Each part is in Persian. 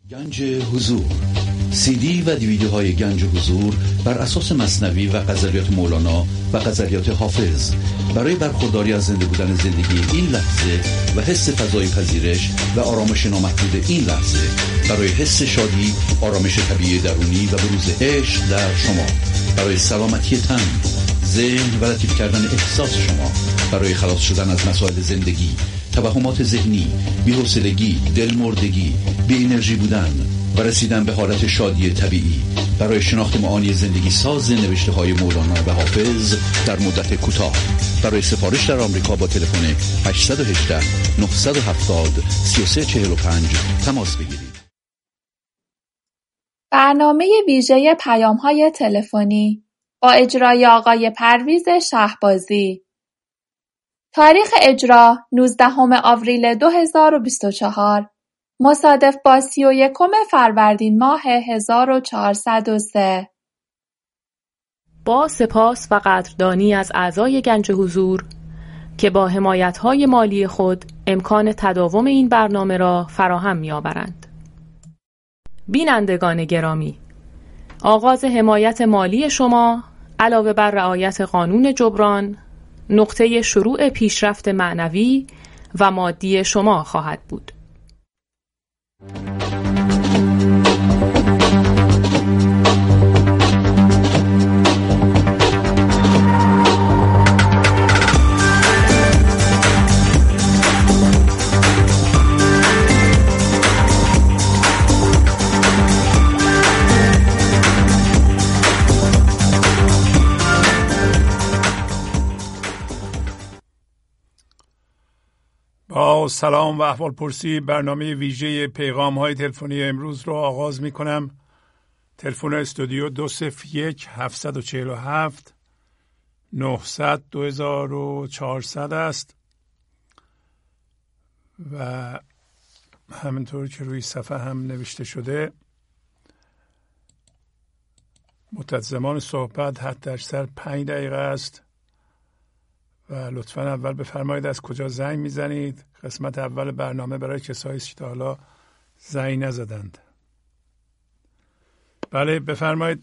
گنج حضور، سی دی و دیویدیوهای گنج حضور بر اساس مثنوی و غزلیات مولانا و غزلیات حافظ برای برخورداری از زنده بودن زندگی این لحظه و حس فضای پذیرش و آرامش نامحدود این لحظه، برای حس شادی، آرامش طبیعی درونی و بروز عشق در شما، برای سلامتی تن، ذهن و لطیف کردن احساس شما، برای خلاص شدن از مسائل زندگی، توهمات ذهنی، بی‌حوصلگی، دلمردگی، بی انرژی بودن و رسیدن به حالت شادی طبیعی، برای شناخت معانی زندگی ساز نوشته‌های مولانا و حافظ در مدت کوتاه. برای سفارش در آمریکا با تلفن 818 970 3345 تماس بگیرید. برنامه ویژه پیام‌های تلفنی با اجرای آقای پرویز شهبازی. تاریخ اجرا 19 آوریل 2024 مصادف با 31 فروردین ماه 1403. با سپاس و قدردانی از اعضای گنج حضور که با حمایت‌های مالی خود امکان تداوم این برنامه را فراهم می‌آورند. بینندگان گرامی، آغاز حمایت مالی شما علاوه بر رعایت قانون جبران نقطه شروع پیشرفت معنوی و مادی شما خواهد بود. با سلام و احوال پرسی برنامه ویژه پیغام های تلفنی امروز رو آغاز می کنم. تلفن استودیو 201 747 900 2400 است و همینطور که روی صفحه هم نوشته شده مدت زمان صحبت حد اکثر 5 دقیقه است و لطفاً اول بفرمایید از کجا زنگ میزنید. قسمت اول برنامه برای کسایی که حالا زنگ نزدند. بله بفرمایید.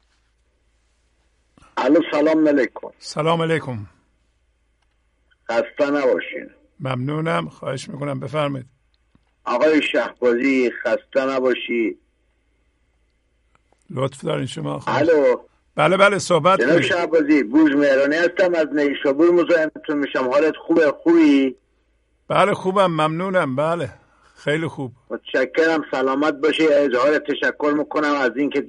الو، سلام علیکم. سلام علیکم. خسته نباشین. ممنونم، خواهش میکنم، بفرمایید. آقای شهبازی خسته نباشی. لطف دارین شما. الو. بله صحبت جناب شهبازی، بوج مهرانی هستم از نیشابور مزاحمتون میشم. حالت خوبه؟ خوبی؟ بله خوبم، ممنونم. بله خیلی خوب، متشکرم. سلامت باشی. اظهار تشکر میکنم از اینکه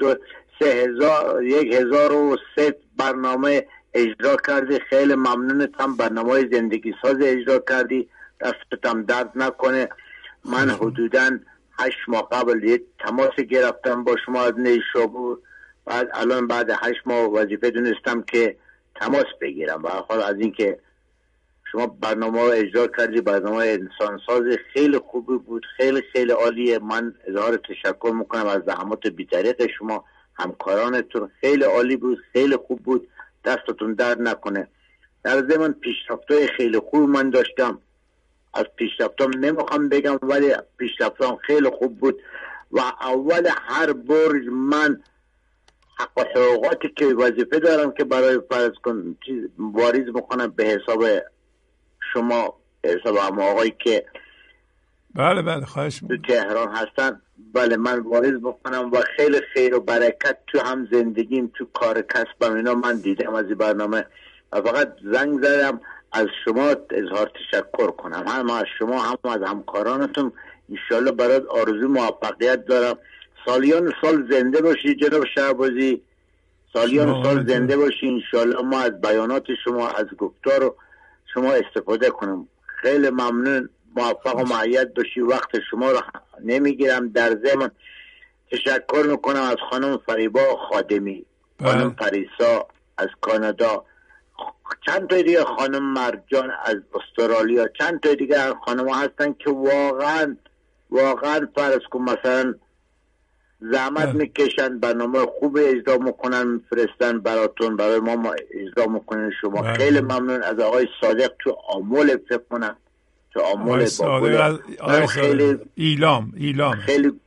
1003 برنامه اجرا کردی. خیلی ممنونتم. برنامه زندگی ساز اجرا کردی. دستتم درد نکنه. من حدوداً 8 ماه قبل یک تماس گرفتم با شما از نیشابور. الان بعد 8 ماه وظیفه دونستم که تماس بگیرم. و حال از اینکه شما برنامه رو اجرا کردی، برنامه انسان ساز خیلی خوبی بود، خیلی خیلی عالیه. من اظهار تشکر میکنم از زحمات بی‌طریق شما، همکارانتون خیلی عالی بود، خیلی خوب بود. دستتون درد نکنه. در ضمن پیشرفت‌های خیلی خوب من داشتم. از پیشرفتام نمیخوام بگم ولی پیشرفتام خیلی خوب بود. و اول هر برج من حق و حقوقاتی که وظیفه دارم که برای فرض کن واریز میکنم به حساب شما، به حساب هم آقایی که بله خواهش میکنم تو تهران هستن. بله من واریز میکنم و خیلی خیر و برکت تو هم زندگیم، تو کار کسبم اینا من دیدم از این برنامه. و فقط زنگ زدم از شما اظهار تشکر کنم، هم از شما هم از همکارانتون. انشالله برات آرزو موفقیت دارم. سالیان سال زنده باشی جناب شهبازی، سالیان سال زنده باشی. انشالله ما از بیانات شما، از گفتار شما استفاده کنم. خیلی ممنون. موفق و معید باشی. وقت شما رو نمیگیرم. در ضمن تشکر میکنم از خانم فریبا خادمی، خانم پریسا از کانادا، چند تا دیگه خانم مرجان از استرالیا، چند تا دیگه خانم ها هستن که واقعا فرض کن مثلا زحمت میکشن، برنامه خوب اجرا میکنن، فرستن براتون، برای ما اجرا میکنن. شما خیلی ممنون. از آقای صادق تو آمول فکر کنم، تو آمول خیلی ایلام خیلی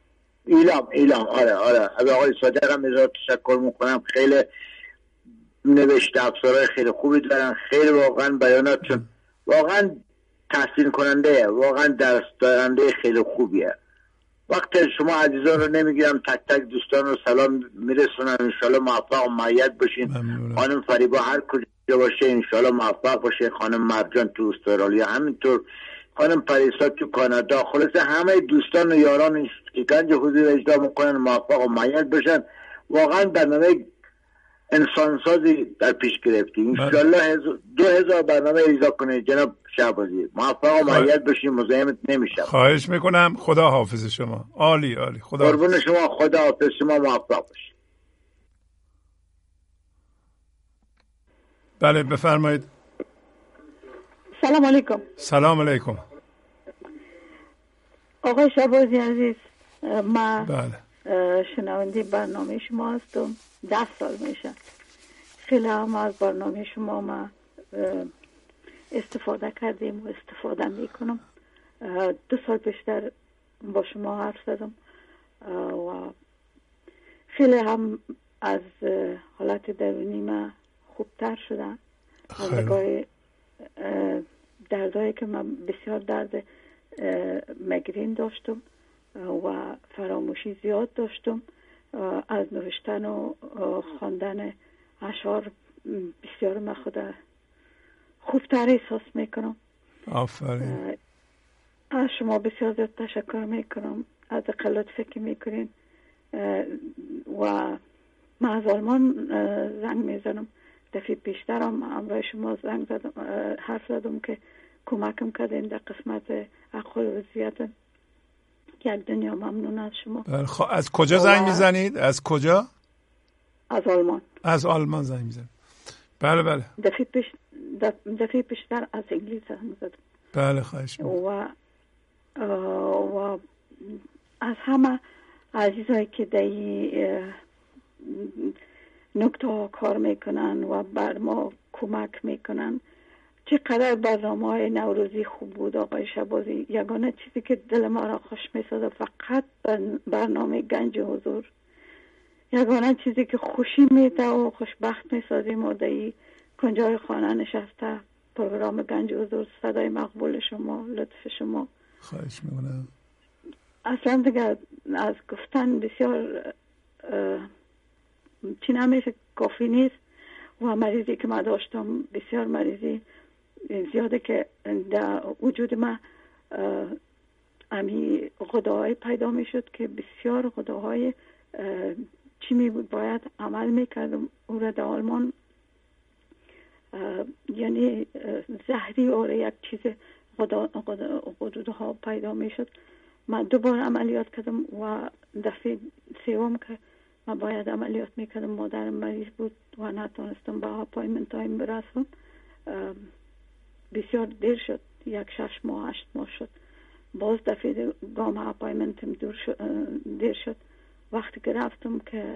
ایلام آره از آقای صادق هم ازاد تشکر میکنم. خیلی نوشته افزارهای خیلی خوبی دارن، خیلی واقعا بیاناتشون واقعا تحسین کننده، واقعا درس دارنده خیلی خوبیه. وقت شما عزیزان رو نمیگیرم، تک تک دوستان رو سلام میرسونم. انشالله موفق و معید باشین. خانم فریبا هر کجا باشه انشالله موفق باشه، خانم مرجان تو استرالیا همینطور، خانم پریسا تو کانادا، خلاصه همه دوستان و یاران که گنج حضور اجرا میکنن موفق و معید باشن. واقعا برنامه انسانسازی در پیش گرفتیم. انشالله 2000 برنامه اجرا کنه جناب شهبازی. موفق و معید باشین، مزاحمت نمیشم. خواهش میکنم. خدا حافظ شما. عالی خدا قربون شما. خدا حافظ شما. موفق باشین. بله بفرمایید. سلام علیکم. سلام علیکم آقای شهبازی عزیز، من بله شنونده برنامه شما هستم. 10 سال میشه. خیلی هم از برنامه شما ما استفاده کردیم و استفاده میکنم. 2 سال پیشتر با شما حرف زدم و خیلی هم از حالت درونی ما خوبتر شده. از نگاه دردایی که من بسیار درد مگرین داشتم و فراموشی زیاد داشتم، از نوشتن و خواندن اشعار بسیار من خود خوبتر احساس میکنم. آفرین. از شما بسیار زیاد تشکر میکنم. از اقل فکر میکنین و من از آلمان زنگ میزنم. دفعه پیشترم همراه شما زنگ زدم، حرف زدم که کمکم کردین در قسمت عقل و وضعیت. یک دنیا ممنون از شما. از کجا زنگ میزنید؟ از کجا؟ از آلمان. از آلمان زنگ میزنید. بله دفعه پیشتر از انگلیس زنگ زدم. بله خواهش میکنم. و از همه عزیزایی که در نکته ها کار میکنن و بر ما کمک میکنن، چقدر برنامه های نوروزی خوب بود آقای شهبازی. یگانه چیزی که دل ما را خوش میسازه فقط برنامه گنج حضور. یگانه چیزی که خوشی میده و خوشبخت میسازیم و در کنجای خانه نشسته پروگرام گنج حضور، صدای مقبول شما، لطف شما. خواهش میکنم. اصلا دیگه از گفتن بسیار چی نمیشه، کافی نیست. و مریضی که ما داشتم بسیار مریضی زیاده که در وجود ما امی غداهای پیدا می شد که بسیار غداهای چی می بود باید عمل می کردم. او را در آلمان یعنی زهری و یک چیز غدودها پیدا می شد. من 2 بار عملیات کردم و دفعه 3م که من باید عملیات میکردم مادرم مریض بود و نتونستم با اپایمنت تایم برسم. بسیار دیر شد، 6 ماه 8 ماه شد. باز دفعه گام اپایمنتم دیر شد. وقتی که رفتم که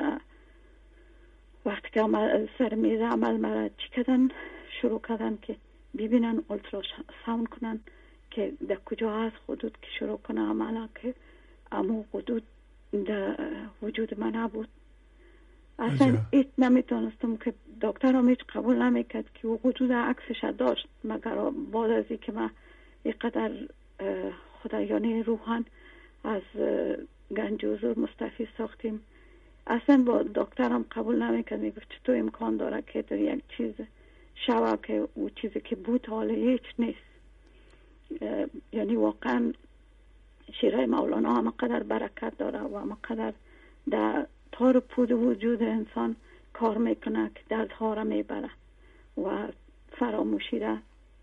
وقتی که سر میز عمل مرا چی کردن، شروع کردن که ببینن اولترا ساوند کنن که در کجا هست حدود که شروع کنه عمل، که امو حدود در وجود من نبود. اصلا ایت نمیتونستم که دکترم هیچ قبول نمیکرد که او حدود عکسش داشت، مگر بعد از اینکه من اینقدر خدایانه روحان از گنج حضور مستفید ساختیم. اصلا با دکترم قبول نمیکرد، میگفت چطور امکان داره که در یک چیز شوه که او چیزی که بود حالا هیچ نیست. یعنی واقعا شیرهای مولانا همقدر برکت داره و همقدر در تار پود وجود انسان کار میکنه که دردها را میبره و فراموشی را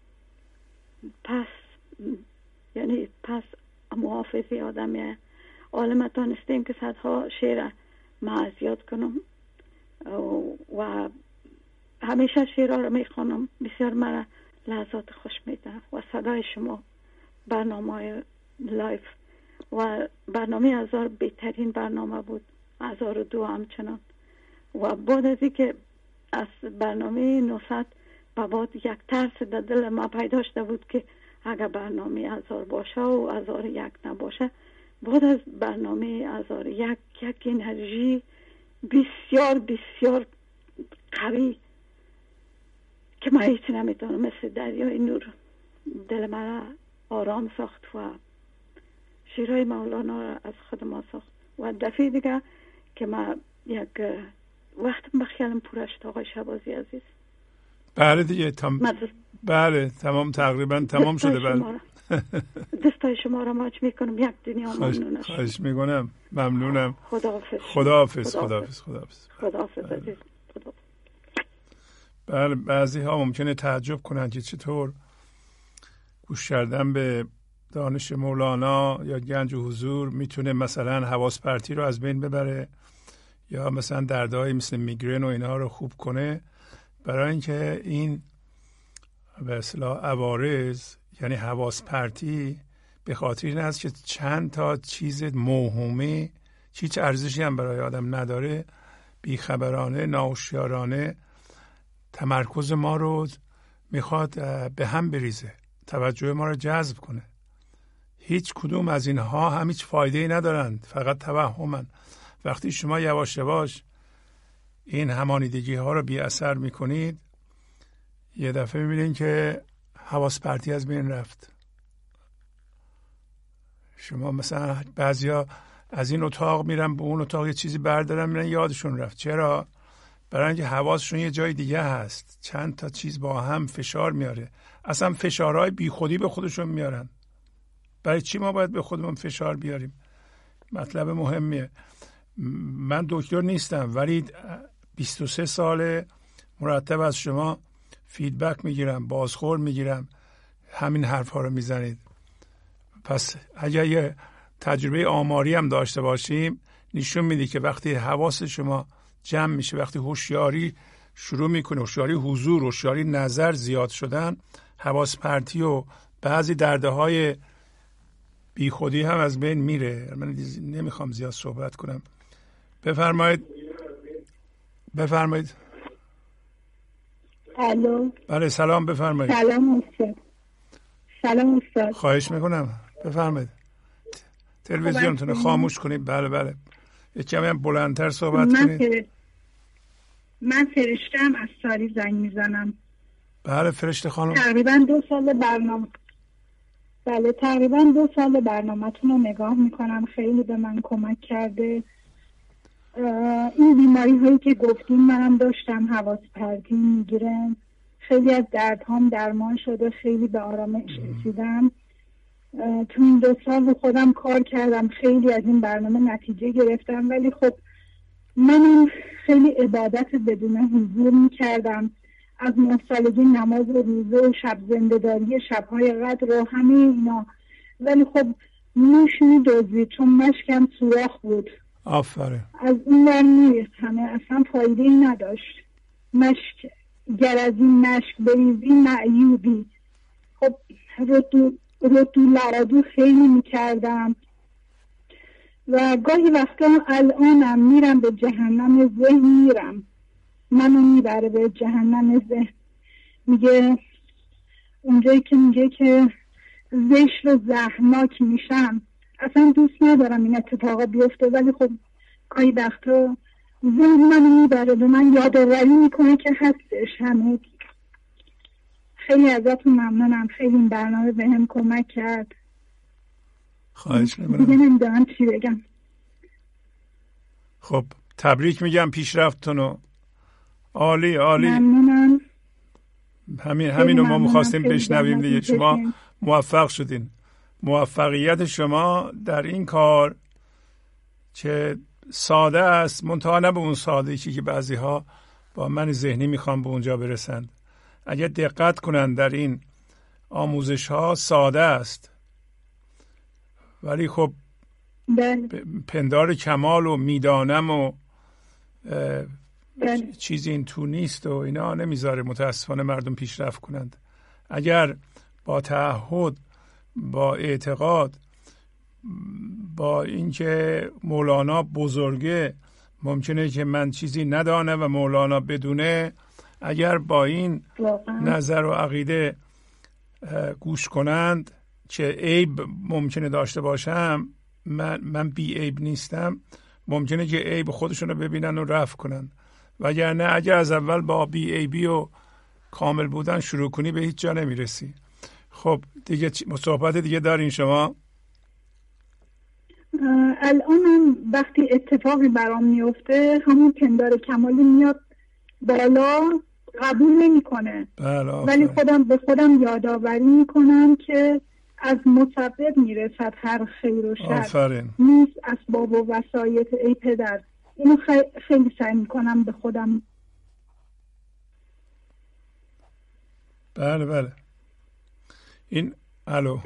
یعنی پس محافظی آدمیه. عالم تانستیم که صدها شعر معزیات کنم و همیشه شعرها را میخوانم. بسیار مرا لحظات خوش میده و صدای شما، برنامه لایف و برنامه 1000 بهترین برنامه بود، 1002 همچنان. و بعد از اینکه از برنامه 900 به بعد یک ترس در دل ما پیدا شده بود که اگر برنامه 1000 باشه و 1001 نباشه بعد از برنامه ازار یک انرژی بسیار بسیار قوی که من هیچ نمیتونم، مثل دریای نور دل من آرام ساخت و شیرهای مولانا را از خود ما ساخت. و دفعه دیگه که من یک وقت بخیالم پورش آقای شهبازی عزیز. بله دیگه بله تمام، تقریبا تمام شده. بله دستای شما را ماچ میکنم، یک دنیا ممنونم. خواهش میکنم، ممنونم. خداحافظ. بله بعضی ها ممکنه تعجب کنند که چطور گوش کردن به دانش مولانا یا گنج حضور میتونه مثلا حواس پرتی رو از بین ببره یا مثلا دردهای مثل میگرن و اینها رو خوب کنه. برای اینکه این به اصطلاح عوارض یعنی حواس پرتی به خاطر این است که چند تا چیز موهومی هیچ ارزشی هم برای آدم نداره، بیخبرانه، ناهوشیارانه تمرکز ما رو میخواد به هم بریزه، توجه ما رو جذب کنه. هیچ کدوم از اینها هم هیچ فایده‌ای ندارند، فقط توهمن. وقتی شما یواش یواش این همانیدگی ها رو بی اثر میکنید، یه دفعه میبینید که حواس پرتی از بین رفت. شما مثلا بعضیا از این اتاق میرن به اون اتاق یه چیزی بردارن میرن یادشون رفت. چرا؟ برای اینکه حواسشون یه جای دیگه هست. چند تا چیز با هم فشار میاره. اصلا فشارهای بی خودی به خودشون میارن. برای چی ما باید به خودمون فشار بیاریم؟ مطلب مهمیه. من دکتر نیستم ولی 23 سال مرتب از شما فیدبک میگیرم، بازخورد میگیرم، همین حرفا رو میزنید. پس اگر یه تجربه آماری هم داشته باشیم نشون میده که وقتی حواس شما جمع میشه، وقتی هوشیاری شروع میکنه، هوشیاری حضور، هوشیاری نظر زیاد شدن، حواس پرتی و بعضی دردهای بی خودی هم از بین میره. من نمیخوام زیاد صحبت کنم. بفرمایید. الو. بله سلام، بفرمایید. سلام استاد. خواهش میکنم، بفرمایید. تلویزیونتون خاموش کنید. بله یک کمی هم بلندتر صحبت کنید. من فرشته‌ام از ساری زنگ میزنم. بله فرشته خانم. تقریبا 2 سال برنامه‌تون رو نگاه میکنم. خیلی به من کمک کرده. این بیماری هایی که گفتیم منم داشتم، حواس پرتی، میگیرن، خیلی از دردهام درمان شده، خیلی به آرامش رسیدم. تو این 2 سال رو خودم کار کردم، خیلی از این برنامه نتیجه گرفتم. ولی خب منم خیلی عبادت بدون حضور میکردم. از 9 سالگی نماز روزه و شب زنده‌داری، شبهای قدر و همه اینا. ولی خب موش میدوزید چون مشکم سوراخ بود. آفرین. از این ور میرسمه، اصلا فایده‌ای نداشت. مشک گر از این مشک بریزی معیوبی. خب رطولارادو خیلی میکردم و گاهی وقتا الانم میرم به جهنم ذهن، میرم منو میبره به جهنم ذهن. میگه اونجایی که میگه که زشت و زحمناک میشم. اصلا دوست ندارم این اتفاقا بیفته، ولی خب گاهی وقتا ذهن منو میبره به من یادآوری میکنه که هستش همه. خیلی ازتون ممنونم، خیلی این برنامه به هم کمک کرد. خواهش میکنم. دیگه نمیدونم چی بگم. خب تبریک میگم پیشرفتونو. عالی. ممنونم. همینو ما میخواستیم بشنویم دیگه. شما موفق شدین. موفقیت شما در این کار که ساده است، منتها نه به اون ساده‌ای که بعضی ها با من ذهنی میخوان به اونجا برسند. اگر دقت کنن در این آموزش ها ساده است، ولی خب پندار کمال و میدانم و چیزی این تو نیست و اینا نمیذاره متاسفانه مردم پیشرفت کنند. اگر با تعهد، با اعتقاد، با اینکه مولانا بزرگه، ممکنه که من چیزی ندانه و مولانا بدونه، اگر با این نظر و عقیده گوش کنند که عیب ممکنه داشته باشم، من بی عیب نیستم، ممکنه که عیب خودشون رو ببینن و رفع کنن، وگرنه اگر از اول با بی عیبی و کامل بودن شروع کنی به هیچ جا نمیرسی. خب دیگه صحبت دیگه دارین شما؟ الان وقتی اتفاقی برام میفته همون پندار کمالی میاد بالا، قبول نمیکنه، ولی خودم به خودم یادآوری میکنم که از مسبب میرسد هر خیر و شر، نیست اسباب و وسایط ای پدر. اینو خیلی سعی میکنم به خودم. بله این الو.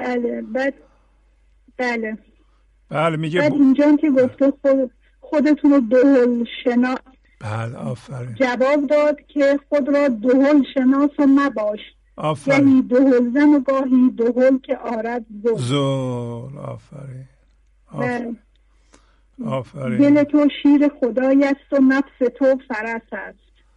بله میگه بعد اینجا که گفته خودتون رو دهل شناس. بله آفرین. جواب داد که خود را دهل شناس و مباش. آفرین. گاهی دهل زن و گاهی دهل که آرد زول. آفرین. دل تو شیر خدای است و نفس تو فرس است.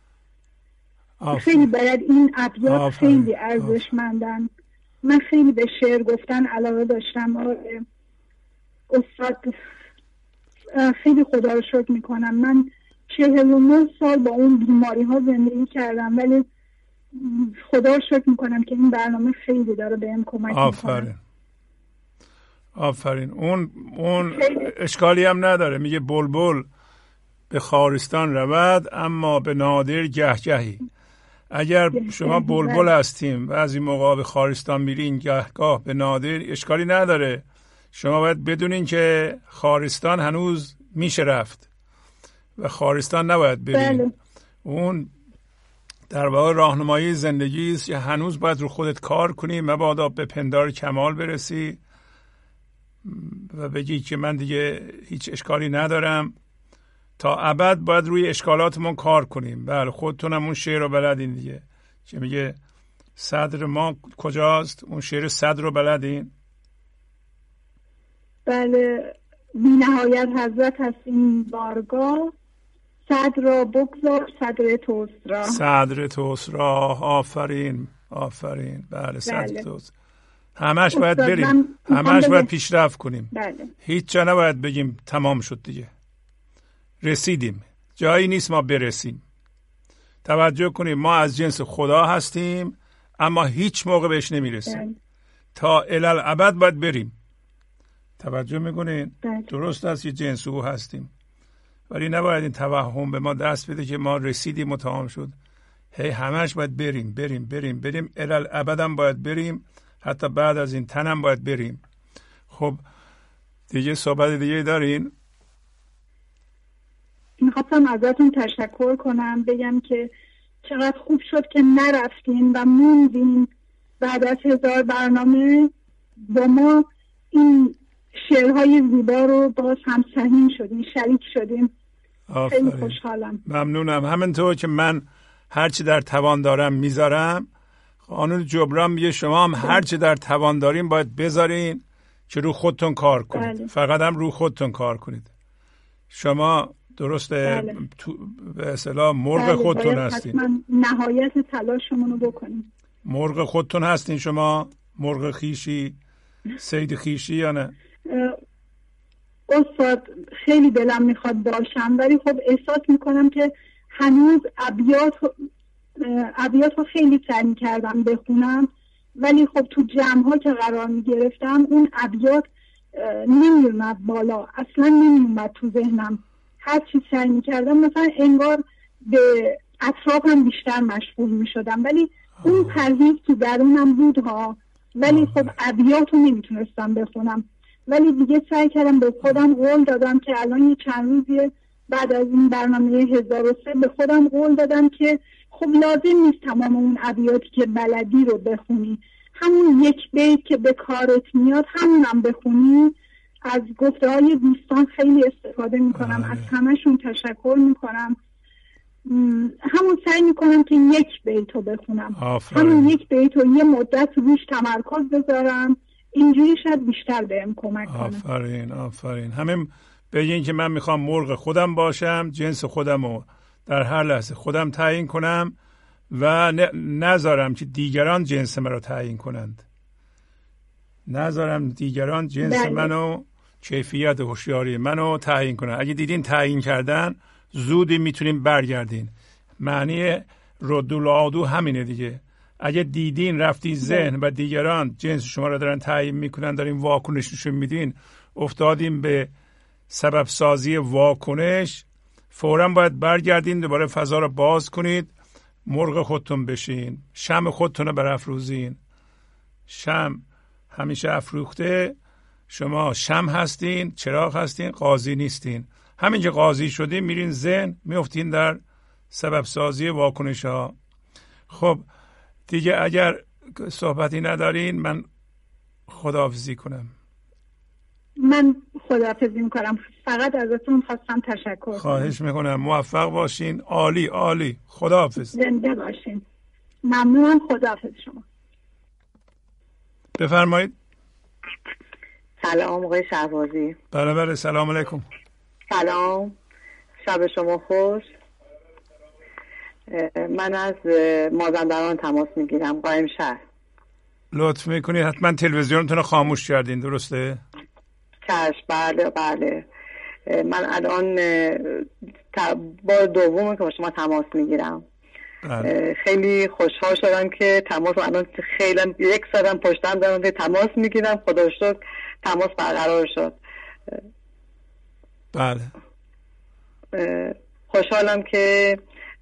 خیلی باید این ابیات خیلی ارزشمندن. من خیلی به شعر گفتن علاقه داشتم. استاد خیلی خدا رو شکر میکنم. من 49 سال با اون بیماری ها زندگی کردم، ولی خدا رو شکر میکنم که این برنامه خیلی داره بهم کمک میکنه. آفرین. اون اشکالی هم نداره. میگه بلبل به خارستان رود اما به نادر گهگهی. اگر شما بلبل هستیم و از این موقع به خارستان میرین گهگاه به نادر، اشکالی نداره. شما باید بدونین که خارستان هنوز میشه رفت و خارستان نباید برین. اون در واقع راهنمایی زندگی است که هنوز باید رو خودت کار کنی، مبادا به پندار کمال برسی و بگی که من دیگه هیچ اشکالی ندارم. تا ابد باید روی اشکالاتمون کار کنیم. بله خودتونم اون شعر رو بلدین دیگه که میگه صدر ما کجاست. اون شعر صدر رو بلدین؟ بله. بی نهایت حضرت هست این بارگاه، صدر را بگذار صدر توست را. صدر توست را. آفرین. بله صدر توست. همش باید بریم، همش باید پیشرفت کنیم. بله. هیچ جا نباید بگیم تمام شد دیگه، رسیدیم، جایی نیست ما برسیم. توجه کنیم ما از جنس خدا هستیم اما هیچ موقع بهش نمیرسیم. تا الالعبد باید بریم. توجه میکنین؟ درست است یه جنس او هستیم، ولی نباید این توهم به ما دست بده که ما رسیدیم و تمام شد. همش باید بریم الالعبد هم باید بریم، حتی بعد از این تنم باید بریم. خب دیگه صحبت دیگه دارین؟ میخواستم ازتون تشکر کنم، بگم که چقدر خوب شد که نرفتین و موندین بعد از 1000 برنامه با ما این شعرهای زیبا رو باز هم سهیم شدیم، شریک شدیم. خیلی خوشحالم. ممنونم. همینطور که من هرچی در توان دارم میذارم، قانون جبران میگه شما هم هرچی در توان دارین باید بذارین که رو خودتون کار کنید. بله. فقط هم رو خودتون کار کنید. شما درسته. بله. به اصطلاح مرغ بله. خودتون هستین. حتما نهایت تلاشمون رو بکنیم. مرغ خودتون هستین شما؟ مرغ خیشی، صید خیشی یا نه؟ استاد خیلی دلم میخواد باشم، ولی خب احساس میکنم که هنوز ابیات رو خیلی سعی کردم بخونم، ولی خب تو جمع‌ها که قرار میگرفتم اون ابیات نمیومد بالا، اصلا نمیومد تو ذهنم. هر چی سعی میکردم مثلا انگار به اطرافم بیشتر مشغول میشدم، ولی اون پرهیز تو درونم بود ها، ولی خب ابیات رو نمیتونستم بخونم. ولی دیگه سعی کردم، به خودم قول دادم که الان یه چند روزی بعد از این برنامه 1003 به خودم قول دادم که خب لازم نیست تمام اون ابیاتی که بلدی رو بخونی، همون یک بیت که به کارت میاد همونم بخونی. از گفته های دوستان خیلی استفاده میکنم، از همهشون تشکر میکنم. همون سعی میکنم که یک بیت رو بخونم. همون یک بیت رو یه مدت روش تمرکز بذارم، اینجوری شاید بیشتر بهم کمک کنه. آفرین. همین بگین که من میخوام مرغ خودم باشم، جنس خودم رو در هر لحظه خودم تعیین کنم و نذارم که دیگران جنس من رو تعیین کنند. نذارم دیگران جنس منو کیفیت هوشیاری منو تعیین کنن. اگه دیدین تعیین کردن زودی میتونیم برگردین. معنی ردولادو همینه دیگه. اگه دیدین رفتی ذهن و دیگران جنس شما رو دارن تعیین میکنن، دارین واکنش نشون میدین، افتادیم به سبب سازی واکنش، فوراً باید برگردین، دوباره فضا رو باز کنید، مرغ خودتون بشین، شمع خودتون رو برافروزین. شمع همیشه افروخته، شما شمع هستین، چراغ هستین، قاضی نیستین. همین که قاضی شدین میرین ذهن، میافتین در سبب سازی واکنش ها. خب دیگه اگر صحبتی ندارین من خداحافظی کنم. من خداحافظی میکنم. فقط ازتون خواستم تشکر کنم. خواهش میکنم. موفق باشین. عالی عالی. خداحافظ. زنده باشین. ممنونم. خداحافظ شما. بفرمایید. سلام آقای شهبازی. بله بله. سلام علیکم. سلام، شب شما خوش. من از مازندران تماس میگیرم، قائم شهر. لطف میکنید حتما تلویزیونتون رو خاموش کردین، درسته؟ چشم. بله بله. من الان بار دومه که با شما تماس میگیرم. خیلی خوشحال شدم که تماس الان خیلی یک ساعتم پشتم دارم که تماس میگیرم. خدا شکر تماس برقرار شد. بله. خوشحالم که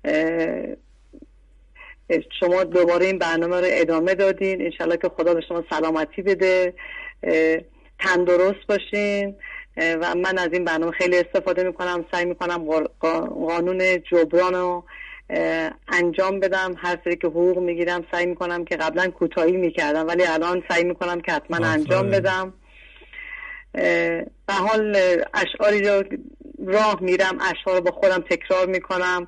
شما دوباره این برنامه رو ادامه دادین. انشالله که خدا به شما سلامتی بده، تندرست باشین و من از این برنامه خیلی استفاده میکنم. سعی میکنم قانون جبران رو انجام بدم. هر سری که حقوق میگیرم سعی میکنم که قبلا کوتاهی میکردم ولی الان سعی میکنم که حتما انجام بدم. به حال اشعاری رو راه میرم، اشعار رو با خودم تکرار میکنم.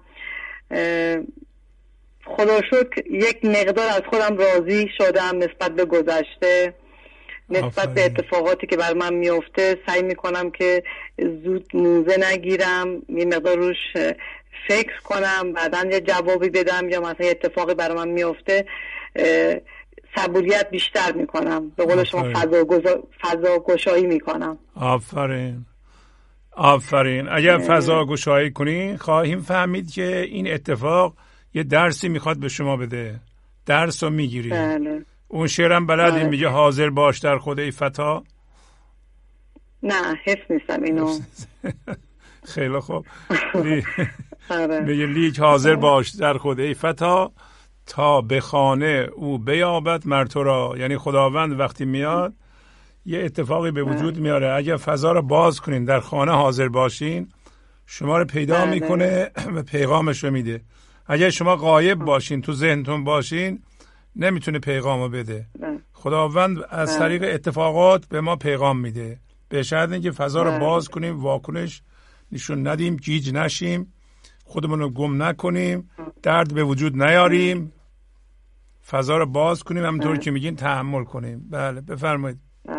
خدا شکر یک مقدار از خودم راضی شدم نسبت به گذشته، نسبت به اتفاقاتی که بر من میفته. سعی میکنم که زود موزه نگیرم، یه مقدار روش فکر کنم، بعدن یه جوابی بدم، یا مثلا اتفاقی بر من میفته صبوریت بیشتر میکنم. به قول شما فضا گشایی میکنم. آفرین آفرین. اگر فضا گشایی کنی خواهیم فهمید که این اتفاق یه درسی میخواد به شما بده. درس رو میگیری. بله. اون شعرم بلدی میگه حاضر باش در خود ای فتا. نه حفظ نیستم اینو. خیلی خوب. میگه لیک حاضر باش در خود ای فتا تا به خانه او بیابد مر تو را. یعنی خداوند وقتی میاد یه اتفاقی به وجود میاره. اگر فضا رو باز کنین، در خانه حاضر باشین، شما رو پیدا میکنه و پیغامش رو میده. اگر شما غایب باشین، تو ذهنتون باشین، نمیتونه پیغامو بده. خداوند از طریق اتفاقات به ما پیغام میده، به شرط اینکه فضا رو باز کنیم، واکنش نشون ندیم، گیج نشیم، خودمون رو گم نکنیم، درد به وجود نیاریم، فضا رو باز کنیم، همونطور که میگین تحمل کنیم. بله بفرمایید.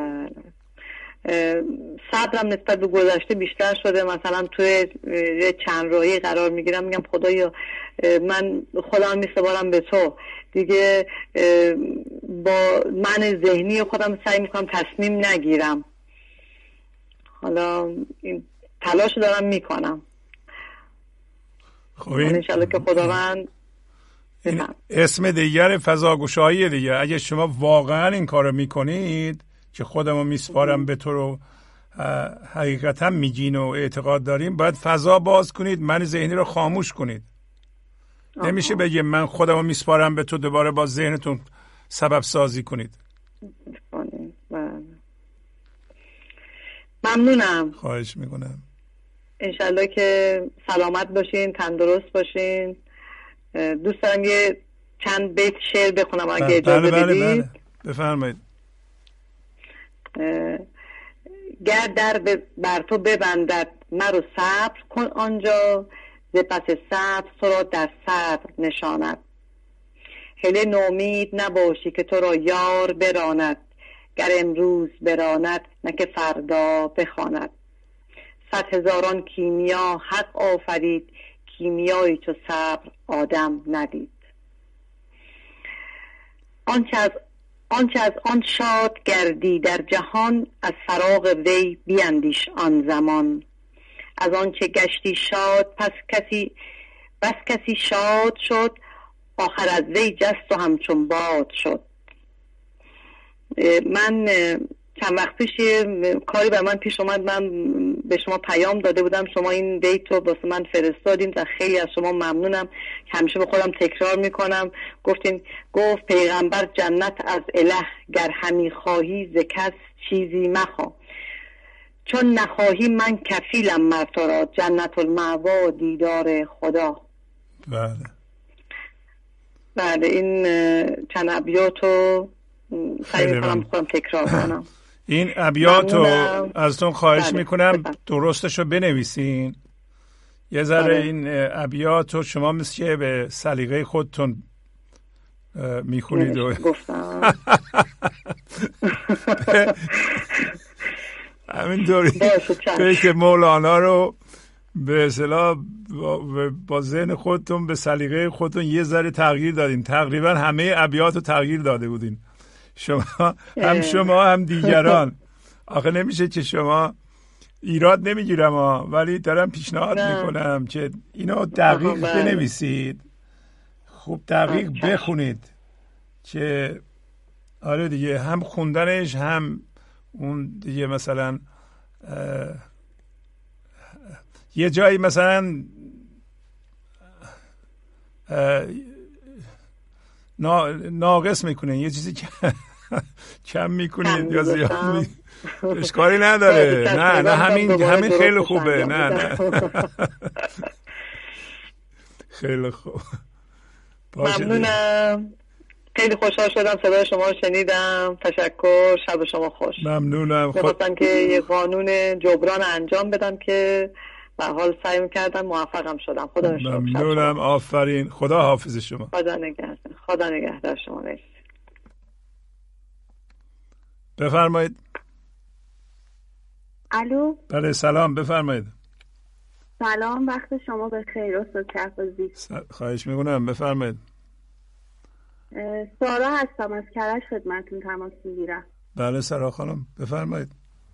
صبرم نسبت به گذشته بیشتر شده. مثلا توی چند راهی قرار میگیرم، میگم خدایا من خودم میسپارم به تو دیگه. با من ذهنی خودم سعی میکنم تصمیم نگیرم. حالا این تلاش دارم میکنم. خب این انشالله که خداوند اسم دیگر فضاگشایی دیگه. اگه شما واقعا این کارو میکنید که خودمو میسپارم به تو رو حقیقتا میگین و اعتقاد داریم، باید فضا باز کنید، من ذهنی رو خاموش کنید. نمیشه بگه من خودمو میسپارم به تو، دوباره با ذهنتون سبب سازی کنید. ممنونم. خواهش میکنم. انشالله که سلامت باشین، تندرست باشین. دوست دارم یه چند بیت شعر بخونم اگه اجازه بدید. بله. بفرمایید. گر در بر تو ببندد مرو صبر کن آنجا، ز پس صبر تو را در صبر نشاند. هله نومید نباشی که تو را یار براند، گر امروز براند نه که فردا بخواند. 100,000 کیمیا حق آفرید، کیمیایی چو صبر آدم ندید. آنچه از آنچه از آن شاد گردی در جهان، از فراغ وی بیندیش آن زمان. از آنچه گشتی شاد بس کسی شاد شد، آخر از وی جست و همچون باد شد. من چند وقت پیش کاری به من پیش اومد، من به شما پیام داده بودم، شما این بیت رو واسه من فرستادین و خیلی از شما ممنونم. همیشه به خودم تکرار میکنم. گفت پیغمبر جنت از اله، گر همی خواهی ز کس چیزی مخواه. چون نخواهی من کفیلم مر تو را، جنت المأوا دیدار خدا. بله این چند ابیات رو سعی میکنم خودم تکرار کنم. این ابیات رو ازتون خواهش میکنم درستش رو بنویسین. یه ذره این ابیات رو شما مثل که به سلیقه خودتون میخونید و همینطوری که مولانا رو به اصطلاح با ذهن خودتون به سلیقه خودتون یه ذره تغییر دادین. تقریبا همه ابیات رو تغییر داده بودین شما هم دیگران. آخه نمیشه که شما ایراد نمیگیرم ولی دارم پیشنهاد میکنم که اینو دقیق بنویسید، خوب دقیق بخونید که آره دیگه هم خوندنش هم اون دیگه مثلا یه جایی مثلا ناقص میکنه، یه چیزی که کم میکنید یا زیاد اشکالی نداره. نه همین خیلی خوبه. نه خیلی خوب. ممنونم، خیلی خوشحال شدم صدای شما رو شنیدم. تشکر، شب شما خوش. ممنونم. می‌خواستم که یه قانون جبران انجام بدم که به حال سعی می‌کردم، موفقم شدم. خدا شکر. ممنونم، آفرین. خدا حافظ شما. خدا نگهدار شما. بفرمایید. الو. بله سلام، بفرمایید. سلام، وقت شما بخیر استاد شهبازی. خواهش میکنم، بفرمایید. سارا هستم، از کرج خدمتتون تماس میگیرم. بله سارا خانم، بفرمایید.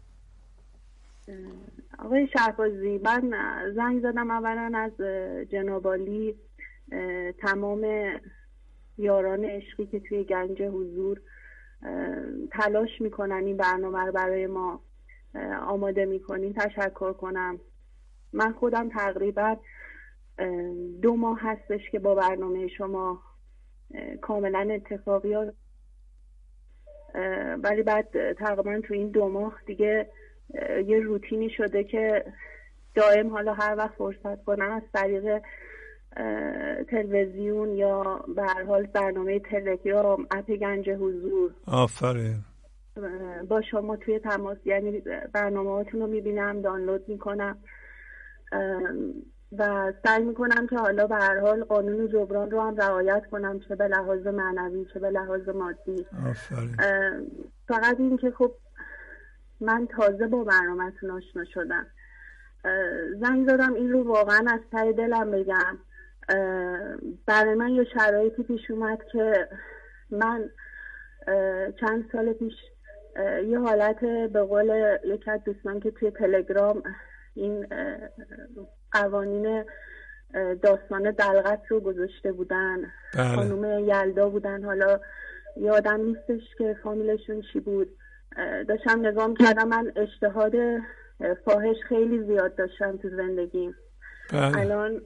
آقای شهبازی، من زنگ زدم اولا از جناب عالی تمام یاران عشقی که توی گنج حضور تلاش میکنن این برنامه رو برای ما آماده میکنین تشکر کنم. من خودم تقریبا 2 ماه هستش که با برنامه شما کاملا اتفاقی ها، ولی بعد تقریبا تو این 2 ماه دیگه یه روتینی شده که دائم حالا هر وقت فرصت کنم از طریق تلویزیون یا به هر حال برنامه تلگرام، اپ گنج حضور، آفرین، با شما توی تماس، یعنی برنامه‌هاتون رو میبینم، دانلود میکنم و سعی میکنم که حالا به هر حال قانون جبران رو هم رعایت کنم، چه به لحاظ معنوی چه به لحاظ مادی. آفرین. فقط این که خب من تازه با برنامه‌تون آشنا شدم، زنگ زدم این رو واقعا از ته دلم بگم. برای من یه شرایطی پیش اومد که من چند سال پیش یه حالت، به قول یک از دوستان که توی تلگرام این قوانین داستان دلغت رو گذاشته بودن، خانوم یلدا بودن، حالا یادم نیستش که فامیلشون چی بود، داشتم نگاه می‌کردم. من اجتهاد فاحش خیلی زیاد داشتم تو زندگیم. الان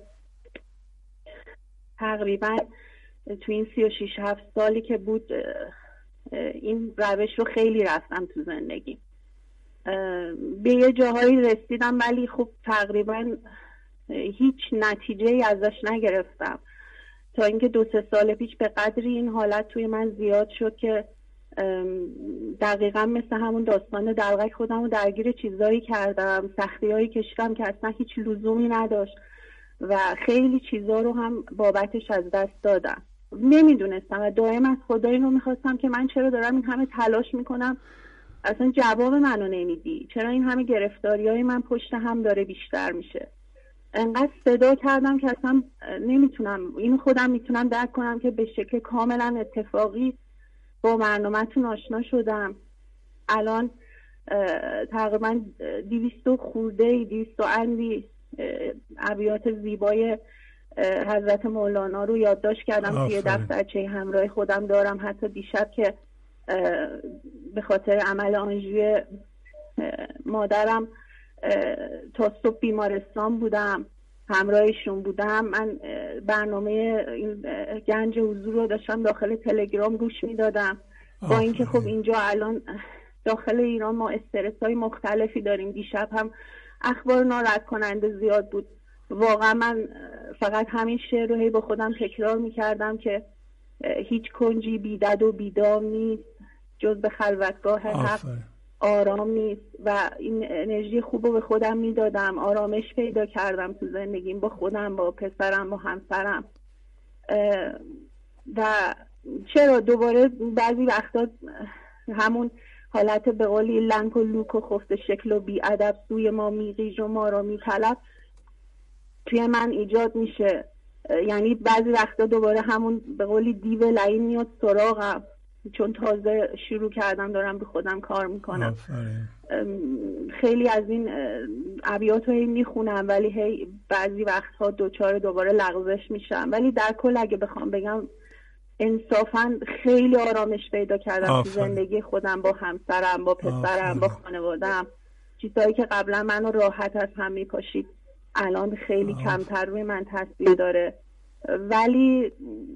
تقریبا تو این 36-7 سالی که بود این روش رو خیلی رفتم تو زندگی، به یه جاهایی رسیدم ولی خب تقریبا هیچ نتیجه‌ای ازش نگرفتم تا اینکه 2-3 سال پیش به قدری این حالت توی من زیاد شد که دقیقا مثل همون داستان دلغک خودم رو درگیر چیزایی کردم، سختی‌هایی کشیدم که اصلا هیچ لزومی نداشت و خیلی چیزا رو هم بابتش از دست دادم. نمیدونستم و دائم از خدا اینو میخواستم که من چرا دارم این همه تلاش میکنم، اصلا جواب منو نمیدی، چرا این همه گرفتاریای من پشت هم داره بیشتر میشه. انقدر صدا کردم که اصلا نمیتونم اینو خودم میتونم درک کنم که به شکل کاملا اتفاقی با برنامه‌تون آشنا شدم. الان تقریبا 200 خورده 200 اندی ابیات زیبای حضرت مولانا رو یادداشت کردم توی دفترچه همراه خودم دارم. حتی دیشب که به خاطر عمل آنژیو مادرم تا صبح بیمارستان بودم، همراهشون بودم. من برنامه این گنج حضور رو داشتم داخل تلگرام گوش میدادم. با اینکه خب اینجا الان داخل ایران ما استرس‌های مختلفی داریم. دیشب هم اخبار ناراحت کننده زیاد بود. واقعا من فقط همین شعر رو با خودم تکرار میکردم که هیچ کنجی بیدد و بیدام نیست جز به خلوتگاه حق آرام نیست. و این انرژی خوب رو به خودم میدادم، آرامش پیدا کردم تو زندگیم، با خودم، با پسرم، با همسرم. و چرا دوباره بعضی وقتا همون حالت به قولی لنک و لوک و خفت شکل و بی ادب سوی ما میغیج و ما را میطلب توی من ایجاد میشه. یعنی بعضی وقتا دوباره همون به قولی دیو لعین میاد سراغم، چون تازه شروع کردم دارم به خودم کار میکنم. خیلی از این ابیات رو میخونم ولی هی بعضی وقتها دوباره لغزش میشم. ولی در کل اگه بخوام بگم انصافا خیلی آرامش پیدا کردم تو زندگی خودم، با همسرم، با پسرم، با خانوادم. چیزایی که قبلا منو راحت از هم میپاشید الان خیلی کمتر روی من تاثیر داره. ولی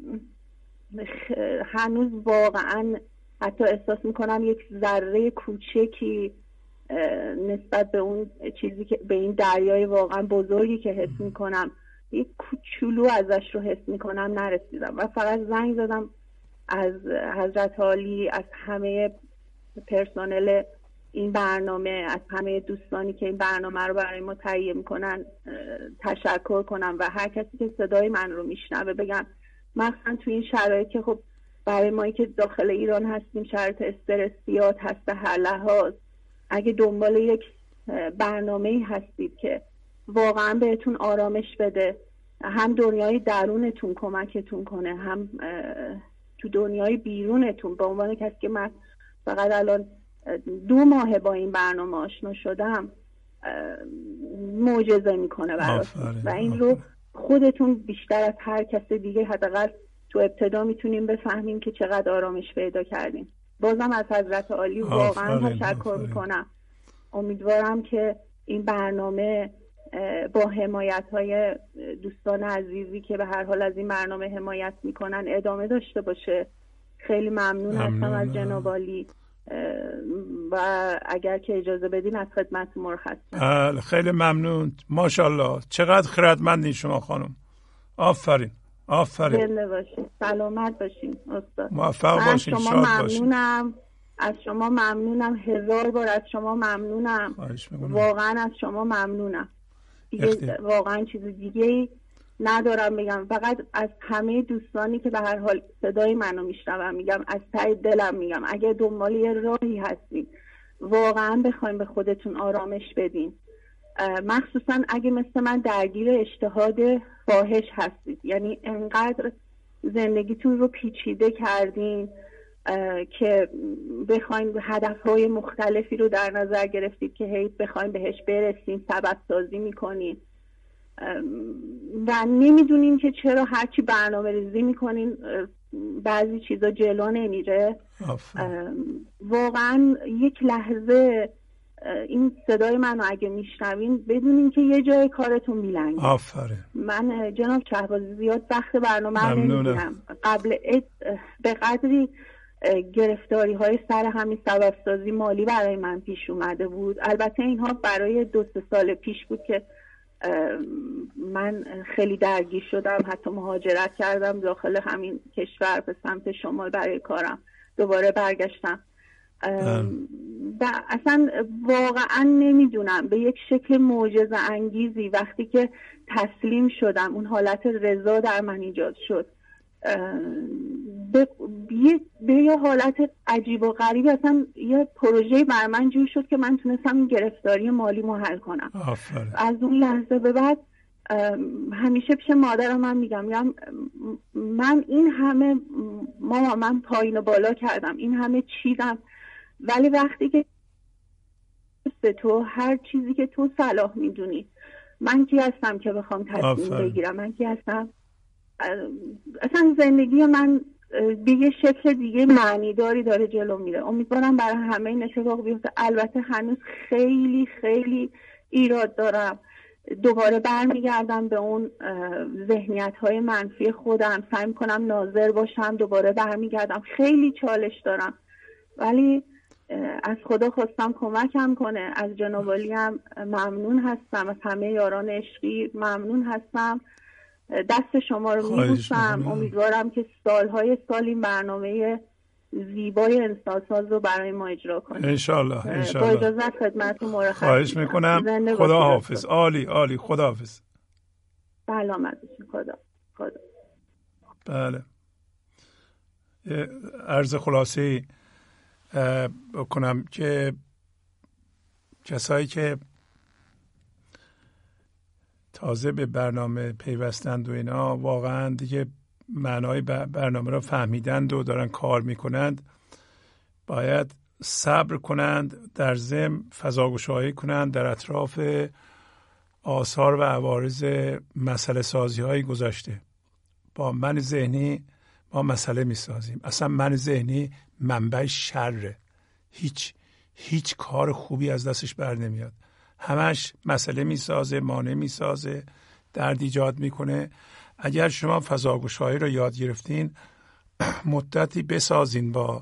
هنوز واقعا حتی احساس میکنم یک ذره کوچکی نسبت به اون چیزی که به این دریای واقعا بزرگی که حس میکنم یک کوچولو ازش رو حس میکنم نرسیدم. و فقط زنگ زدم از حضرت عالی، از همه پرسنل این برنامه، از همه دوستانی که این برنامه رو برای ما تهیه میکنن تشکر کنم و هر کسی که صدای من رو میشنوه بگم مثلا تو این شرایط که خب برای مایی که داخل ایران هستیم شرایط استرسیات هست به هر لحاظ، اگه دنبال یک برنامه‌ای هستید که واقعا بهتون آرامش بده، هم دنیای درونتون کمکتون کنه، هم تو دنیای بیرونتون، به عنوان کسی که من فقط الان 2 ماه با این برنامه آشنا شدم، معجزه میکنه براتون. و این رو خودتون بیشتر از هر کس دیگه حداقل تو ابتدا میتونیم بفهمیم که چقدر آرامش پیدا کردیم. بازم از حضرت عالی واقعا تشکر میکنم. امیدوارم که این برنامه با حمایت‌های دوستان عزیزی که به هر حال از این برنامه حمایت میکنن ادامه داشته باشه. خیلی ممنون هستم از جناب عالی و اگر که اجازه بدین از خدمت مرخصم. خیلی ممنون. ماشاءالله چقدر خردمندین شما خانم. آفرین آفرین. زنده باشین، سلامت باشین استاد، موفق باشین، شاد باشین. از شما ممنونم، 1000 بار از شما ممنونم، واقعا از شما ممنونم. دیگه واقعا چیز دیگه‌ای ندارم بگم. فقط از همه دوستانی که به هر حال صدای منو میشنون میگم، از ته دلم میگم اگه دنبال یه راهی هستین واقعا بخواید به خودتون آرامش بدین، مخصوصا اگه مثل من درگیر اجتهاد فاحش هستید، یعنی انقدر زندگیتون رو پیچیده کردین که بخواین هدفهای مختلفی رو در نظر گرفتید که هی بخواین بهش برسین، سبب سازی میکنین و نمیدونین که چرا هرچی برنامه ریزی میکنین بعضی چیزا جلو نمیره. واقعا یک لحظه این صدای منو اگه میشنوین بدونین که یه جای کارتون میلنگه. آفرین. من جناب شهبازی زیاد وقت برنامه رو نمیدونم، قبل به قدری گرفتاری های سر همین سبب سازی مالی برای من پیش اومده بود. البته اینها برای 2-3 سال پیش بود که من خیلی درگیر شدم، حتی مهاجرت کردم داخل همین کشور به سمت شمال برای کارم، دوباره برگشتم و اصلا واقعا نمیدونم به یک شکل معجزه انگیزی وقتی که تسلیم شدم اون حالت رضا در من ایجاد شد، به یه حالت عجیب و غریب اصلا یه پروژه بر من جور شد که من تونستم این گرفتاری مالی رو حل کنم. آفرین. از اون لحظه به بعد همیشه پیش مادرم من میگم من این همه ماما من پایین و بالا کردم، این همه چیدم، ولی وقتی که تو هر چیزی که تو صلاح میدونی، من کی هستم که بخوام تصمیم بگیرم؟ من کی هستم؟ اصلا زندگی من به یه شکل دیگه معنی داره جلو میره. امیدوارم برای همه این اتفاق بیفته. البته هنوز خیلی خیلی ایراد دارم، دوباره برمیگردم به اون ذهنیت‌های منفی خودم، سعی می‌کنم ناظر باشم، دوباره برمیگردم، خیلی چالش دارم، ولی از خدا خواستم کمکم کنه. از جناب عالی هم ممنون هستم، از همه یاران عشقی ممنون هستم. دست شما رو میبوسم. امیدوارم که سالهای سال این برنامه زیبای انسانساز رو برای ما اجرا کنید. انشالله. با اجازت خدمتتون مرخص. خواهش میکنم. خدا حافظ. عالی خدا حافظ. سلامت باشید. خدا. بله. عرض خلاصه بکنم که کسایی که تازه به برنامه پیوستند و اینا واقعا دیگه معنای برنامه را فهمیدند و دارن کار میکنند، باید صبر کنند، در ضمن فضاگشایی کنند در اطراف آثار و عوارض مسئله سازی های گذشته. با من ذهنی ما مسئله میسازیم. اصلا من ذهنی منبع شره. هیچ کار خوبی از دستش بر نمیاد. همش مسئله میسازه، مانع میسازه، درد ایجاد میکنه. اگر شما فضاگشایی رو یاد گرفتین، مدتی بسازین با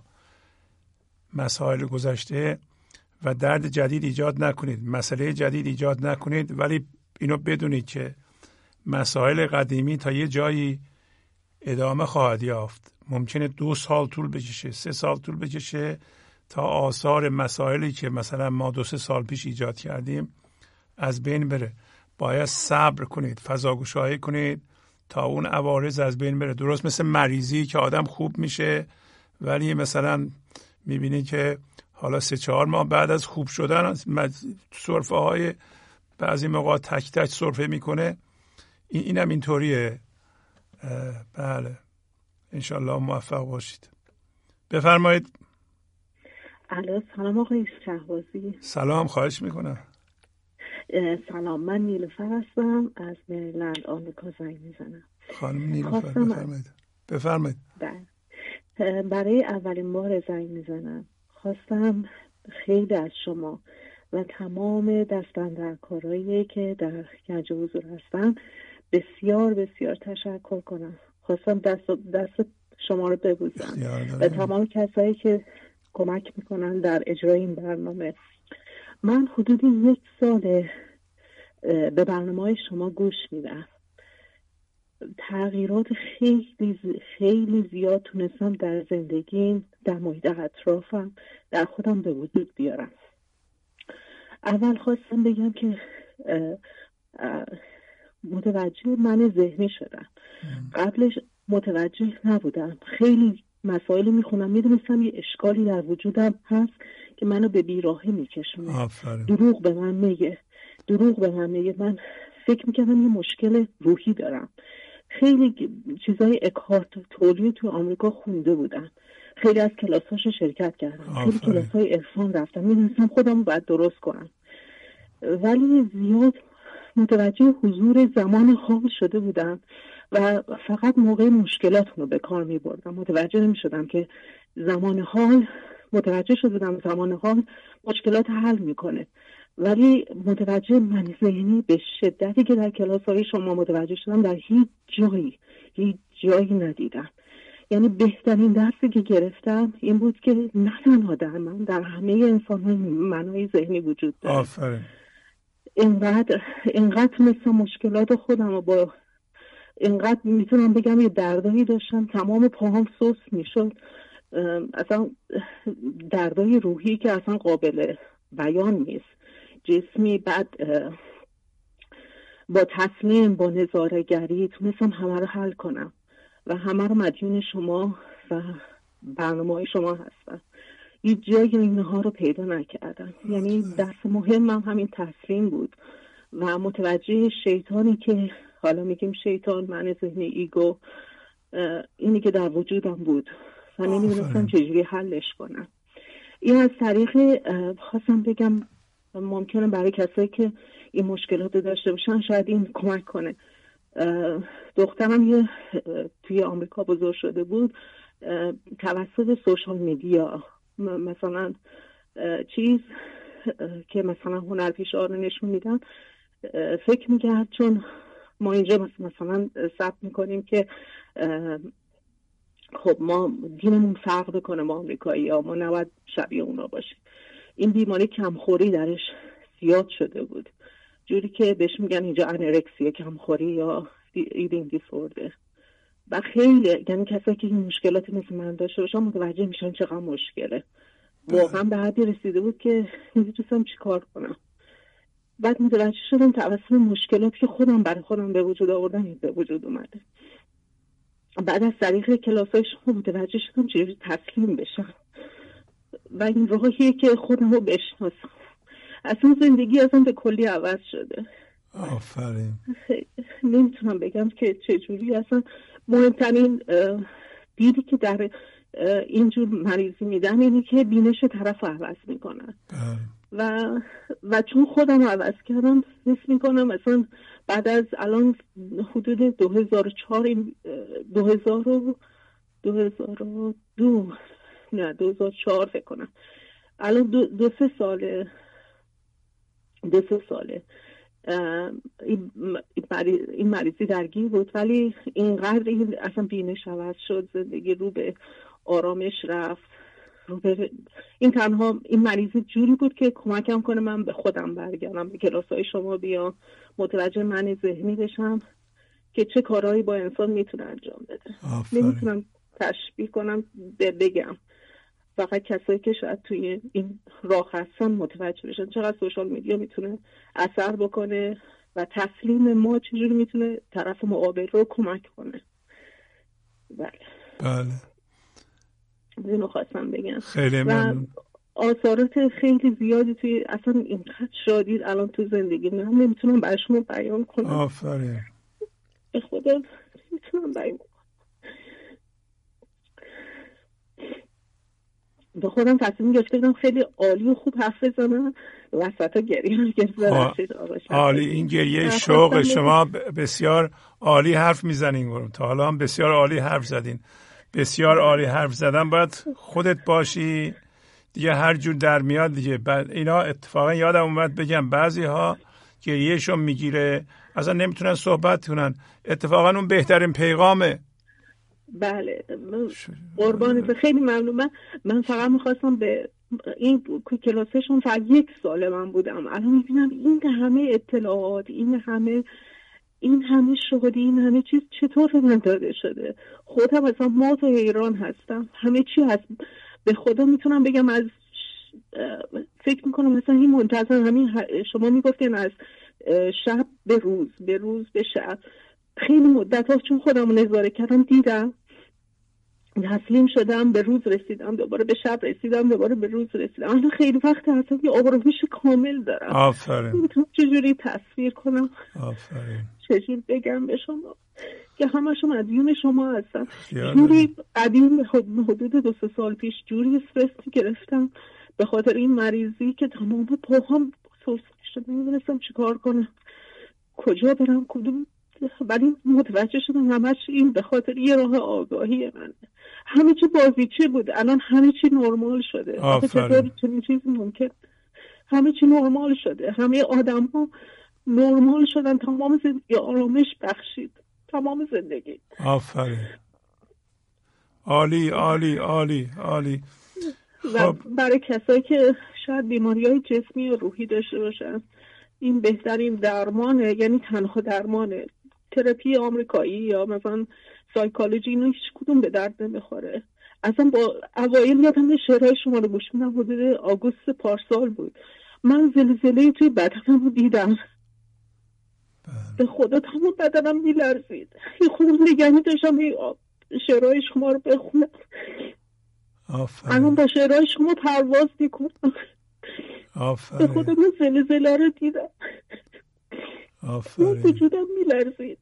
مسائل گذشته و درد جدید ایجاد نکنید، مسئله جدید ایجاد نکنید، ولی اینو بدونید که مسائل قدیمی تا یه جایی ادامه خواهد یافت. ممکنه 2 سال طول بکشه، 3 سال طول بکشه تا آثار مسائلی که مثلا ما 2-3 سال پیش ایجاد کردیم از بین بره. باید صبر کنید، فضاگشایی کنید تا اون عوارض از بین بره. درست مثل مریضی که آدم خوب میشه ولی مثلا میبینی که حالا 3-4 ماه بعد از خوب شدن سرفه های بعضی موقع تک سرفه میکنه. اینم اینطوریه. بله، انشالله موفق باشید. بفرمایید. الو، سلام آقای شهبازی. سلام، خواهش میکنم. سلام، من نیلوفر هستم، از مریلند آمریکا زنگ میزنم. خانم نیلوفر بفرمایید. برای اولین بار زنگ میزنم. خواستم خیلی از شما و تمام دستاندرکارایی که در گنج حضور هستن بسیار بسیار تشکر کنم. خواستم دست شما رو ببوسم و تمام کسایی که کمک میکنن در اجرای این برنامه. من حدود 1 سال به برنامه شما گوش میدم. تغییرات خیلی زیاد تونستم در زندگیم، در محیط اطرافم، در خودم به وجود بیارم. اول خواستم بگم که متوجه من ذهنی شدم. قبلش متوجه نبودم. خیلی مسائل میخونم، میدونستم یه اشکالی در وجودم هست که منو به بیراهه میکشونه. دروغ به من میگه. من فکر میکردم یه مشکل روحی دارم. خیلی چیزای اکهارت تولی تو آمریکا خونده بودم، خیلی از کلاساشو شرکت کردم، خیلی کلاسای عرفان رفتم، میدونستم خودمو باید درست کنم، ولی زیاد متوجه حضور زمان حال شده بودم و فقط موقع مشکلاتون رو به کار می بردم. متوجه نمی شدم که متوجه شدم زمان حال مشکلات حل میکنه، ولی متوجه من ذهنی به شدتی که در کلاس های شما متوجه شدم در هیچ جایی ندیدم. یعنی بهترین درسی که گرفتم این بود که نه تنها در من، در همه انسان های منای ذهنی وجود داره. آفرین. اینقدر تونستم مشکلات خودم رو با اینقدر میتونم بگم یه دردایی داشتم، تمام پاهم سوس میشد، اصلا دردای روحی که اصلا قابل بیان نیست، جسمی. بعد با تسلیم، با نظاره‌گری تونستم همه رو حل کنم و همه رو مدیون شما و برنامه‌های شما هستم. هیچ جایی اینها رو پیدا نکردم. یعنی درس مهمم همین تسلیم بود و متوجه شیطانی که حالا میگیم شیطان، معنی ذهنی، ایگو، اینی که در وجودم بود و نمیدونستم چجوری حلش کنم. این از طریق خواستم بگم ممکنه برای کسایی که این مشکلات رو داشته باشن شاید این کمک کنه. دخترم توی آمریکا بزرگ شده بود، توسط سوشال میدیا مثلا چیز که مثلا هنرپیشه‌ها رو نشون میدن فکر میکرد چون ما اینجا مثلا ثبت میکنیم که خب ما دینمون فرق بکنه با آمریکایی ها، ما نباید شبیه اونا باشیم. این بیماری کمخوری درش زیاد شده بود، جوری که بهش میگن اینجا انورکسیا، کمخوری یا ایتینگ دیسوردر. و خیلی یعنی کسایی که این مشکلاتی مثل من داشته باشن متوجه میشن چقدر مشکله. واقعا به حدی رسیده بود که نمی‌دونستم چی کار کنم. بعد متوجه شدم توسط مشکلاتی که خودم برای خودم به وجود آوردم این به وجود اومده. بعد از طریق کلاسای شما متوجه شدم چجوری تسلیم بشم و این راهیه که خودم رو بشناسم. اصلا زندگی ازم به کلی عوض شده. آفرین. نمیتونم بگم که چجوری. اصلا مهمترین دیدی که در اینجور مریضی میدن اینه که بینش طرف رو عوض میکنن و چون خودم رو عوض کردم حس میکنم مثلا بعد از الان حدود 2004 2004 فکر کنم الان دو سه ساله این مریضی درگیر بود، ولی اینقدر اصلا بینش عوض شد، زندگی رو به آرامش رفت. این تنها این مریضی جوری بود که کمکم کنه من به خودم برگردم، به کلاسای شما بیام، متوجه معنی ذهنی بشم که چه کارهایی با انسان میتونه انجام بده. نمیتونم تشبیه کنم بگم، فقط کسایی که شاید توی این راه هستن متوجه بشن چقدر سوشال میدیا میتونه اثر بکنه و تسلیم ما چجوری میتونه طرف مقابل رو کمک کنه. بله اینو خواستم بگم. خیلی ممنون. آثارات خیلی زیادی توی اصلا اینقدر شادی الان تو زندگی من نمیتونم برای شما بیان کنم. آفرین. به خدا نمیتونم بیان کنم. به خودم تصمیم گرفته بودم خیلی عالی و خوب حرف بزنم، وسط ها گریه عالی. این گریه شوق شما بسیار عالی حرف میزنین. تا حالا هم بسیار عالی حرف زدین. بسیار عالی حرف زدن باید خودت باشی دیگه، هر جور در میاد دیگه. اینا اتفاقا یادم اومد بگم بعضی ها گریهشون میگیره اصلا نمیتونن صحبت کنن، اتفاقا اون بهترین پیغامه. بله قربانت، خیلی ممنون. من فقط میخواستم به این کلاسشون فقط 1 سال من بودم، الان میبینم این همه اطلاعات، این همه شهودی، این همه چیز چطور من داده شده. خودم اصلا ما تو ایران هستم، همه چی هست. به خدا میتونم بگم از فکر میکنم مثلا این منتظر همین شما میگفتین از شب به روز به شب، خیلی مدت ها چون خودم نظاره کردم دیدم تسلیم شدم، به روز رسیدم، دوباره به شب رسیدم، دوباره به روز رسیدم. الان خیلی وقت هستم یه آرامش کامل دارم. آفرین. نمیتونم چجوری تصویر کنم. آفرین. چجوری بگم به شما که همشون مدیون شما هستم. جوری قدیم حدود 2-3 سال پیش جوری استرس گرفتم به خاطر این مریضی که تمام پاهم سوس شد، نمیدونستم چیکار کنم، کجا برم، کدوم. ولی متوجه شدم همش این به خاطر یه راه آگاهی من. همه چی بازیچه بود، الان همه چی نرمال شده. آفرین. چنین چیزی ممکن؟ همه چی نرمال شده، همه آدم ها نرمال شدن، تمام زندگی آرامش بخشید، تمام زندگی. آفرین. عالی عالی عالی عالی. و برای کسایی که شاید بیماری‌های جسمی و روحی داشته باشن این بهترین درمانه، یعنی تنها درمانه. تراپی آمریکایی یا مثلا سایکولوژی اینا هیچ کدوم به درد نمیخوره. اصلا با اوایل یادم شعرهای شما رو گوش میدم، حدود آگوست پارسال بود، من زلزله توی بدنم رو دیدم. به خدا تمام بدنم میلرزید، خودم نگهی داشتم شعرهای شما رو بخونم. الان با شعرهای شما پرواز میکنم. به خدا من زلزله رو دیدم. وجودم میلرزید.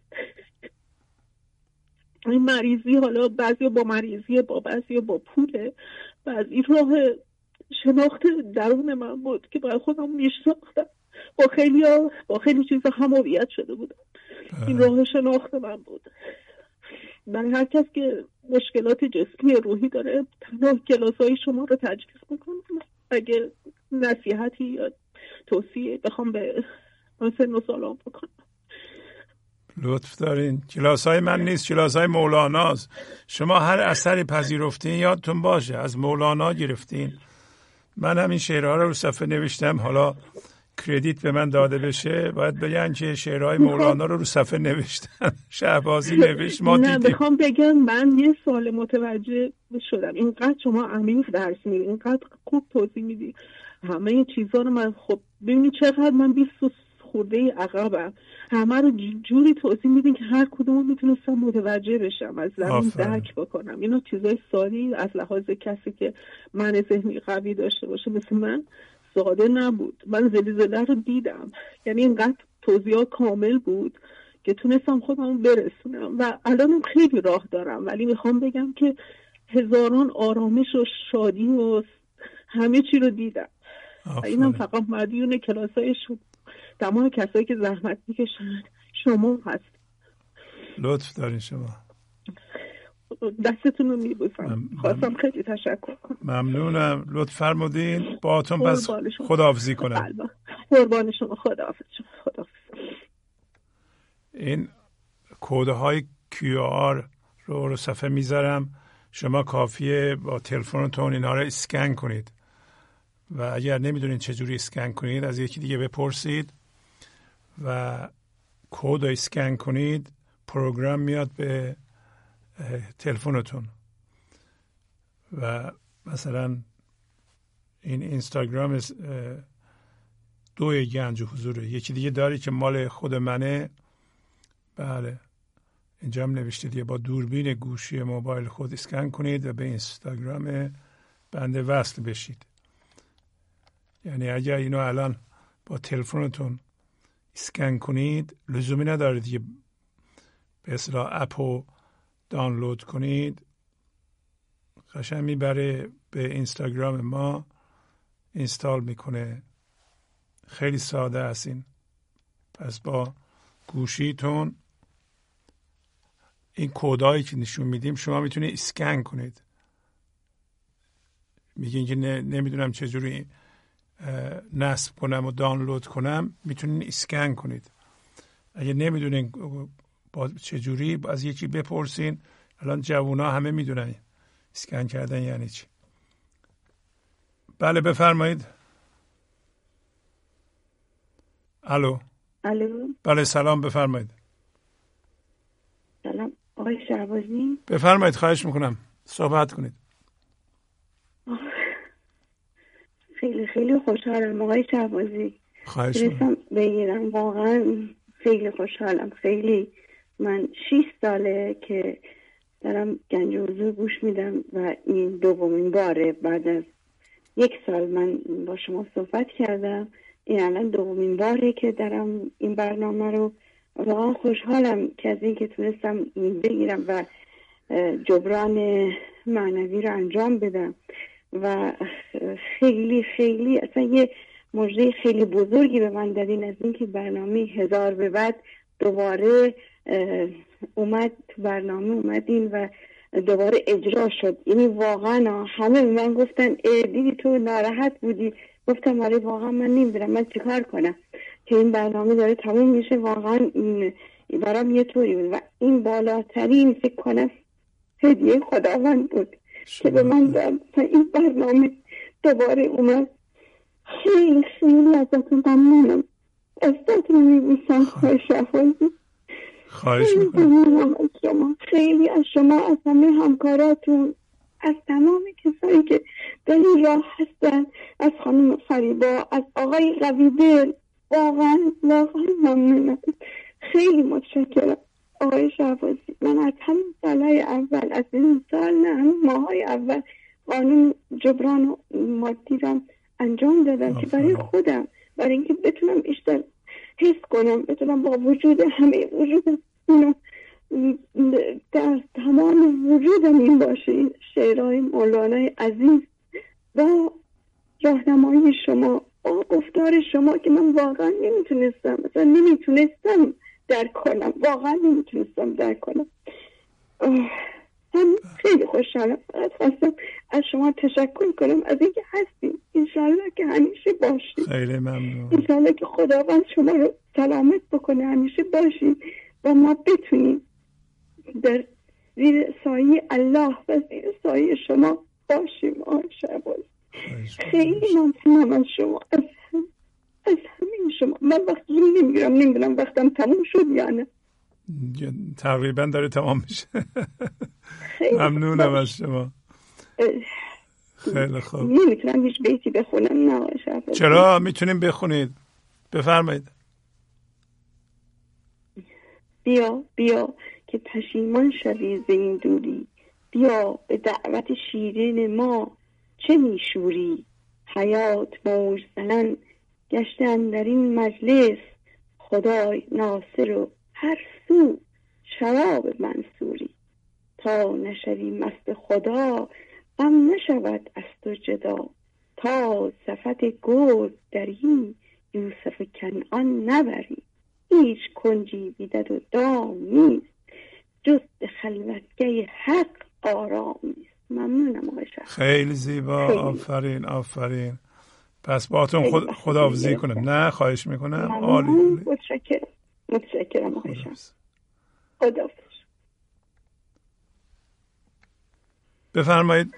این مریضی حالا بعضی با مریضی با بعضی با پوله، بعضی راه شناخت درون من بود که باید خودم میشناختم. با خیلی چیزا هم هویت شده بودم. این راه شناخت من بود. برای هر کس که مشکلات جسمی روحی داره تنها کلاس‌های شما رو تجویز میکنم. اگه نصیحتی یا توصیه بخوام به سن و سالام بکنم، لطف دارین. کلاس‌های من نیست، کلاس‌های مولاناست. شما هر اثری پذیرفتین یادتون باشه از مولانا گرفتین. من همین شعرها رو صفحه نوشتم. حالا کردیت به من داده بشه باید بگن که شعرهای مولانا رو صفحه نوشتم. شهبازی نوشت، ما دیدیم. نه بخوام بگم من یه سوال متوجه شدم. اینقدر شما عمیق درس میدید، اینقدر خوب توضیح میدید همه این چیزا رو. من خب ببینید چقدر من 20 خورده عقبم، همه رو جوری توضیح میدین که هر کدوم میتونستم متوجه بشم، از زمین درک بکنم. اینا چیزای ساده از لحاظ کسی که من ذهنی قوی داشته باشه مثل من ساده نبود. من زلزله رو دیدم، یعنی اینقدر توضیحات کامل بود که تونستم خودم برسونم و الانم خیلی راه دارم، ولی میخوام بگم که هزاران آرامش و شادی و همه چی رو دیدم. اینم فقط مدیون کلاسای تمام کسایی که زحمت میکشن شما هست. لطف دارین شما. دستتون رو میبوسم. خواستم خیلی تشکر کنم. ممنونم. لطف فرمودین. با اتون بس خداحافظی کنم. قربان شما. خداحافظ. این کد های QR رو صفحه میذارم. شما کافیه با تلفنتون اینا رو اسکن کنید و اگر نمیدونید چجوری اسکن کنید از یکی دیگه بپرسید و کد رو اسکن کنید، پروگرام میاد به تلفنتون. و مثلا این اینستاگرام 2 گنج حضوره. یکی دیگه داری که مال خود منه. بله اینجا هم نوشته دیگه با دوربین گوشی موبایل خود اسکن کنید و به اینستاگرام بنده وصل بشید. یعنی اگر اینو الان با تلفنتون اسکن کنید لزومی نداره دیگه به اصطلاح اپو دانلود کنید، قشنگ میبره به اینستاگرام ما اینستال میکنه. خیلی ساده است این. پس با گوشیتون این کدایی که نشون میدیم شما میتونید اسکن کنید. میگین که نمیدونم چجوری نصب کنم و دانلود کنم، میتونید اسکن کنید. اگه نمیدونین با چجوری از یکی بپرسین. الان جوونا همه میدونن اسکن کردن یعنی چی. بله بفرمایید. الو. بله سلام بفرمایید. سلام آقای شهبازی. بفرمایید خواهش میکنم صحبت کنید. خیلی خیلی خوشحالم آقای شهبازی. خواهش میکنم. بگیرم واقعا خیلی خوشحالم. خیلی من 6 ساله که دارم گنج حضور گوش میدم و این دومین باره بعد از 1 سال من با شما صحبت کردم. این الان دومین باره که دارم این برنامه رو. واقعا خوشحالم که از این که تونستم بگیرم و جبران معنوی رو انجام بدم و خیلی خیلی اصلا یه مژده خیلی بزرگی به من دادین از این که برنامه 1000 به بعد دوباره اومد تو برنامه اومدین و دوباره اجرا شد. یعنی واقعا همه من گفتن دیدی تو ناراحت بودی. گفتم آره واقعا من نمیدونم من چیکار کنم که این برنامه داره تموم میشه. واقعا برام یه طوری بود و این بالاترین فکر کنم هدیه خداوند بود که به من داد تا این برنامه دوباره اومد. خیلی خیلی ازتون ممنونم. دستتون میبوسم آقای شهبازی. خواهش میکنم. خیلی از شما، از همه همکاراتون، از تمام کسایی که در این راه هستن، از خانم فریبا، از آقای قویدل، واقعا ممنونم. خیلی متشکرم آقای شهبازی. من از همین سالهای اول، از این سال نه همین ماهای اول قانون جبران مادی رو انجام دادم که برای خودم، برای اینکه بتونم بیشتر حس کنم، بتونم با وجود همه وجودم اینو در تمام وجودم این باشه. این شعرهای مولانای عزیز با راهنمایی شما، با گفتار شما که من واقعا نمیتونستم درک کنم، واقعا نمیتونستم درک کنم. هم خیلی خوشحالم. خواستم از شما تشکر کنم از اینکه هستیم. انشالله که همیشه باشید. خیلی ممنون. انشالله که خداوند شما رو سلامت بکنه، همیشه باشید و ما بتونیم در زیر سایه الله و زیر سایه شما باشیم. شهباز خیلی ممنونم از شما، از همین شما. من وقت نمیدونم وقتم تموم شد یا نه. تقریبا داره تمام میشه. ممنونم از شما. خیلی خوب. نمیتونم هیچ بیتی بخونم. نه شهباز. چرا؟ میتونیم بخونید، بفرمایید. بیا بیا که پشیمان شوی ز این دوری، بیا به دعوت شیرین ما چه میشوری. حیات موج زنن گشتن در این مجلس، خدای ناصر و هر سو شراب منصوری. تا نشوی مست خدا غم نشود از تو جدا، تا صفت گرگ دری یوسف کنعان نبری. هیچ کنجی بیدد و دام نیست، جز به خلوتگه حق آرام نیست. ممنونم آقای شهر. خیلی زیبا. آفرین آفرین. پس باهاتون خداحافظی کنم. نه خواهش میکنم. عالی. متشکرم آقای شهر. خداحافظ. بفرمایید.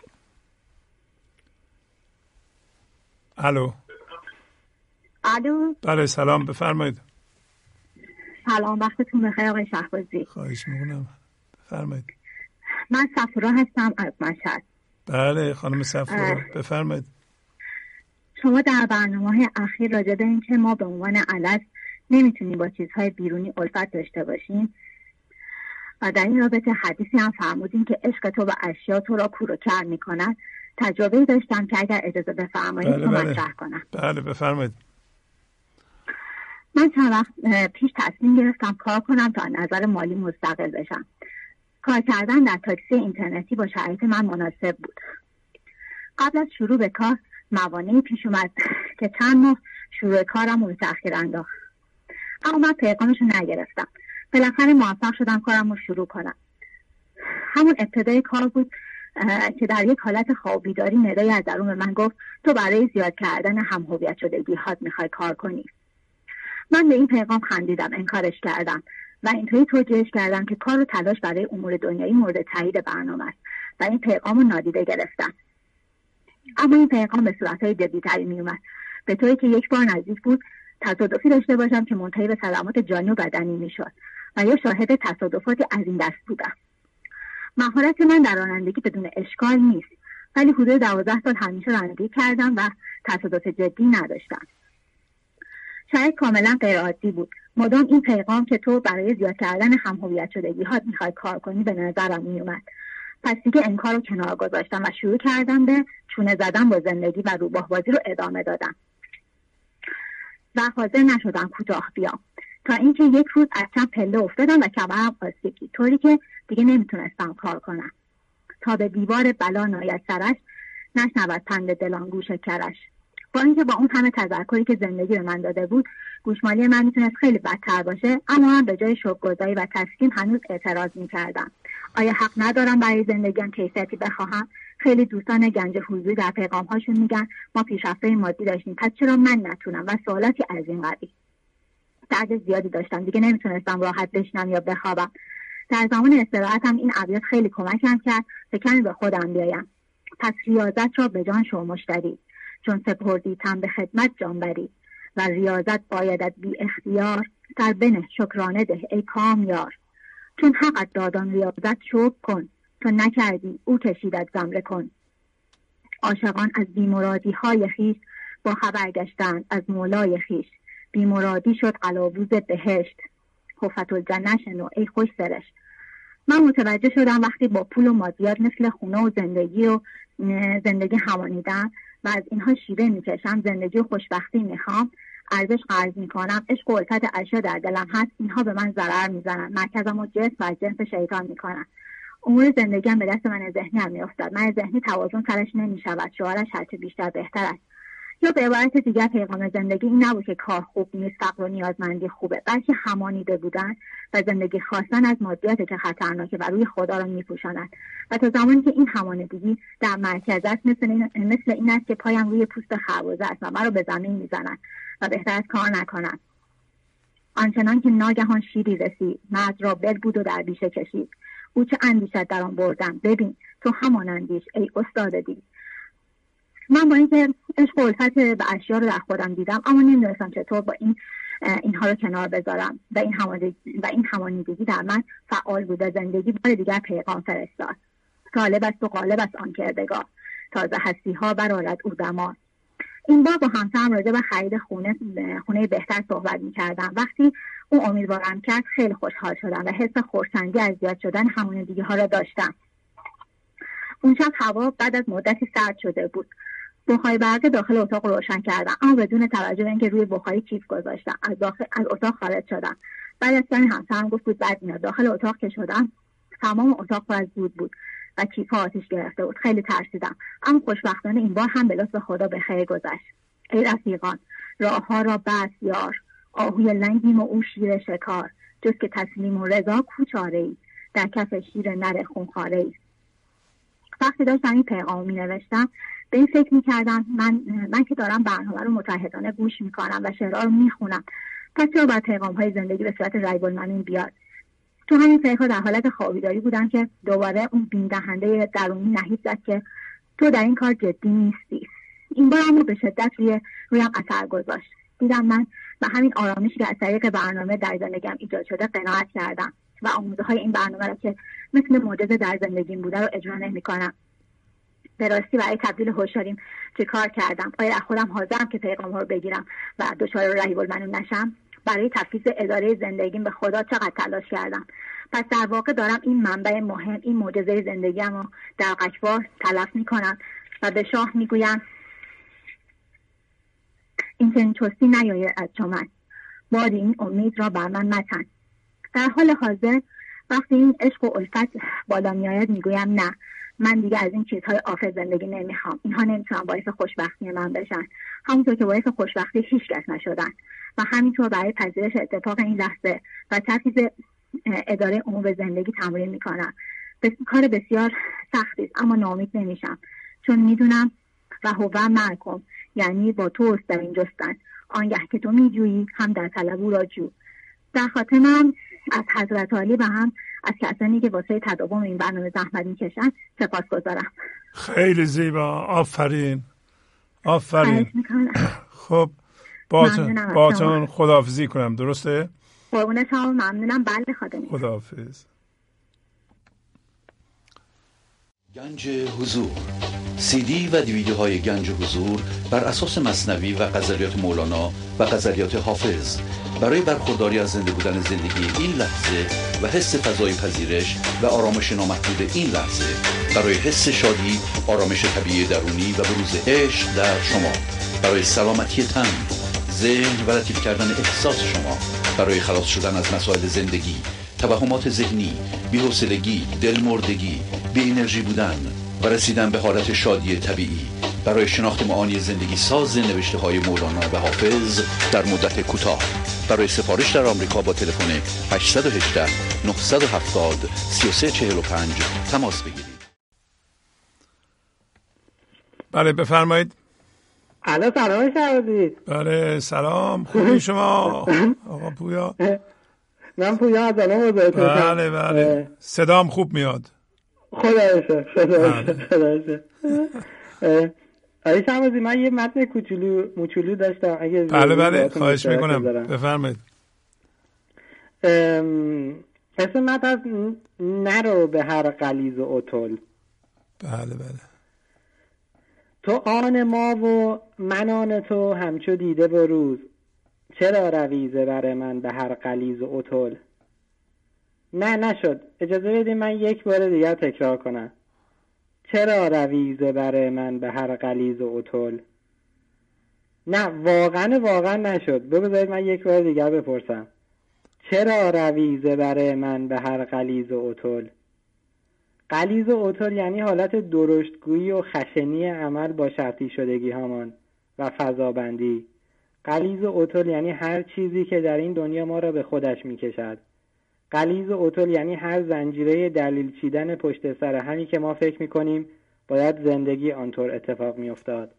الو. بله سلام، بفرمایید. سلام، وقتتون بخیر آقای شهبازی. خواهش میکنم، بفرمایید. من صفورا هستم از مشهد. بله خانم صفورا، بفرمایید. شما در برنامه‌های اخیر راجع به این که ما به عنوان علت نمیتونیم با چیزهای بیرونی الفت داشته باشیم و در این رابطه حدیثی هم فرمودین که عشق تو و اشیا تو را کور و کر میکنن. تجربه داشتم که اگر اجازه بفرمایید تو مطرح کنم. بله بفرمایید. من چند وقت پیش تصمیم گرفتم کار کنم تا نظر مالی مستقل بشم. کار کردن در تاکسی اینترنتی با شرایط من مناسب بود. قبل از شروع به کار موانعی پیش اومد که چند ماه شروع کارم رو تأخیر انداخت. اما من پیغامش رو نگرفتم. بالاخره موفق شدم کارم رو شروع کنم. همون ابتدای کار بود که در یک حالت خواب بیداری ندایی از درون من گفت تو برای زیاد کردن هم هویت شدگی هات میخوای کار کنی. من به این پیغام خندیدم، انکارش کردم و اینطوری توجیهش کردم که کار و تلاش برای امور دنیایی مورد تایید برنامه است و این پیغام رو نادیده گرفتم. اما این پیغام به صورتهای جدی‌تری میومد، به طوری که یک بار نزدیک بود تصادفی داشته باشم که منتهی به صدمات جانی و بدنی میشد و یا شاهد تصادفاتی از این دست بودم. مهارت من در رانندگی بدون اشکال نیست، ولی حدود 12 سال همیشه رانندگی کردم و تصادف جدی نداشتم. شاید کاملا غیر عادی بود. مدام این پیغام که تو برای زیاد کردن هم هویت شدگی ها میخوای کار کنی به نظرم میومد. پس دیگه انکار رو کنار گذاشتم و شروع کردم به چونه زدن با زندگی و روباه بازی رو ادامه دادم و حاضر نشدم کوتاه بیام تا اینکه یک روز از چند پله افتادم و کمرم آسیب دید، طوری که دیگه نمیتونستم کار کنم. تا به دیوار بلا ناید سرش، نشنود پند دلان گوش کرش. با اینکه با اون همه تذکری که زندگی به من داده بود گوشمالی من میتونست خیلی بدتر باشه، اما من به جای شکرگزاری و تسکین هنوز اعتراض میکردم. آیا حق ندارم برای زندگیم کیفیتی بخواهم؟ خیلی دوستان گنج حضوری در پیغام‌هاشون میگن ما پیشرفته مادی داشتیم، پس چرا من نتونم؟ و سوالاتی از این قبیل. درد زیادی داشتم، دیگه نمیتونستم راحت بشینم یا بخوابم. در زمان استراحتم این ابیات خیلی کمکم کرد که کمی به خودم بیایم. پس ریاضت را به جان شو مشتری، چون سپردی تن به خدمت جان بری. و ریاضت بایدت بی اختیار، سر بنه شکرانه ده ای کامیار. چون حقت دادان ریاضت شکر کن، تو نکردی او کشیدت زمره کن. عاشقان از بیمرادی های خیش، با خبر گشتند از مولای خیش. بیمرادی شد قلاووز بهشت، حفت الجنه شنو ای خوش سرش. من متوجه شدم وقتی با پول و مادیات مثل خونه و زندگی همانیدم و از اینها شیوه میکشم، زندگی و خوشبختی میخوام، ارزش قرض میکنم، عشق و الفت اشیا در دلم هست، اینها به من ضرر میزنن، مرکزم و جسم و جنس شیطان میکنن. امور زندگیم به دست من ذهنی هم میافتد. من ذهنی توازن سرش نمیشود، شعارش هرچه بیشتر بهتر است. یا به عبارت دیگر پیغام زندگی این نبود که کار خوب نیست، فقر و نیازمندی خوبه، بلکه همانیده بودن و زندگی خواستن از مادیاتی که خطرناکه و روی خدا را میپوشاند. و تا زمانی که این همانیدگی در مرکز است، مثل این است که پایم روی پوست خربزه است و مرا به زمین میزنند و بهتر از کار نکنند. آنچنان که ناگهان شیری رسید، مرد را بل بود و در بیشه کشید. او چه اندیشد در آن بردم، ببین تو همان اندیش ای استاد دید. من با اینکه عشق و الفت به اشیا رو در خودم دیدم، اما نمیدونستم چطور با اینها رو کنار بذارم و این همانیدگی در من فعال بوده. زندگی بار دیگر پیغام فرستاد. طالب است و غالب است آن کردگار، تازه هستی ها برآرد او دمار. این بار با همسرم راجع به خرید خونه بهتر صحبت می‌کردم. وقتی او امیدوارم کرد خیلی خوشحال شدم و حس خرسندی از زیاد شدن همانیدگی ها را داشتم. اون شب هوا بعد از مدتی سرد شده بود. بخاری برق داخل اتاق روشن کردم، اما بدون توجه به اینکه روی بخاری کیف گذاشتم از اتاق خارج شدم. بعد از کمی همسرم گفت بود بعد میاد. داخل اتاق که شدم تمام اتاق پر از دود بود و کیف‌ها آتش گرفته بود. خیلی ترسیدم، اما خوشبختانه این بار هم به لطف خدا به خیر گذشت. ای رفیقان، راه‌ها را بس یار، آهوی لنگیم و او شیر شکار، جز که تسلیم و رضا کوچاره‌ای، در کف شیر نر خونخواره‌ای. وقتی داشتم این پیغام می‌نوشتم به این فکر می‌کردم من که دارم برنامه رو متعهدانه گوش می‌کنم و شعرها رو می‌خونم، پس چرا باید پیغام‌های زندگی به صورت ریب المنون بیاد؟ تو همین فکرها در حالت خوابیداری بودم که دوباره اون بیم دهنده درونی نهیب زد که تو در این کار جدی نیستی. این بار اما به شدت رویم اثر گذاشت. دیدم من به همین آرامشی که از طریق برنامه در زندگیم ایجاد شده قناعت کردم و آموزه‌های این برنامه را که مثل معجزه در زندگیم بوده رو اجرا نمی‌کنم. به راستی برای تبدیل هوشیاریم چه کار کردم؟ آیا از خودم حاضرم که پیغام‌ها رو بگیرم و دچار رهیب المنون نشم؟ برای تفویض اداره زندگیم به خدا چقدر تلاش کردم. پس در واقع دارم این منبع مهم، این معجزه زندگیم رو در قکوار تلف می‌کنم و به شاه میگویم این چنین چستی نیاید از چمن، باد این امید را بر من متن. در حال حاضر وقتی این عشق و الفت بالا میآید میگویم نه، من دیگه از این چیزهای آفت زندگی نمیخوام. اینها نمیتونن باعث خوشبختی من بشن، همونطور که باعث خوشبختی هیچ کس نشدن. و همینطور برای پذیرش اتفاق این لحظه و تفویض اداره امور زندگی تمرین میکنم. کار بسیار سختی است، اما ناامید نمیشم، چون میدونم و هو معکم، یعنی با تو است در این جستن، آنگه که تو میجویی هم در طلب او را جو. در خاتمم از حضرت عالی و هم از کسانی که واسه تداوم این برنامه زحمت میکشن سپاسگزارم. خیلی زیبا، آفرین آفرین. خب باتون خداحافظی کنم، درسته؟ قربون شما، ممنونم. بله خدا خداحافظ. گنج حضور، CD و دیویدیوهای گنج حضور بر اساس مثنوی و غزلیات مولانا و غزلیات حافظ برای برخورداری از زنده بودن زندگی این لحظه و حس فضای پذیرش و آرامش نامحدود این لحظه، برای حس شادی، آرامش طبیعی درونی و بروز عشق در شما، برای سلامتی تن، ذهن و لطیف کردن احساس شما، برای خلاص شدن از مسائل زندگی، توهمات ذهنی، بی‌حوصلگی، دلمردگی، بی انرژی بودن و رسیدن به حالت شادی طبیعی، برای شناخت معانی زندگی ساز نوشته‌های مولانا و حافظ در مدت کوتاه. برای سفارش در آمریکا با تلفن 818 970 3345 تماس بگیرید. بله بفرمایید. الو سلام شهرزی. بله سلام، خوبی شما آقا پویا؟ من پویا از الان بزرگتون. بله بله صدام خوب میاد. خدایشه. آقای شهرزی من یه متن کوچولو داشتم اگه بله خواهش میکنم بفرمایید. اسم متن از نرو به هر غلیظ و عتل. بله تو آن ما و من آن تو همچو دیده و روز، چرا رویزه بر من به هر غلیظ و عتل. نه نشد، اجازه بدید من یک بار دیگر تکرار کنم. چرا رویزه بر من به هر غلیظ و عتل. نه واقعا نشد. بذارید من یک بار دیگر بپرسم. چرا رویزه بر من به هر غلیظ و عتل؟ غلیظ و عتل یعنی حالت درشتگویی و خشنی عمل با شرطی شدگی هامان و فضابندی. غلیظ و عتل یعنی هر چیزی که در این دنیا ما را به خودش میکشد. غلیظ و عتل یعنی هر زنجیره دلیل چیدن پشت سر همی که ما فکر میکنیم باید زندگی آنطور اتفاق میافتاد.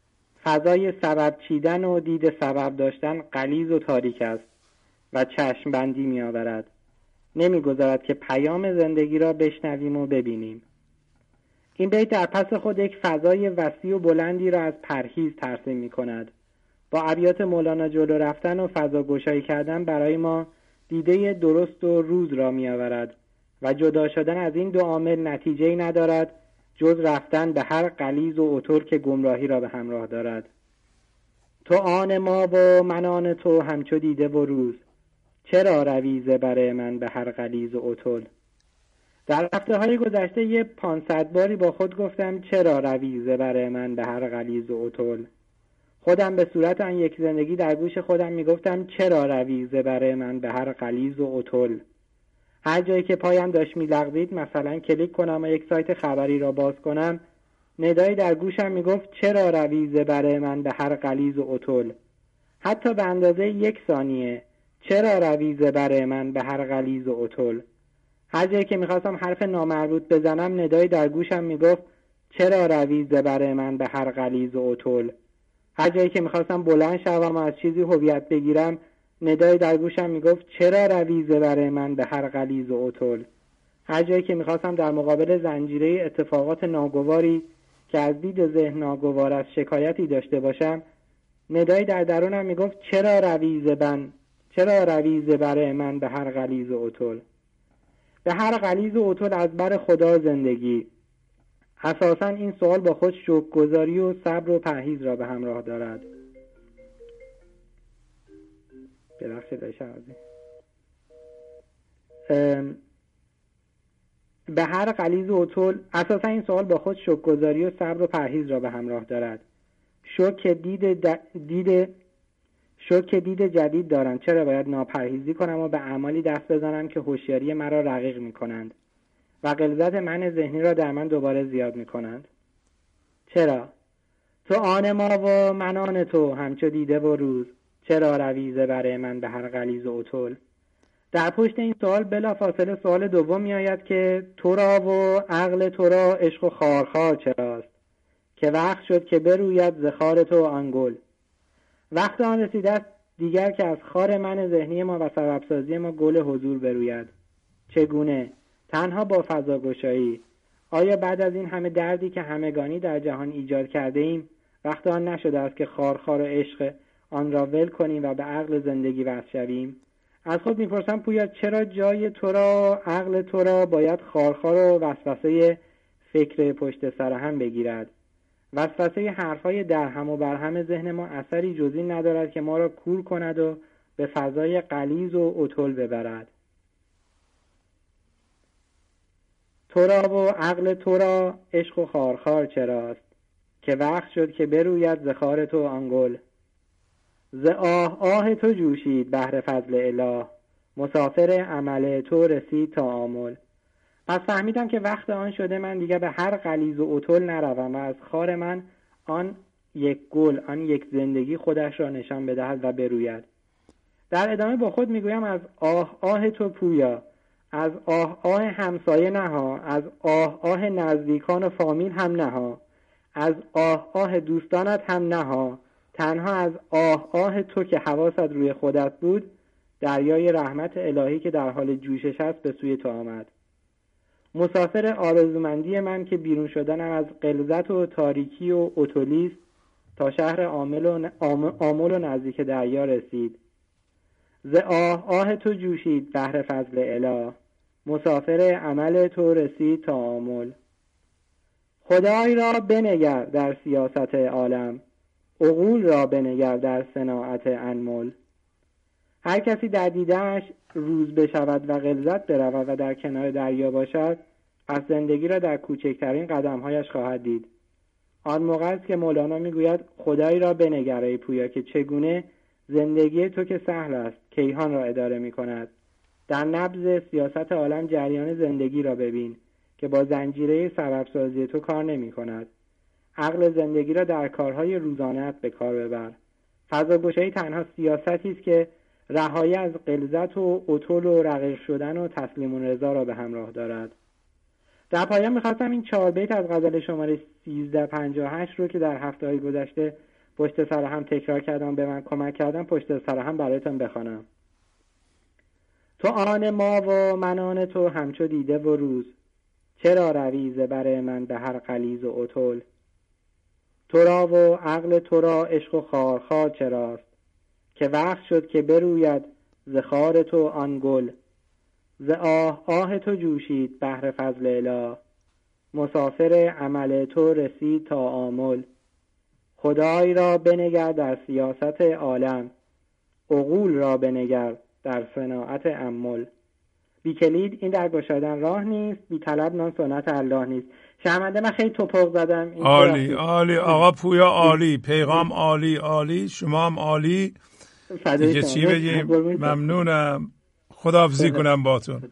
فضای سبب چیدن و دید سبب داشتن غلیظ و تاریک است و چشم بندی می آورد. نمی گذارد که پیام زندگی را بشنویم و ببینیم. این بیت در پس خود یک فضای وسیع و بلندی را از پرهیز ترسیم می کند. با ابیات مولانا جلو رفتن و فضا گشایی کردن برای ما دیده درست و روز را می آورد و جدا شدن از این دو عامل نتیجه‌ای ندارد جز رفتن به هر غلیظ و عتل که گمراهی را به همراه دارد. تو آن ما و من آن تو همچو دیده و روز، چرا رویزه بر من به هر غلیظ و عتل؟ در هفته‌های گذشته 500 باری با خود گفتم چرا رویزه بر من به هر غلیظ و عتل. خودم به صورت آن یک زندگی در گوش خودم میگفتم چرا رویزه بر من به هر غلیظ و عتل. هر جایی که پایم داشت میلغزید، مثلا کلیک کنم و یک سایت خبری را باز کنم، ندایی در گوشم میگفت چرا رویزه بر من به هر غلیظ و عتل. حتی به اندازه 1 ثانیه چرا رویزه بر من به هر غلیظ و عتل. هر جایی که میخواستم حرف نامربوط بزنم، ندایی در گوشم میگفت چرا رویزه بر من به هر غلیظ و عتل. هر جایی که میخواستم بلند شوم و از چیزی هویت بگیرم، ندایی در گوشم میگفت چرا رویزه بر من به هر غلیظ و عتل. هر جایی که میخواستم در مقابل زنجیره اتفاقات ناگواری که از دید ذهن ناگوار است شکایتی داشته باشم، ندایی در درونم میگفت چرا رویزه بر من به هر غلیظ و عتل. به هر غلیظ و عتل از بر خدا زندگی. اساساً این سوال با خود شکرگزاری و صبر و پرهیز را به همراه دارد. به هر غلیظ و عتل اساساً این سوال با خود شکرگزاری و صبر و پرهیز را به همراه دارد. شک دید جدید دارم. چرا باید ناپرهیزی کنم و به اعمالی دست بزنم که هوشیاری مرا رقیق می کنند و غلظت من ذهنی را در من دوباره زیاد می کنند؟ چرا؟ تو آن ما و من آن تو همچو دیده و روز، چرا رویزه بر من به هر غلیظ و عتل؟ در پشت این سوال بلا فاصله سوال دوم می آید که تو را و عقل تو را عشق و خارخار چراست، که وقت شد که بروید ز خار تو آن. وقت آن رسیده است دیگر که از خار من ذهنی ما و سببسازی ما گل حضور بروید. چگونه؟ تنها با فضاگشایی. آیا بعد از این همه دردی که همگانی در جهان ایجاد کرده ایم، وقت آن نشده است که خارخار و عشق آن را ول کنیم و به عقل زندگی وصل شویم؟ از خود میپرسم پویا چرا جای تو را، عقل تو را باید خارخار و وسوسه فکر پشت سر هم بگیرد؟ وسوسه حرفای در هم و بر هم ذهن ما اثری جزئی ندارد که ما را کور کند و به فضای غلیظ و عتل ببرد. تو را و عقل تو را عشق و خارخار چراست، که وقت شد که بروید ز خار تو آن. ز آه تو جوشید بحر فضل اله، مسافر عمل تو رسید تا آمل. پس فهمیدم که وقت آن شده من دیگر به هر غلیظ و عتل نروم و از خار من آن یک گل، آن یک زندگی خودش را نشان بدهد و بروید. در ادامه با خود میگویم از آه تو پویا، از آه همسایه نها، از آه نزدیکان و فامیل هم نها، از آه دوستانت هم نها، تنها از آه تو که حواست روی خودت بود، دریای رحمت الهی که در حال جوشش است به سوی تو آمد. مسافر آرزومندی من که بیرون شدنم از غلظت و تاریکی و عتلیست تا شهر آمل و نزدیک دریا رسید. ز آه تو جوشید بحر فضل اله، مسافر عمل تو رسید تا آمل. خدای را بنگر در سیاست عالم، عقول را بنگر در صناعت انمل. هر کسی در دیدنش روز بشود و غلظت برود و در کنار دریا باشد، از زندگی را در کوچکترین قدمهایش خواهد دید. آن موقع است که مولانا میگوید خدایی را بنگر ای پویا که چگونه زندگی تو که سهل است کیهان را اداره میکند. در نبض سیاست عالم جریان زندگی را ببین که با زنجیره سبب سازی تو کار نمی کند. عقل زندگی را در کارهای روزانه‌ات به کار ببر. فضاگشایی تنها سیاستی است که رهایی از غلظت و عتل و رقیق شدن و تسلیم و رضا را به همراه دارد. در پایان می‌خواستم این 4 بیت از غزل شماره 1358 رو که در هفته‌های گذشته پشت سر هم تکرار کردم به من کمک کردم پشت سر هم برایتان بخوانم. تو آن ما و من آن تو همچو دیده و روز، چرا روی ز بر من به هر غلیظ و عتل؟ تو را و عقل تو را عشق و خارخار چراست، که وقت شد که بروید ز خار تو آن گل. ز آه تو جوشید بحر فضل اله، مسافر عمل تو رسید تا آمل. خدای را بنگر در سیاست عالم، عقول را بنگر در صناعت امل. بی کلید این در گشادن راه نیست، بی طلب نان سنت الله نیست. شرمنده من خیلی توپق زدم. عالی عالی آقا پویا، عالی، پیغام عالی، عالی، شما هم عالی. دیگه چی بگیم؟ ممنونم. خداحافظی کنم باتون.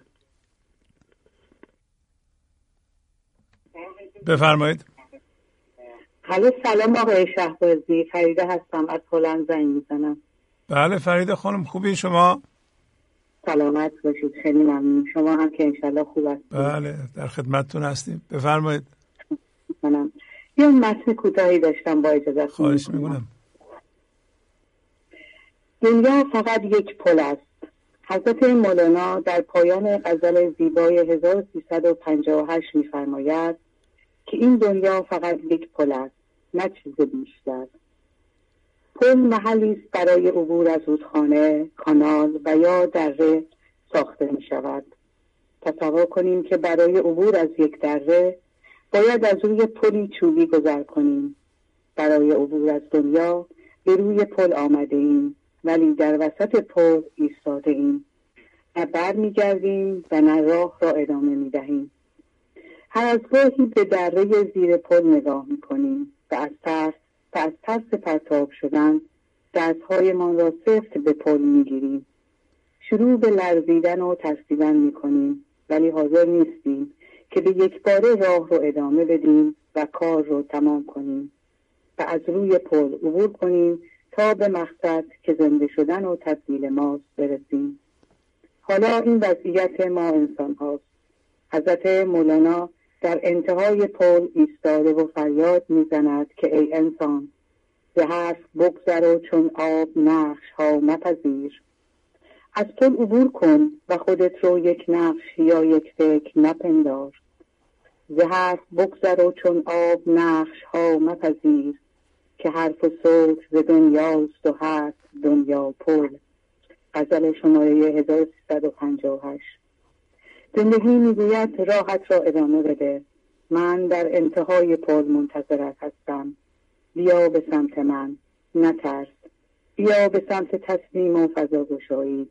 بفرمایید. سلام آقای شهبازی، فریده هستم از هلند زنگ میزنم. بله فریده خانم، خوبی شما؟ سلامت باشید، خیلی ممنون. شما هم که انشالله خوب هستید. بله در خدمتتون هستیم، بفرمایید. یه متن کوتاهی داشتم با اجازهتون. خواهش میکنم. دنیا فقط یک پل است. حضرت مولانا در پایان غزل زیبای 1358 می‌فرماید که این دنیا فقط یک پل است، نه چیز بیشتر. پل محلی است برای عبور از رودخانه، کانال و یا دره ساخته می شود. تصور کنیم که برای عبور از یک دره باید از روی پلی چوبی گذر کنیم. برای عبور از دنیا به روی پل آمده ایم، ولی در وسط پل ایستاده ایم. نه بر می گردیم و نه راه را ادامه می دهیم. هر از گاهی به دره زیر پل نگاه می کنیم و از ترس پرتاب شدن دستهایمان را سفت به پل می گیریم. شروع به لرزیدن و ترسیدن می کنیم، ولی حاضر نیستیم که به یک باره راه رو ادامه بدیم و کار رو تمام کنیم و از روی پل عبور کنیم تا به مقصد که زنده شدن و تبدیل ماست برسیم. حالا این وضعیت ما انسان هاست. حضرت مولانا در انتهای پل ایستاده و فریاد میزند که ای انسان، ز حرف بگذر و چون آب نقش ها مپذیر. از پل عبور کن و خودت رو یک نقش یا یک فکر نپندار. ز حرف بگذر و چون آب نقش ها مپذیر، که حرف و صوت ز دنیاست و حرف دنیا پل. غزل شماره 1358. زندگی میگوید راحت را ادامه بده. من در انتهای پل منتظرت هستم. بیا به سمت من، نترس. بیا به سمت تسلیم و فضاگشایی.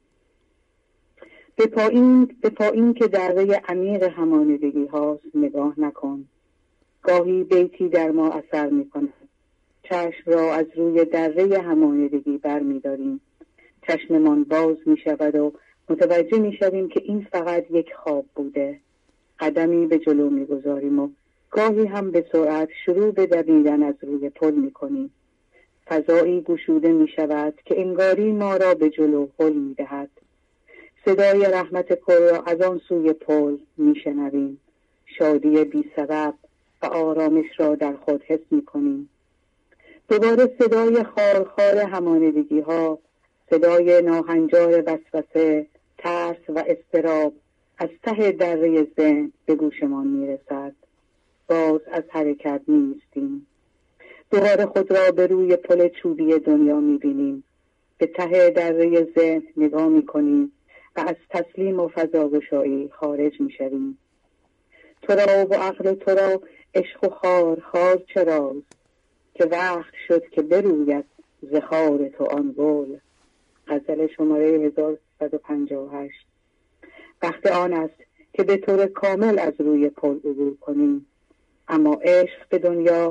به پایین که دره عمیق همانیدگی هاست نگاه نکن. گاهی بیتی در ما اثر می کند. چشم را از روی دره همانیدگی بر می داریم. چشممان باز می شود و متوجه می شویم که این فقط یک خواب بوده. قدمی به جلو می گذاریم و گاهی هم به سرعت شروع به دویدن از روی پل می کنیم. فضایی گشوده می شود که انگاری ما را به جلو هل می دهد. صدای رحمت پل را از آن سوی پل می شنویم. شادی بی سبب و آرامش را در خود حس می کنیم. دوباره صدای خارخار همانیدگی ها، صدای ناهنجار وسوسه، ترس و اضطراب از ته دره ذهن به گوشمان میرسد. باز از حرکت نیستیم. دوباره خود را به روی پل چوبی دنیا میبینیم. به ته دره ذهن نگاه میکنیم و از تسلیم و فضاگشایی خارج میشویم. تو را و عقل تو را عشق و خار چراست، که وقت شد که بروید ز خار تو آن گل. غزل شماره 1358. وقت آن است که به طور کامل از روی پل عبور کنیم، اما عشق به دنیا و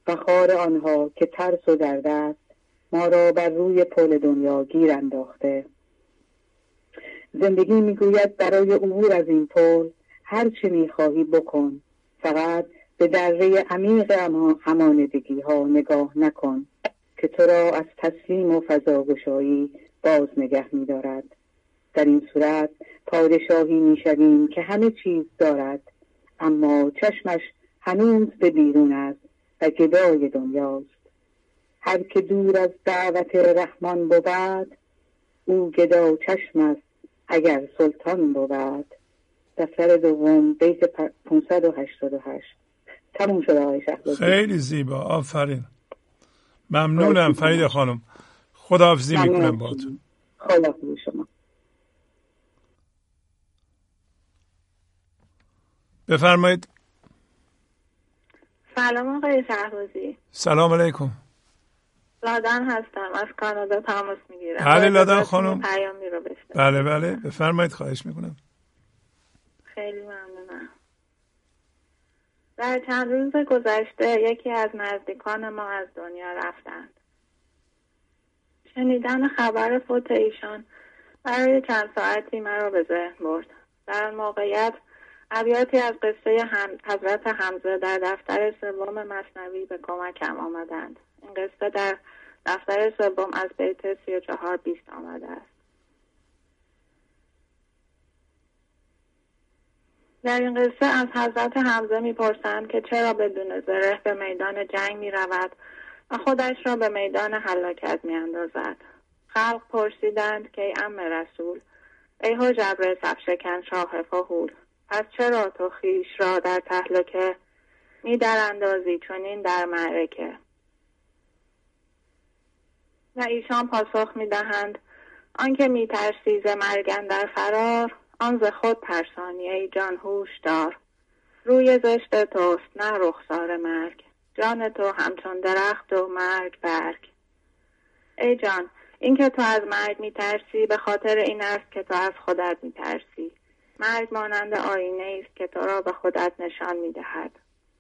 فخار آنها که ترس و درد است ما را بر روی پل دنیا گیر انداخته. زندگی میگوید برای عبور از این پل هر چه میخواهی بکن، فقط به دره عمیق همانندگی ها نگاه نکن که تو را از تسلیم و فضاگشایی باز نگه می‌دارد. در این صورت پادشاهی می‌شویم که همه چیز دارد اما چشمش هنوز به بیرون است و گدای دنیاست. هر که دور از دعوت رحمان بود او گدا چشم است اگر سلطان بود. دفتر دوم بیت 588. تموم شده آقای شهبازی. خیلی زیبا، آفرین. ممنونم فرید خانم. خداحافظی میکنم باهاتون. خداحافظی شما. بفرمایید. سلام آقای شهبازی. سلام علیکم. لادن هستم، از کانادا تماس میگیرم. بله لادن خانم. پیامی رو بشنوم. بله بله بفرمایید، خواهش میکنم. خیلی ممنونم. در چند روز گذشته یکی از نزدیکان ما از دنیا رفتند. شنیدن خبر فوت ایشان برای چند ساعتی مرا به ذهن برد. در موقعیت ابیاتی از قصه حضرت حمزه در دفتر سوم مثنوی به کمکم آمدند. این قصه در دفتر سوم از بیت 34-20 آمده است. در این قصه از حضرت حمزه می‌پرسند که چرا بدون زره به میدان جنگ می‌رود و خودش را به میدان هلاکت می‌اندازد. خلق پرسیدند که ای عم رسول، ای حجبر صفشکن شاه فهول، پس چرا تو خویش را در تهلکه می در اندازی چنین در معرکه؟ و ایشان پاسخ می دهند آنکه می ترسی ز مرگ اندر فرار، آن ز خود ترسانی ای جان هوش دار. روی زشت توست نه رخسار مرگ، جان تو همچون درخت و مرگ برگ. ای جان این که تو از مرگ می ترسی به خاطر این است که تو از خودت می ترسی. مرگ مانند آینه است که تو را به خودت نشان می دهد.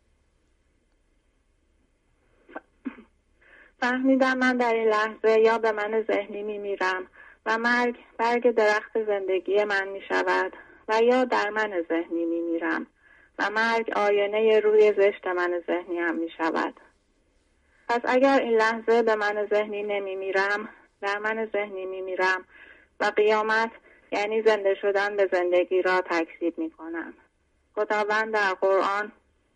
فهمیدم من در این لحظه یا به من ذهنی می میرم و مرگ برگ درخت زندگی من می شود و یا در من ذهنی می میرم و مرگ آینه روی زشت من ذهنی هم می شود. پس اگر این لحظه به من ذهنی نمی میرم، در من ذهنی می میرم و قیامت یعنی زنده شدن به زندگی را تکذیب می کنم. خداوند در قرآن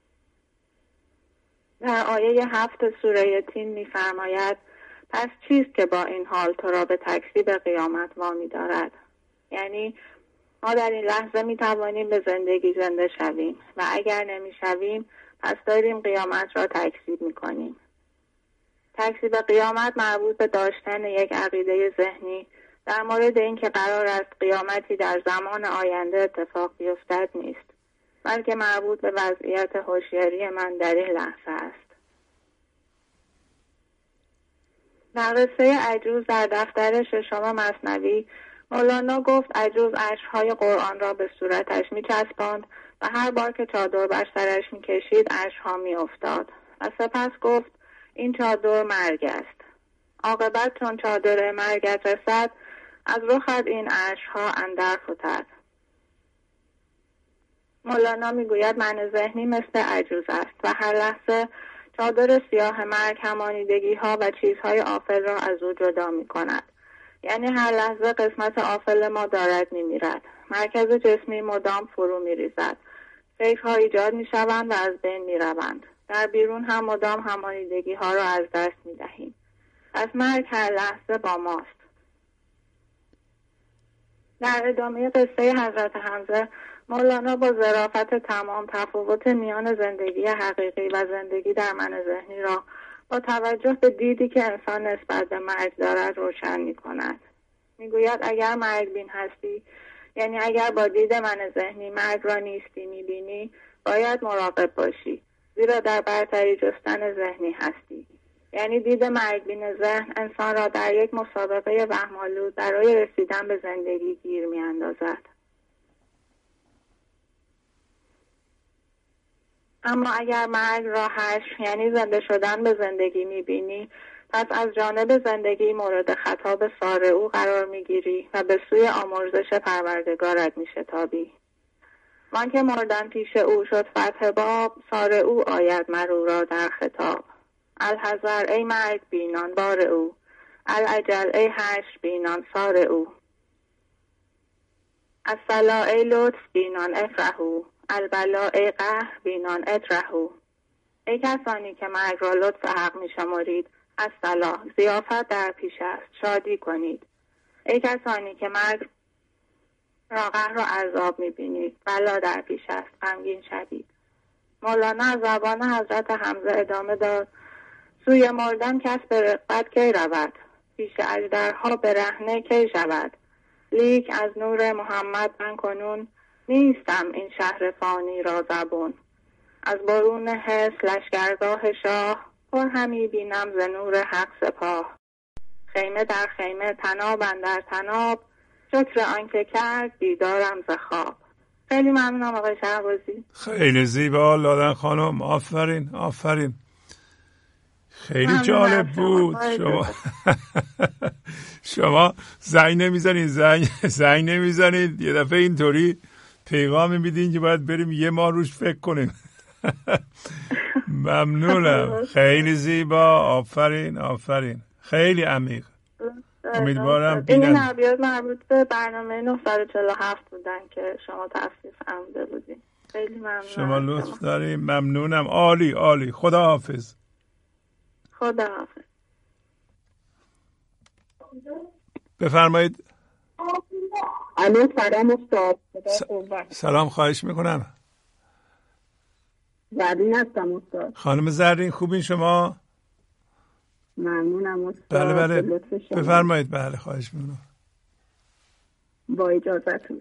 در آیه 7 سوره تین می فرماید پس چیست که با این حال تو را به تکذیب قیامت وامی دارد؟ یعنی ما در این لحظه می توانیم به زندگی زنده شویم و اگر نمی شویم پس داریم قیامت را تکذیب می کنیم. تکذیب قیامت مربوط به داشتن یک عقیده ذهنی در مورد اینکه قرار است قیامتی در زمان آینده اتفاق بیفتد نیست، بلکه مربوط به وضعیت هوشیاری من در این لحظه است. در قصه عجوز در دفتر ششم مثنوی مولانا گفت عجوز اشک‌های قرآن را به صورتش می‌چسباند و هر بار که چادر بر سرش می‌کشید اشک‌ها می‌افتاد و سپس گفت این چادر مرگ است. عاقبت چون چادر مرگت رسد از رخت این اشک‌ها اندر فتد. مولانا میگوید من ذهنی مثل عجوز است و هر لحظه چادر سیاه مرگ همانیدگی‌ها و چیزهای آفل را از او جدا می‌کند. یعنی هر لحظه قسمت آفل ما دارد می‌میرد. مرکز جسمی مدام فرو می‌ریزد. فکرها ایجاد می‌شوند و از بین می‌روند. در بیرون هم مدام همانیدگی‌ها را از دست می‌دهیم. از مرگ هر لحظه با ماست. در ادامه قصه حضرت حمزه مولانا با ظرافت تمام تفاوت میان زندگی حقیقی و زندگی در من ذهنی را با توجه به دیدی که انسان نسبت به مرگ دارد روشن می کند. می گوید اگر مرگ بین هستی، یعنی اگر با دید من ذهنی مرگ را نیستی می بینی، باید مراقب باشی، زیرا در برتری جستن ذهنی هستی. یعنی دید مرگ بین ذهن انسان را در یک مسابقه وهم‌آلود برای رسیدن به زندگی گیر می اندازد. اما اگر مرگ را حشر یعنی زنده شدن به زندگی میبینی، پس از جانب زندگی مورد خطاب سارعو قرار میگیری و به سوی آمرزش پروردگارت میشتابی. وان که مردن پیش او شد فتح باب، سارعو آید مرو را در خطاب. الحذر ای مرگ بینان بار او، العجل ای حشر بینان سار او. الصلا ای لطف بینان افرحو، البلا ای قهر بینان اطرحو. ای کسانی که مرگ را لطف حق می شمارید، الصلا ضیافت در پیش است شادی کنید. ای کسانی که مرگ را قهر و عذاب می بینید، بلا در پیش است غمگین شوید. مولانا از زبان حضرت حمزه ادامه داد: سوی مردن کس به رغبت کی رود، پیش اژدرها برهنه کی شود. لیک از نور محمد من کنون، نیستم این شهر فانی را زبون. از برون حس لشکرگاه شاه، پر همی بینم ز نور حق سپاه. خیمه در خیمه تناب اندر تناب، شکر آنکه کرد دیدارم ز خواب. خیلی ممنونم آقای شهبازی. خیلی زیبا لادن خانم، آفرین آفرین، خیلی جالب بود. شما زنگ نمیزنید یه دفعه اینطوری پیغامی میدین که باید بریم یه ماه روش فکر کنیم. ممنونم، خیلی زیبا، آفرین، خیلی عمیق. امیدوارم این ابیات مربوط به برنامه 947 بودن که شما تفسیر فرموده بودین. خیلی ممنونم. شما لطف داریم. ممنونم. عالی. خدا حافظ. بفرمایید. الو، سلام استاد. سلام، خواهش میکنم. زرین هستم استاد. خانم زرین، خوبین شما؟ ممنونم استاد. بله بفرمایید. بله خواهش میکنم. با اجازتون.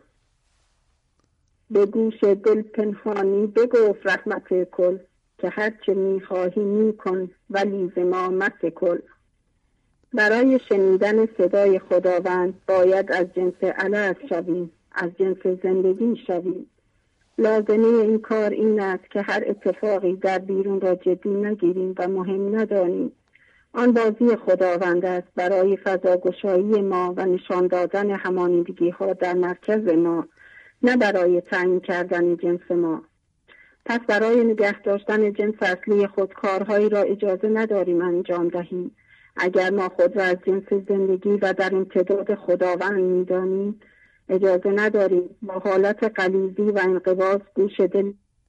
به گوش دل پنهانی بگفت رحمت کل، که هرچه میخواهی میکن ولی ز ما مسکل. برای شنیدن صدای خداوند باید از جنس الست شویم، از جنس زندگی شویم. لازمه این کار این است که هر اتفاقی در بیرون را جدی نگیریم و مهم ندانیم. آن بازی خداوند است برای فضاگشایی ما و نشان دادن همانیدگی ها در مرکز ما، نه برای تعیین کردن جنس ما. پس برای نگه داشتن جنس اصلی خود کارهایی را اجازه نداریم انجام دهیم. اگر ما خود را از جنس زندگی و در امتداد خداوند می‌دانیم، اجازه نداریم با حالت غلیظی و انقباض گوش دل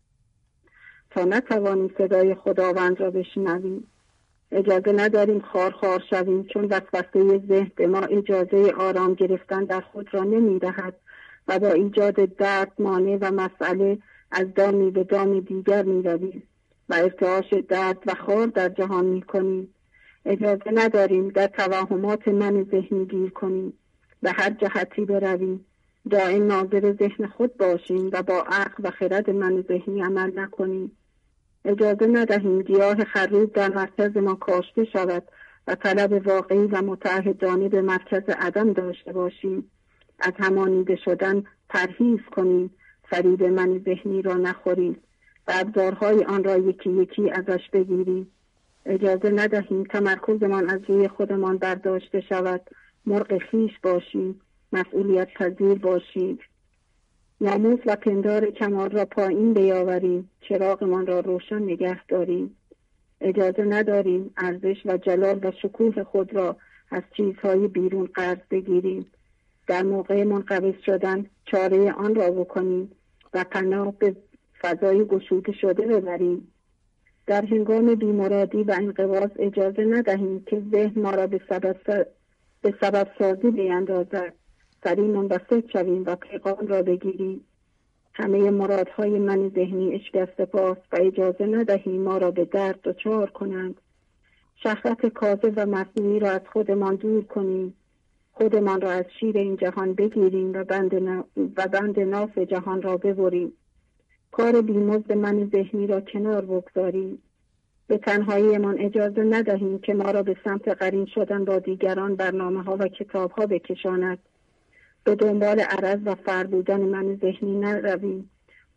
تا نتوانیم صدای خداوند را بشنویم. اجازه نداریم خار شویم، چون وسوسه ذهن به ما اجازه آرام گرفتن در خود را نمی‌دهد و با ایجاد درد، مانع و مسئله از دامی به دام دیگر می‌رویم و ارتعاش درد و خار در جهان می‌کنیم. اجازه نداریم در توهمات من ذهنی گیر کنیم، به هر جهتی برویم دائم ناظر ذهن خود باشیم و با عقل و خرد من ذهنی عمل نکنیم. اجازه ندهیم گیاه خروب در مرکز ما کاشته شود و طلب واقعی و متعهدانه به مرکز عدم داشته باشیم. از همانیده شدن پرهیز کنیم، فریب من ذهنی را نخوریم و ابزارهای آن را یکی یکی ازش بگیریم. اجازه ندهیم تمرکزمان از روی خودمان برداشته شود، مرغ خویش باشیم، مسئولیت پذیر باشیم، ناموس و پندار کمال را پایین بیاوریم، چراغمان را روشن نگه داریم. اجازه نداریم ارزش و جلال و شکوه خود را از چیزهای بیرون قرض بگیریم. در موقع منقبض شدن چاره آن را بکنیم و پناه به فضای گشوده شده ببریم. در هنگام بیمرادی و انقباض اجازه ندهیم که ذهن ما را به سبب سازی بیندازد. سریع منبسط شویم و پیغام را بگیریم. همه مرادهای من ذهنی اشکسته پاست و اجازه ندهیم ما را به درد دچار کنند. شهوت کاذب و مصنوعی را از خودمان دور کنیم. خودمان را از شیر این جهان بگیریم و بند ناف جهان را ببریم. کار بیمزد من ذهنی را کنار بگذاریم. به تنهاییمان اجازه ندهیم که ما را به سمت قرین شدن با دیگران، برنامه‌ها و کتاب‌ها بکشاند. به دنبال عرض و فر بودن من ذهنی نرویم.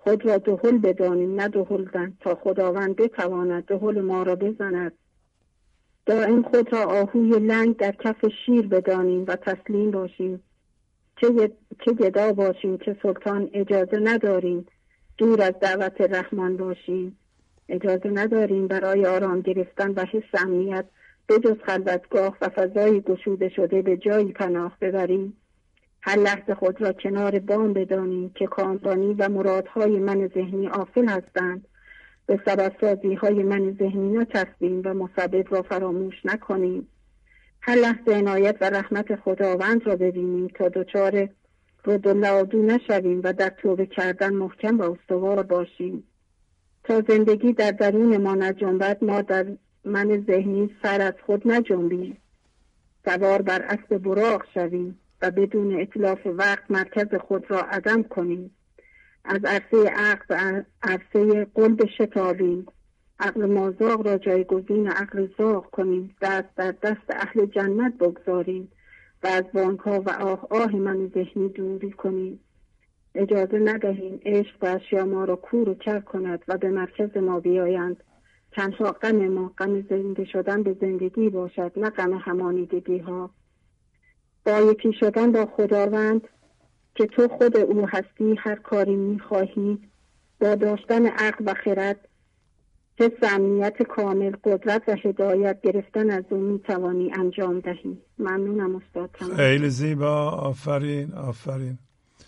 خود را دهل بدانیم نه دهلزن، تا خداوند بتواند دهل ما را بزند. دائم خود را آهوی لنگ در کف شیر بدانیم و تسلیم باشیم. چه گدا باشیم چه سلطان، اجازه نداریم دور از دعوت رحمان باشیم. اجازه نداریم برای آرام گرفتن و حس امنیت به جز خلوتگاه و فضای گشوده شده به جایی پناه ببریم. هر لحظه خود را کنار بام بدانیم که کامرانی و مرادهای من ذهنی آفل هستند. به سببسازی های من ذهنی نچسبیم و مسبب را فراموش نکنیم. هر لحظه عنایت و رحمت خداوند را ببینیم تا دچار رد و لعادو نشویم و در توبه کردن محکم و استوار باشیم. تا زندگی در درون ما نجنبد، ما در من ذهنی سر از خود نجنبیم. سوار بر اسب براق شویم و بدون اتلاف وقت مرکز خود را عدم کنیم. از عرصه عقل و عرصه قلب شتابیم. عقل مازاغ را جایگزین عقل زاغ کنیم. دست در دست اهل جنت بگذاریم و از بانکها و آه من ذهنی دوری کنیم. اجازه ندهیم عشق و اشیا ما را کور و کر کند و به مرکز ما بیایند. تنها غم ما غم زنده شدن به زندگی باشد، نه غم همانیدگی ها. با یکی شدن با خداوند که تو خود او هستی، هر کاری میخواهی با داشتن عقل و خرد، حس امنیت کامل، قدرت و هدایت گرفتن از او میتوانی انجام دهی. ممنونم استاد. خیلی زیبا، آفرین آفرین.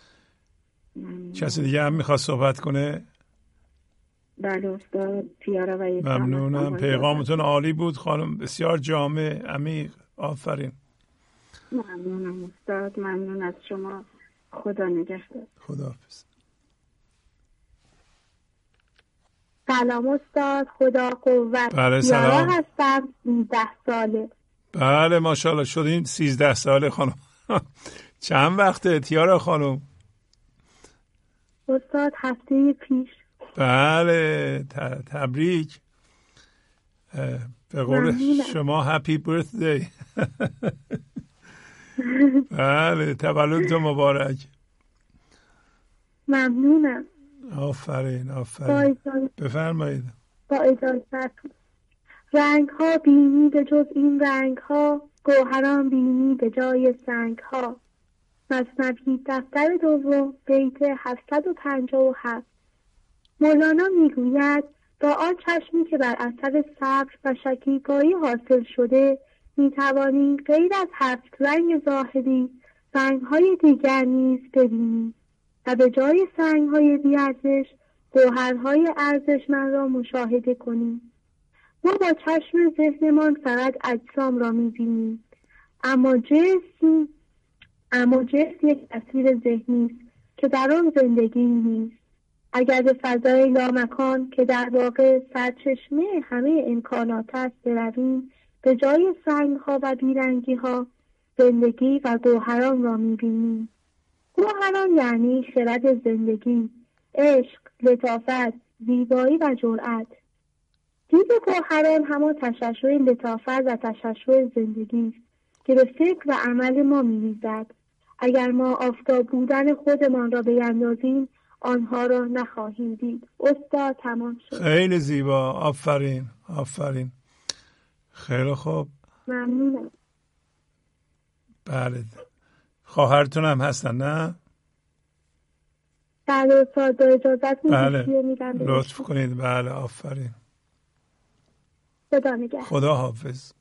کسی دیگه هم میخواد صحبت کنه؟ بله استاد. تیارا و یک ممنونم، پیغامتون عالی بود خانم، بسیار جامع عمیق. آفرین. ممنونم استاد، ممنون از شما. خدا نگهدار. خداحافظ. سلام استاد، خدا قوت. بله سلام. هستم، 13 ساله. بله ماشاءالله شدین 13 ساله خانم. چند وقته تیارا خانم؟ استاد هفته پیش. بله تبریک. به قول شما هپی برثدی. بله تولد مبارک. ممنونم. آفرین آفرین. بفرمایید. با اجازهتون. رنگ ها بینی به جز این رنگ ها، گوهران بینی به جای سنگ ها. مثنوی دفتر دوم بیت 757. مولانا میگوید با آن چشمی که بر اثر صبر و شکیبایی حاصل شده میتوانی غیر از 7 رنگ ظاهری رنگ‌های دیگر نیز ببینی و به جای سنگ‌های بی‌ارزش گوهرهای ارزشمند را مشاهده کنی. ما با چشم ذهنمان فقط اجسام را می‌بینیم، اما جسم یک تصویر ذهنی است که در آن زندگی نیست. اگر به فضای لامکان که در واقع سرچشمه همه امکانات است برویم، به جای سنگ‌ها و بیرنگی‌ها زندگی و گوهران را می‌بینیم. گوهران یعنی خرد زندگی، عشق، لطافت، زیبایی و جرأت. دید گوهران همان تشعشع لطافت و تشعشع زندگی است که به فکر و عمل ما می‌ریزد. اگر ما آفتاب بودن خودمان را بیندازیم آنها را نخواهیم دید. استاد تمام شد. خیلی زیبا، آفرین آفرین. خیلی خوب، ممنونم. بله خواهرتون هم هستن نه؟ بله استاد با اجازت بله لطف کنید. بله آفرین. خدا نگهدار. خدا حافظ.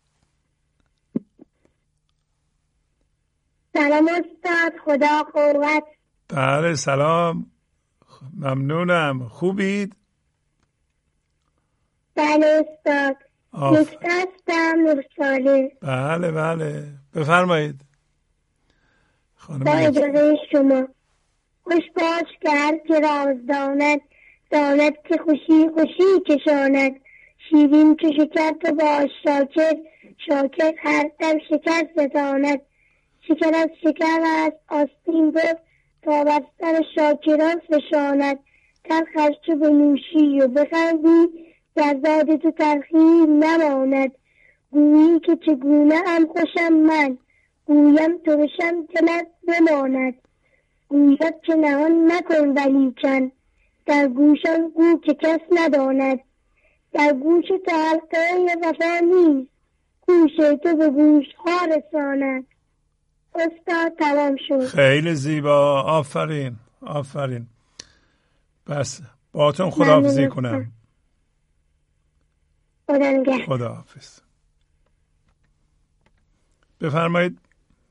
سلام استاد، خدا قوت. بله سلام، ممنونم. خوبید؟ بله استاد. هستم 9 ساله. بله بله بفرمایید. با اجازه شما. خوش باش کرد که راز داند، داند که خوشی خوشی کشاند. شیرین که شکر تو باش شاکر، شاکر هر دم شکر ستاند. شکر از شکر است آستین برد، تا بر سر شاکران فشاند. تلخش چو بنوشی و بخندی، در داد تو تلخی نماند. گویی که چگونه ام خوشم من، گویم تو بشم دلت بماند. گوید که نهان نکن ولیکن، در گوشم گو که کس نداند، در گوش تو حلقه وفا نیست، گوش تو به گوش ها رساند. استاد تمام شد. خیلی زیبا، آفرین آفرین. بس باهاتون خداحافظی کنم. خداحافظ. بفرمایید.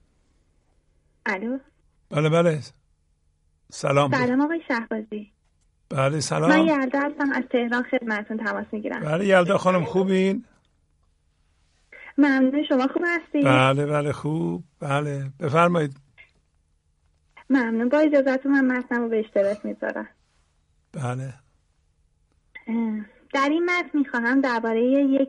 الو. بله سلام. سلام آقای شهبازی. بله سلام. من یلدا هستم، از تهران خدمتتون تماس میگیرم. بله یلدا خانم خوبین؟ ممنون، شما خوب هستید؟ بله خوب. بله بفرمایید. ممنون، با اجازهتون من متنم رو به اشتراک میذارم. بله. در این متن میخواهم درباره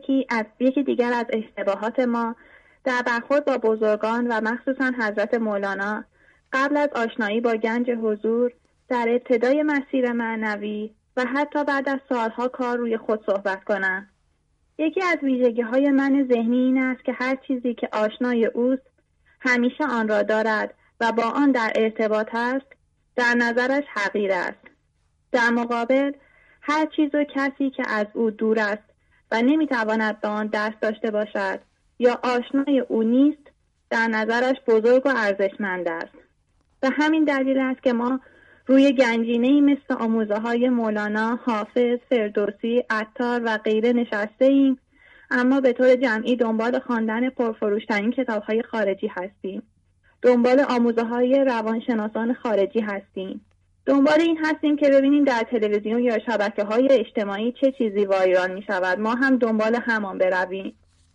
یکی دیگر از اشتباهات ما در برخورد با بزرگان و مخصوصا حضرت مولانا قبل از آشنایی با گنج حضور در ابتدای مسیر معنوی و حتی بعد از سالها کار روی خود صحبت کنم. یکی از ویژگی‌های من ذهنی این است که هر چیزی که آشنای اوست همیشه آن را دارد و با آن در ارتباط است، در نظرش حقیر است. در مقابل هر چیز و کسی که از او دور است و نمیتواند به آن دست داشته باشد یا آشنای او نیست، در نظرش بزرگ و ارزشمند است. و همین دلیل است که ما روی گنجینه‌ای مثل آموزه‌های مولانا، حافظ، فردوسی، عطار و غیره نشسته ایم، اما به طور جمعی دنبال خواندن پرفروش‌ترین کتاب‌های خارجی هستیم. دنبال آموزه‌های روانشناسان خارجی هستیم. دنبال این هستیم که ببینیم در تلویزیون یا شبکه‌های اجتماعی چه چیزی وایرال می‌شود، ما هم دنبال همان برویم.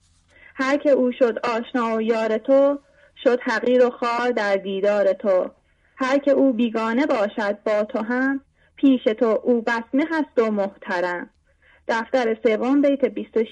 هر که او شد آشنا و یار تو، شد حقیر و خوار در دیدار تو. هر که او بیگانه باشد با تو هم، پیش تو او بسمه هست و محترم. دفتر سوم بیت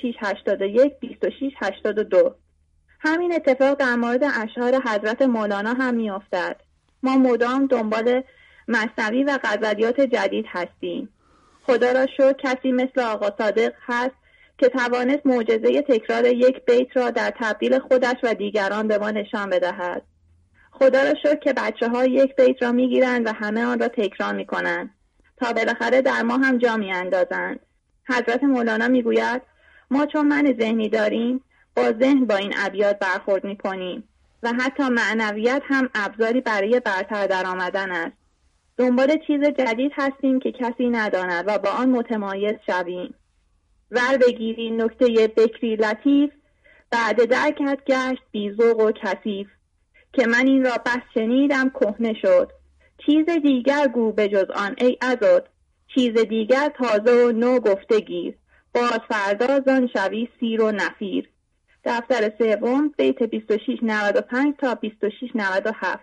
2681 2682. همین اتفاق در مورد اشعار حضرت مولانا هم میافتد. ما مدام دنبال مثنوی و غزلیات جدید هستیم. خدا را شکر کسی مثل آقا صادق هست که توانست معجزه تکرار یک بیت را در تبدیل خودش و دیگران به ما نشان بدهد. خدا را شکر که بچه‌ها یک بیت را میگیرند و همه آن را تکرار میکنند تا بالاخره در ما هم جا میاندازند. حضرت مولانا میگوید ما چون من ذهنی داریم با ذهن با این ابیات برخورد میکنیم و حتی معنویت هم ابزاری برای برتر درآمدن است. دنبال چیز جدید هستیم که کسی نداند و با آن متمایز شویم. ور بگیری نکته بکری لطیف، بعد درکت گشت بی ذوق و کثیف. که من این را بس شنیدم کهنه شد، چیز دیگر گو به جز آن ای عزت. چیز دیگر تازه و نو گفته گیر، باز فردا زان شوی سیر و نفیر. دفتر سوم بیت 2695 تا 2697.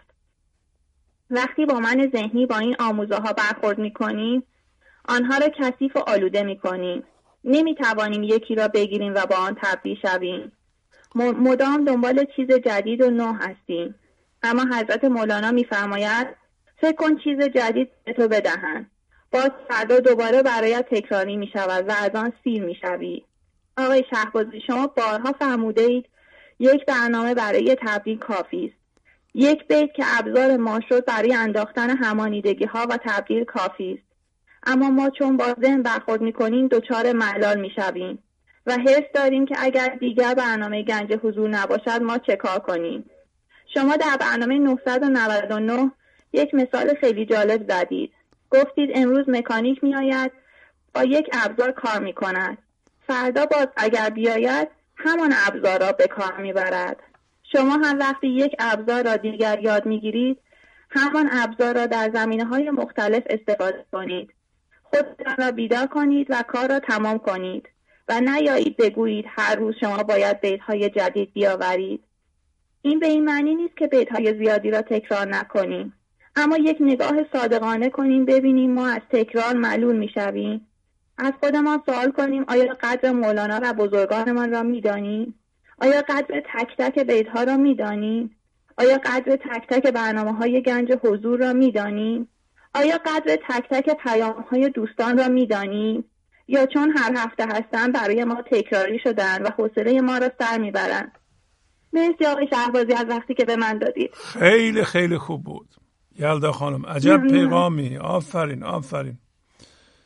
وقتی با من ذهنی با این آموزه ها برخورد میکنیم، آنها را کثیف و آلوده میکنیم. نمیتوانیم یکی را بگیریم و با آن تبدیل شویم. مدام دنبال چیز جدید و نو هستیم. اما حضرت مولانا میفرماید فکر کن چیز جدید به تو بدهند، باز فردا دوباره برایت تکراری میشود و از آن سیر میشوی. آقای شهبازی، شما بارها فرموده اید یک برنامه برای تبدیل کافی است. یک بیت که ابزار ما شد برای انداختن همانیدگی ها و تبدیل کافی است. اما ما چون با ذهن برخورد میکنیم دچار ملال میشویم و حس داریم که اگر دیگر برنامه گنج حضور نباشد ما چه کار کنیم. شما در برنامه 999 یک مثال خیلی جالب زدید. گفتید امروز مکانیک میآید با یک ابزار کار میکند، فردا باز اگر بیاید همان ابزار را به کار میبرد. شما هم وقتی یک ابزار را دیگر یاد میگیرید همان ابزار را در زمینه‌های مختلف استفاده کنید. خودتان را بیدار کنید و کار را تمام کنید و نیایید بگویید هر روز شما باید بیت‌های جدید بیاورید. این به این معنی نیست که بیت‌های زیادی را تکرار نکنیم، اما یک نگاه صادقانه کنیم ببینیم ما از تکرار ملول میشویم. از خودمان سوال کنیم آیا قدر مولانا و بزرگانمان را میدانیم؟ آیا قدر تک تک بیت‌ها را میدانیم؟ آیا قدر تک تک برنامه‌های گنج حضور را میدانیم؟ آیا قدر تک تک پیام‌های دوستان را میدانیم؟ یا چون هر هفته هستن برای ما تکراری شدن و حوصله ما را سر میبرند؟ مرسی آقای شهبازی از وقتی که به من دادید. خیلی خیلی خوب بود یلدا خانم، عجب پیغامی. آفرین آفرین.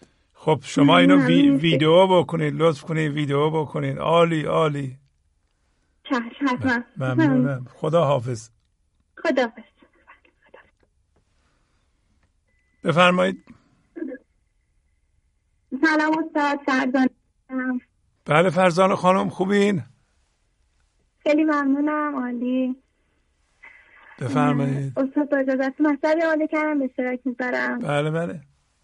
خب شما اینو ویدیو بکنید، لطف کنید ویدیو بکنید. عالی عالی. چشم. ممنونم. خدا حافظ. خدا حافظ. بفرمایید. سلام استاد فرزانه. بله فرزانه خانم خوبین؟ خیلی ممنونم. عالی. بفرمایید. استاد با اجازت مطلبی آماده کردم به اشتراک میذارم. بله بله.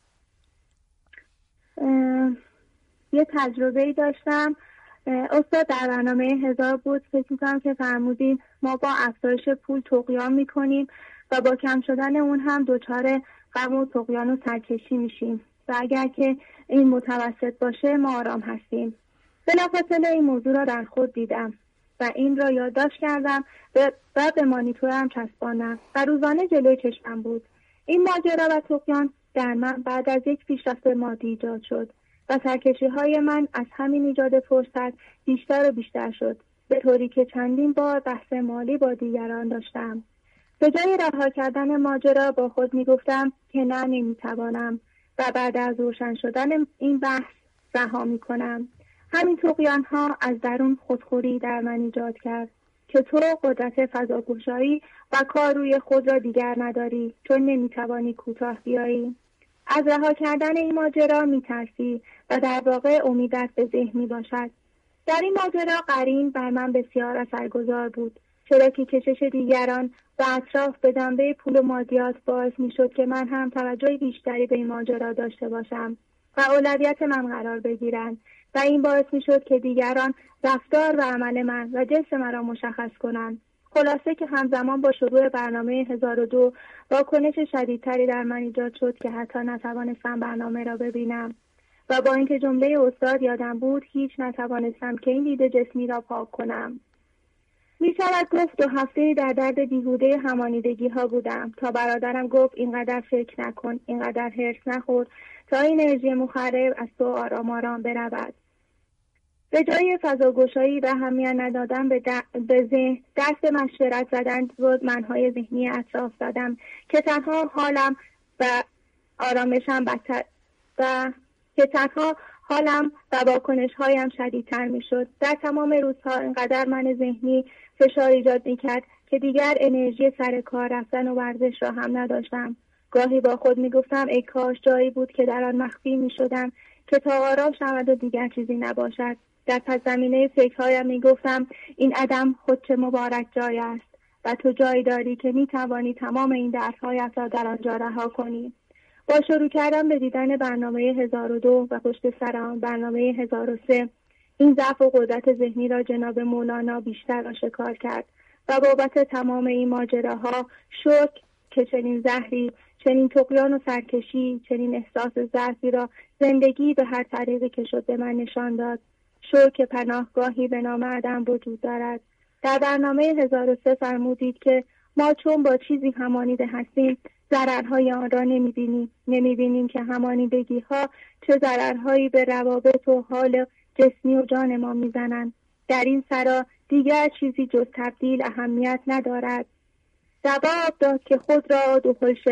یه تجربه‌ای داشتم استاد در برنامه 1000 بود، فکر می‌کنم که فرمودین ما با افزایش پول طغیان می‌کنیم و با کم شدن اون هم دچار غم و طغیان و سرکشی میشیم و اگر که این متوسط باشه ما آرام هستیم. بلافاصله این موضوع را در خود دیدم و این را یادداشت کردم و به مانیتورم چسباندم و روزانه جلوی چشمم بود. این ماجرا و طغیان در من بعد از یک پیشرفت مادی ایجاد شد و سرکشی‌های من از همین ایجاد فرصت بیشتر و بیشتر شد، به طوری که چندین بار بحث مالی با دیگران داشتم. به جای رها کردن ماجرا با خود می‌گفتم که نه نمی‌توانم و بعد از روشن شدن این بحث رها می‌کنم. همین طغیان‌ها از درون خودخوری در من ایجاد کرد که تو قدرت فضاگشایی و کار روی خود را دیگر نداری چون نمی‌توانی کوتاه بیایی. از رها کردن این ماجرا میترسی و در واقع امیدت به ذهن باشد. در این ماجرا قرین بر من بسیار اثرگذار بود، چرا که کشش دیگران و اطراف به دنبه پول و مادیات باعث میشد که من هم توجه بیشتری به این ماجرا داشته باشم و اولویت من قرار بگیرند و این باعث میشد که دیگران رفتار و عمل من و جنس من را مشخص کنند. خلاصه که همزمان با شروع برنامه 1002 واکنش شدیدتری در من ایجاد شد که حتی نتوانستم برنامه را ببینم و با اینکه جمله استاد یادم بود هیچ نتوانستم که این دید جسمی را پاک کنم. می شود گفت 2 هفته در درد بیهوده همانیدگی ها بودم تا برادرم گفت اینقدر فکر نکن، اینقدر هرس نخور تا این انرژی مخرب از تو آرام آرام برود. به جای فضاگشایی و اهمیت ندادن به ذهن دست مشورت زدن بود منهای ذهنی اطراف زدم که تنها حالم و آرامشم بدتر و که تنها حالم و واکنش هایم شدیدتر می شد. در تمام روزها اینقدر من ذهنی فشار ایجاد می کرد که دیگر انرژی سر کار رفتن و ورزش را هم نداشتم. گاهی با خود می گفتم ای کاش جایی بود که در آن مخفی می شدم که تا آرام شود و دیگر چیزی نباشد. در پس زمینه فکرهایم می گفتم این عدم خود چه مبارک جای است و تو جایی داری که می توانی تمام این دردهایت را در آنجا رها کنی. با شروع کردن به دیدن برنامه 1002 و پشت سر آن برنامه 1003 این ضعف و قدرت ذهنی را جناب مولانا بیشتر آشکار کرد و بابت تمام این ماجراها شکر که چنین زهری، چنین طغیان و سرکشی، چنین احساس ضعفی را زندگی به هر طریقی که شد به من نشان داد. شکر که پناهگاهی به نام عدم وجود دارد. در برنامه 1003 فرمودید که ما چون با چیزی همانیده هستیم ضررهای آن را نمیبینیم که همانیدگی ها چه ضررهایی به روابط و حال جسمی و جان ما میزنند. در این سرا دیگر چیزی جز تبدیل اهمیت ندارد. جواب داد که خود را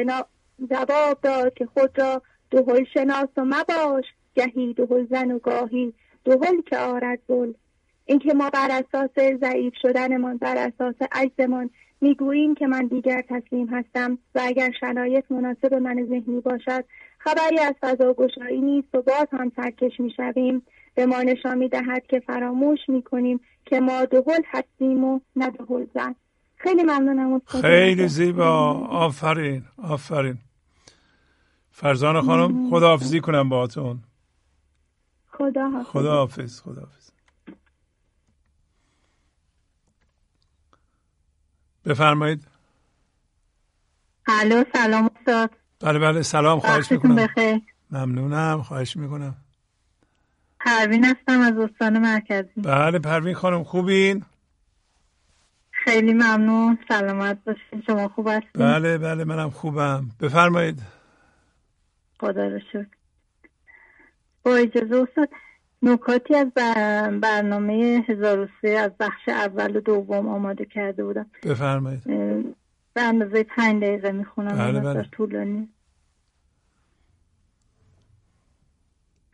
دهل شناس و مباش گهی دهل زن و گاهی دهل که آرد ذل. اینکه ما بر اساس ضعیف شدنمان، بر اساس عجزمان میگوییم که من دیگر تسلیم هستم و اگر شرایط مناسب من ذهنی باشد خبری از فضاگشایی نیست و باز هم سرکش میشویم، به ما نشان میدهد که فراموش میکنیم که ما دهل هستیم و نه دهل زن. خیلی ممنونم. خیلی زیبا. آفرین آفرین. فرزانه خانم خداحافظی کنم باهاتون. خداحافظ. بفرمایید. الو سلام استاد. بله سلام. خواهش میکنم. بخیر. ممنونم. خواهش میکنم. پروین هستم از استان مرکزی. بله پروین خانم خوبین؟ خیلی ممنون. سلامت باشین. شما خوب هستین؟ بله منم خوبم. بفرمایید. خدا رو شکر. با اجازه استاد نکاتی از برنامه 1003 از بخش اول و دوم آماده کرده بودم. بفرمایید. به اندازه 5 دقیقه میخونم. بله. طولانی.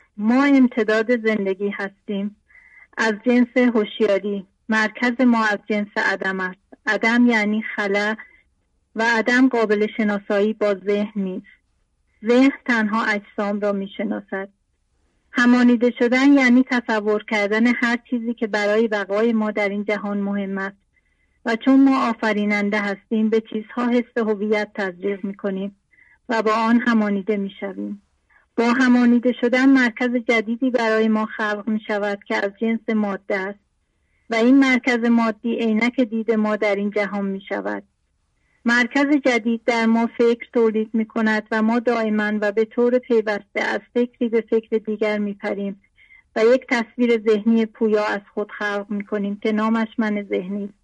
ما امتداد زندگی هستیم، از جنس هوشیاری. مرکز ما از جنس عدم است. عدم یعنی خلا و عدم قابل شناسایی با ذهن نیست. ذهن تنها اجسام را می شناسد. همانیده شدن یعنی تصور کردن هر چیزی که برای بقای ما در این جهان مهم است و چون ما آفریننده هستیم به چیزها حس هویت تزریق می کنیم و با آن همانیده می شویم. با همانیده شدن مرکز جدیدی برای ما خلق می شود که از جنس ماده است و این مرکز مادی عینک دید ما در این جهان می شود. مرکز جدید در ما فکر تولید می کند و ما دائما و به طور پیوسته از فکری به فکر دیگر می پریم و یک تصویر ذهنی پویا از خود خلق می کنیم که نامش من ذهنی است.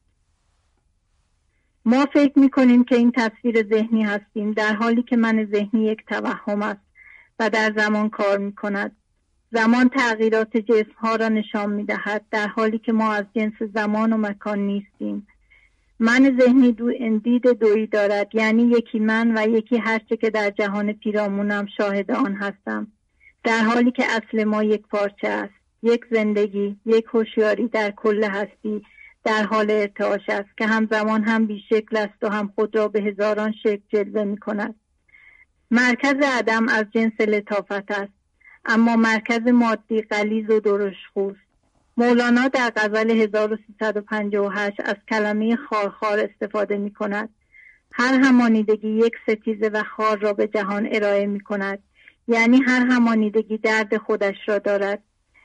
ما فکر می کنیم که این تصویر ذهنی هستیم در حالی که من ذهنی یک توهم است و در زمان کار می کند. زمان تغییرات جسم ها را نشان می دهد در حالی که ما از جنس زمان و مکان نیستیم. من ذهنی دید دویی دارد، یعنی یکی من و یکی هرچه که در جهان پیرامونم شاهد آن هستم، در حالی که اصل ما یک پارچه است، یک زندگی، یک هوشیاری در کل هستی در حال ارتعاش است که همزمان هم بیشکل است و هم خود را به هزاران شکل جلوه می کند. مرکز عدم از جنس لطافت است، اما مرکز مادی غلیظ و درشت‌خوست. مولانا در غزل 1358 از کلمه خارخار استفاده می کند. هر همانیدگی یک ستیزه و خار را به جهان ارائه می کند، یعنی هر همانیدگی درد خودش را دارد.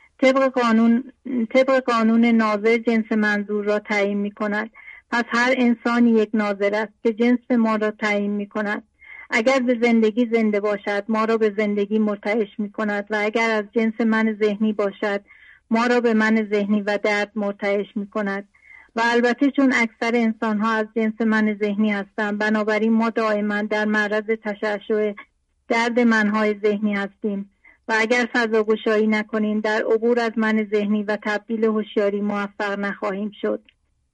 طبق قانون ناظر جنس منظور را تعیین می کند. پس هر انسانی یک ناظر است که جنس ما را تعیین می کند. اگر به زندگی زنده باشد ما را به زندگی مرتعش می کند و اگر از جنس من ذهنی باشد ما را به من ذهنی و درد مرتعش می کند. و البته چون اکثر انسان ها از جنس من ذهنی هستند، بنابراین ما دائما در معرض تشعشع درد منهای ذهنی هستیم و اگر فضاگشایی نکنیم در عبور از من ذهنی و تبدیل هوشیاری موفق نخواهیم شد.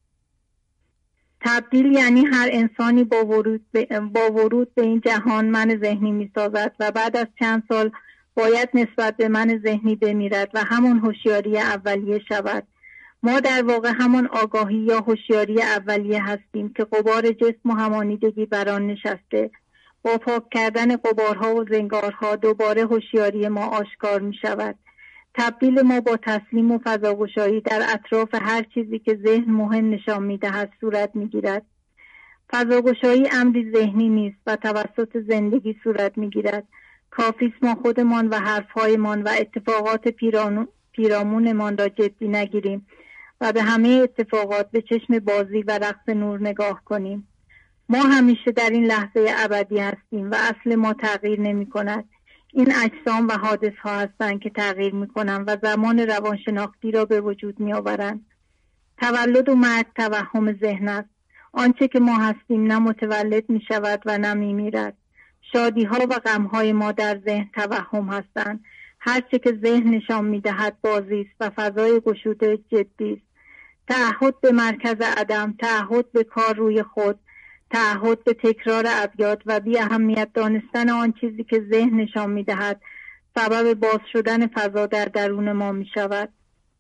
تبدیل یعنی هر انسانی با ورود به این جهان من ذهنی می سازد و بعد از چند سال باید نسبت به من ذهنی بمیرد و همون هوشیاری اولیه شود. ما در واقع همون آگاهی یا هوشیاری اولیه هستیم که غبار جسم و همانیدگی بر آن نشسته. با پاک کردن غبارها و زنگارها دوباره هوشیاری ما آشکار می شود. تبدیل ما با تسلیم و فضاگشایی در اطراف هر چیزی که ذهن مهم نشان می دهد صورت می گیرد. فضاگشایی امری ذهنی نیست و توسط زندگی صورت می گیرد. کافیست ما خودمان و حرفهایمان و اتفاقات پیرامونمان را جدی نگیریم و به همه اتفاقات به چشم بازی و رقص نور نگاه کنیم. ما همیشه در این لحظه ابدی هستیم و اصل ما تغییر نمی کند. این اجسام و حادث ها هستند که تغییر می کنند و زمان روانشناختی را به وجود می آورند. تولد و مرگ توهم ذهن است. آنچه که ما هستیم نه متولد می شود و نه می میرد. شادی ها و غم های ما در ذهن توهم هستند. هرچه که ذهن نشان می دهد بازی است و فضای گشوده جدی است. تعهد به مرکز عدم، تعهد به کار روی خود، تعهد به تکرار ابیات و بی اهمیت دانستن آن چیزی که ذهن نشان می دهد سبب باز شدن فضا در درون ما می شود.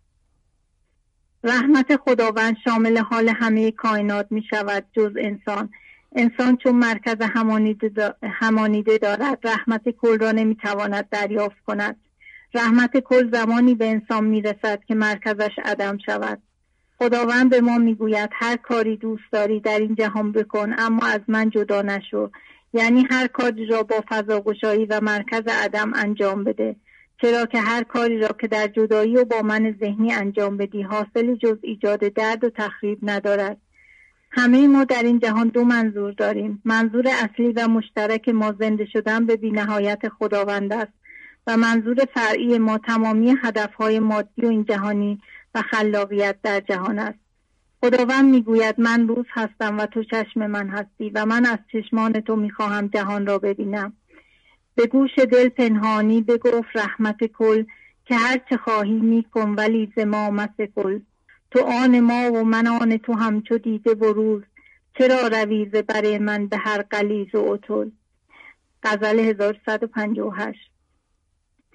رحمت خداوند شامل حال همه کائنات می شود جز انسان. انسان چون مرکز همانیده دارد رحمت کل را نمی تواند دریافت کند. رحمت کل زمانی به انسان می رسد که مرکزش عدم شود. خداوند به ما می گوید هر کاری دوست داری در این جهان بکن اما از من جدا نشو، یعنی هر کاری را با فضاگشایی و مرکز عدم انجام بده، چرا که هر کاری را که در جدایی و با من ذهنی انجام بدی حاصلی جز ایجاد درد و تخریب ندارد. همه ما در این جهان دو منظور داریم. منظور اصلی و مشترک ما زنده شدن به بی‌نهایت خداوند است و منظور فرعی ما تمامی هدفهای مادی و این جهانی و خلاقیت در جهان است. خداوند میگوید من روز هستم و تو چشم من هستی و من از چشمان تو میخواهم جهان را ببینم. به گوش دل پنهانی بگفت رحمت کل که هر چه خواهی میکن ولی ز ما مسکل. تو آن ما و من آن تو همچو دیده و روز، چرا روی ز بر من به هر غلیظ و عتل. غزل 1158.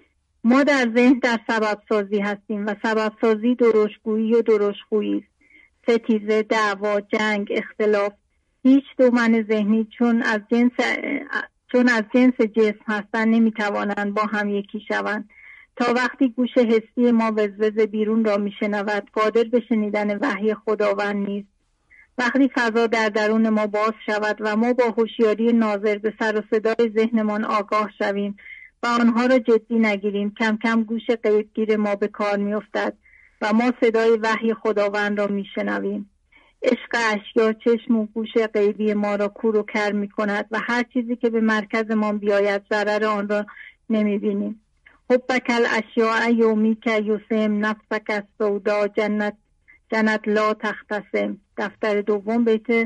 ما در ذهن در سبب سازی هستیم و سبب سازی درشتگویی و درشتخویی است. ستیزه، دعوا، جنگ، اختلاف. هیچ دو من ذهنی چون از جنس جسم هستند نمیتوانند با هم یکی شوند. تا وقتی گوش حسی ما وزوز بیرون را میشنود قادر به شنیدن وحی خداوند نیست. وقتی فضا در درون ما باز شود و ما با هوشیاری ناظر به سر و صدای ذهنمان آگاه شویم و آنها را جدی نگیریم، کم کم گوش غیبگیر ما به کار میافتد و ما صدای وحی خداوند را میشنویم. عشق اشیا چشم و گوش غیبی ما را کور و کر میکند و هر چیزی که به مرکز ما بیاید ضرر آن را نمیبینیم. حبک الاشیاء یومی که یوسم نفسک السودا جنت لا تختصم. دفتر دوم بیت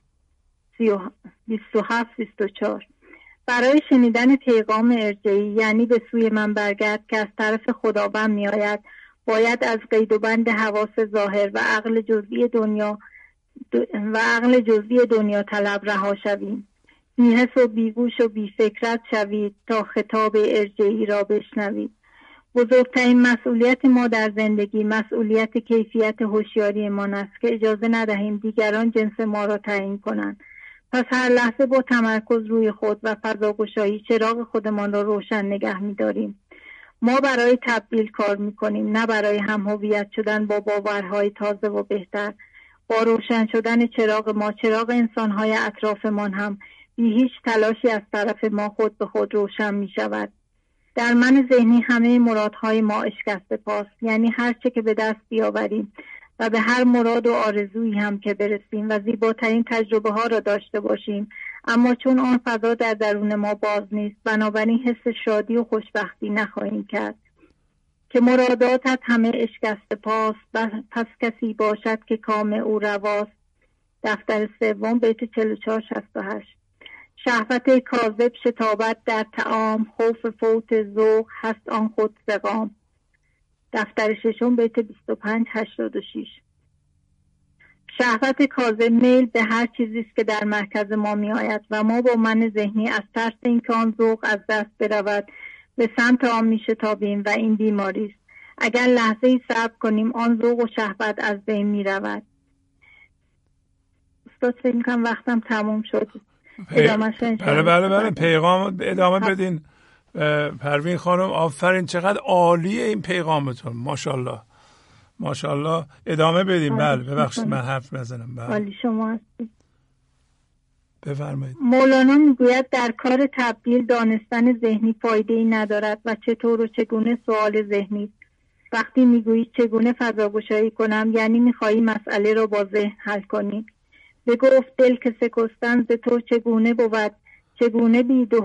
27-24. برای شنیدن پیغام ارجعی یعنی به سوی من برگرد که از طرف خداوند می آید، باید از قید و بند حواس ظاهر و عقل جزئی دنیا طلب رها شویم. بی‌حس و بیگوش و بیفکرت شوید تا خطاب ارجعی را بشنوید. بزرگترین مسئولیت ما در زندگی مسئولیت کیفیت هوشیاری ما است که اجازه ندهیم دیگران جنس ما را تعیین کنند. پس هر لحظه با تمرکز روی خود و فضاگشایی چراغ خودمان را روشن نگه می‌داریم. ما برای تبدیل کار می‌کنیم، نه برای هم هویت شدن با باورهای تازه و بهتر. با روشن شدن چراغ ما، چراغ انسان‌های اطرافمان هم بی هیچ تلاشی از طرف ما خود به خود روشن می‌شود. در من ذهنی همه مرادهای ما اشکسته پاست، یعنی هر چه که به دست بیاوریم و به هر مراد و آرزویی هم که برسیم و زیباترین تجربه ها را داشته باشیم، اما چون آن فضا در درون ما باز نیست، بنابراین حس شادی و خوشبختی نخواهیم کرد. که مراداتت همه اشکسته پاست، پس کسی باشد که کام او رواست. دفتر سوم بیت 44-68. شهوت کاذب شتابت در طعام، خوف فوت ذوق هست آن خود سقام. دفتر ششم بیت 25-86. شهوت کاذب میل به هر چیزی است که در مرکز ما می آید و ما با من ذهنی از ترس اینکه آن ذوق از دست برود به سمت آن می شتابیم و این بیماری است. اگر لحظه ای صبر کنیم آن ذوق و شهوت از بین می رود. استاد فکر می‌کنم وقتم تموم شد. بله پیغام ادامه بدین. پروین خانم آفرین، چقدر عالیه این پیغامتون، ماشاءالله ادامه بدین. بله ببخشید من حرف نزنم. عالی شما هستید. بفرمایید. مولانا میگوید در کار تبدیل دانستن ذهنی فایده‌ای ندارد و چطور و چگونه سوال ذهنی. وقتی میگویی چگونه فضاگشایی کنم یعنی میخوایی مسئله را با ذهن حل کنی. بگفت دل که سکستن ز تو چگونه بود، چگونه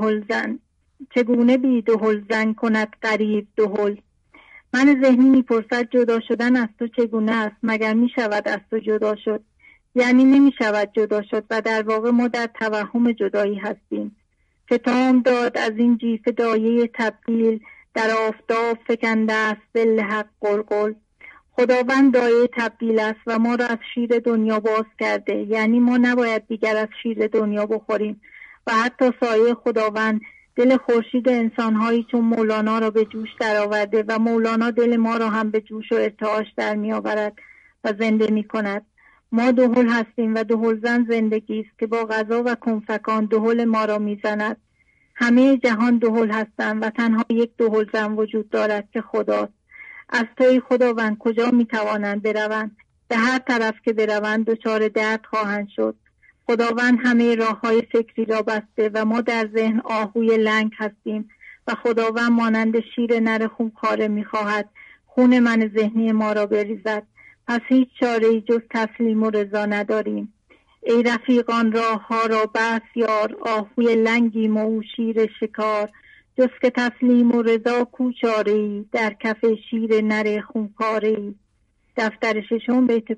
بی دهل زن کند غریب دهل. من ذهنی میپرسد جدا شدن از تو چگونه است، مگر میشود از تو جدا شد؟ یعنی نمیشود جدا شد و در واقع ما در توهم جدایی هستیم. فتام داد از این جیف دایه تبدیل، در آفتاب فکنده است دل حق قلقل. خداوند دایه تبدیل است و ما را از شیر دنیا باز کرده، یعنی ما نباید دیگر از شیر دنیا بخوریم و حتی سایه خداوند دل خورشید انسانهایی چون مولانا را به جوش در آورده و مولانا دل ما را هم به جوش و ارتعاش در می آورد و زنده می کند. ما دهل هستیم و دهلزن زندگی است که با غذا و کنفکان دهل ما را می زند. همه جهان دهل هستند و تنها یک دهلزن وجود دارد که خداست. از توی خداوند کجا می توانند بروند؟ به هر طرف که بروند دچار درد خواهند شد. خداوند همه راههای فکری را بسته و ما در ذهن آهوی لنگ هستیم و خداوند مانند شیر نر خونخواره می خواهد خون من ذهنی ما را بریزد. پس هیچ چاره‌ای جز تسلیم و رضا نداریم. ای رفیقان راه ها را بس یار، آهوی لنگیم و او شیر شکار. جز که تسلیم و رضا کو چاره‌ای، در کف شیر نر خونخواره‌ای. دفتر ششم بیت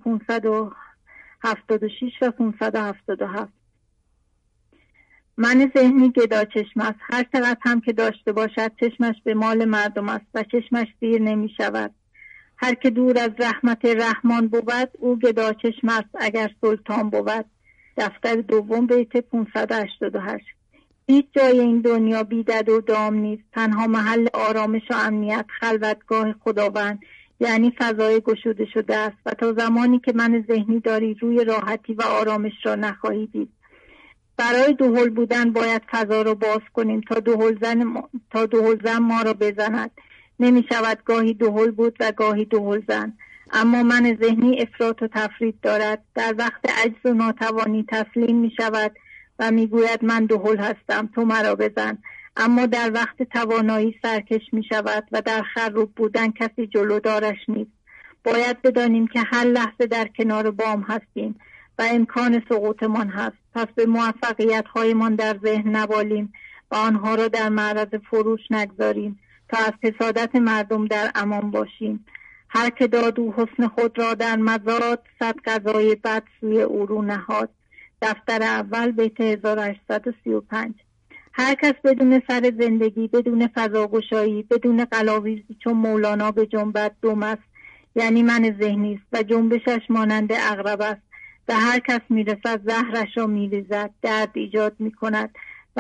576 و 577. من ذهنی گدا چشم است، هر چقدر هم که داشته باشد چشمش به مال مردم است و چشمش دیر نمی شود. هر که دور از رحمت رحمان بود او گدا چشم است اگر سلطان بود. دفتر دوم بیت 588. هیچ جای این دنیا بیدد و دام نیست. تنها محل آرامش و امنیت خلوتگاه خداوند، یعنی فضای گشوده شده است و تا زمانی که من ذهنی داری روی راحتی و آرامش را نخواهی دید. برای دهل بودن باید فضا را باز کنیم تا دهل زن ما را بزند. نمی شود گاهی دهل بود و گاهی دهل زن. اما من ذهنی افراط و تفرید دارد. در وقت عجز و ناتوانی تسلیم می شود و می گوید من دهل هستم، تو مرا بزن. اما در وقت توانایی سرکش می شود و در خروب بودن کسی جلودارش نیست. باید بدانیم که هر لحظه در کنار بام هستیم و امکان سقوطمان هست. پس به موفقیت هایمان در ذهن نبالیم و آنها را در معرض فروش نگذاریم تا از حسادت مردم در امان باشیم. هر که داد او حسن خود را در مزاد، صد قضای بد سوی او رو نهاد. دفتر اول بیت 1835. هر کس بدون سر زندگی، بدون فضاگشایی، بدون قلاویزی چون مولانا به جنبت دم است، یعنی من ذهنی است و جنبشش مانند عقرب است و هر کس میرسد زهرش را میریزد، درد ایجاد میکند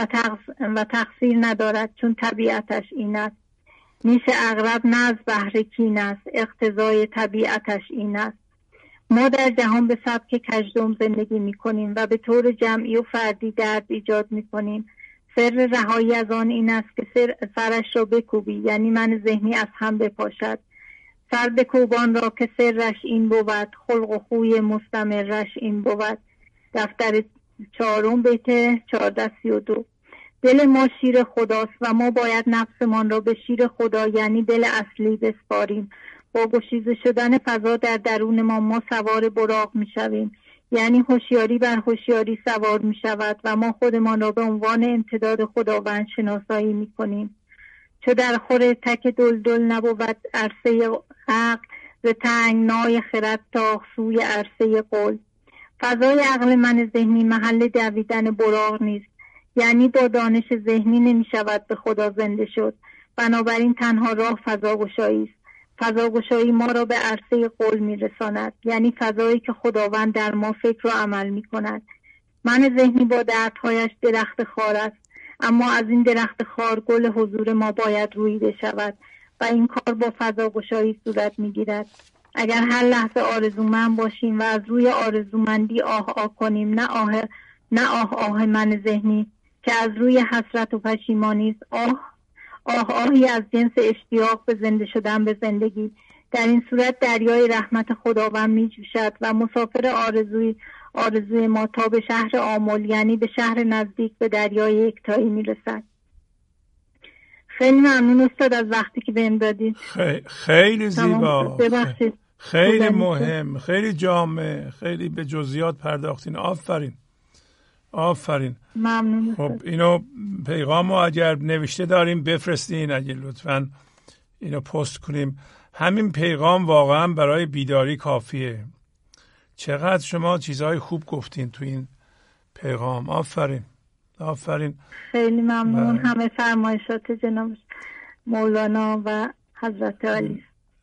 و تقصیر ندارد چون طبیعتش این است. نیش عقرب نه از بهر کین است، اقتضای طبیعتش این است. ما در جهان به سبک کژدم زندگی میکنیم و به طور جمعی و فردی درد ایجاد میکنیم. سر رهایی از آن این است که سرش را بکوبی، یعنی من ذهنی از هم بپاشد. سر بکوبان را که سرش این بود، خلق و خوی مستمرش این بود. دفتر 4 بیت 1432. دل ما شیر خداست و ما باید نفسمان را به شیر خدا، یعنی دل اصلی بسپاریم. با گشوده شدن فضا در درون ما سوار براق می شویم، یعنی هوشیاری بر هوشیاری سوار می شود و ما خودمان را به عنوان امتداد خداوند شناسایی می کنیم. چو در خور تک دلدل نبود عرصه عقل، ز تنگنای خرد تا سوی عرصه قل. فضای عقل من ذهنی محل دویدن براق نیست، یعنی با دانش ذهنی نمی شود به خدا زنده شد. بنابراین تنها راه فضاگشایی است. فضاگشایی ما را به عرصه قل می رساند، یعنی فضایی که خداوند در ما فکر و عمل می کند. من ذهنی با دردهایش درخت خار است، اما از این درخت خار گل حضور ما باید رویده شود و این کار با فضاگشایی صورت می گیرد. اگر هر لحظه آرزومند باشیم و از روی آرزومندی آه کنیم، نه آه من ذهنی که از روی حسرت و پشیمانی است، آهی از جنس اشتیاق به زنده شدن به زندگی. در این صورت دریای رحمت خداوند می جوشد و مسافر آرزوی ما تا به شهر آمل، یعنی به شهر نزدیک به دریای یکتایی می رسد. خیلی ممنون استاد از وقتی که بهم دادید. خیلی زیبا، خیلی مهم، خیلی جامع، خیلی به جزئیات پرداختین. آفرین. ممنون. خب اینو پیغامو اگر نوشته داریم بفرستین، اگه لطفاً اینو پست کنیم. همین پیغام واقعا برای بیداری کافیه. چقدر شما چیزهای خوب گفتین تو این پیغام. آفرین. خیلی ممنون. همه فرمایشات جناب مولانا و حضرت علی.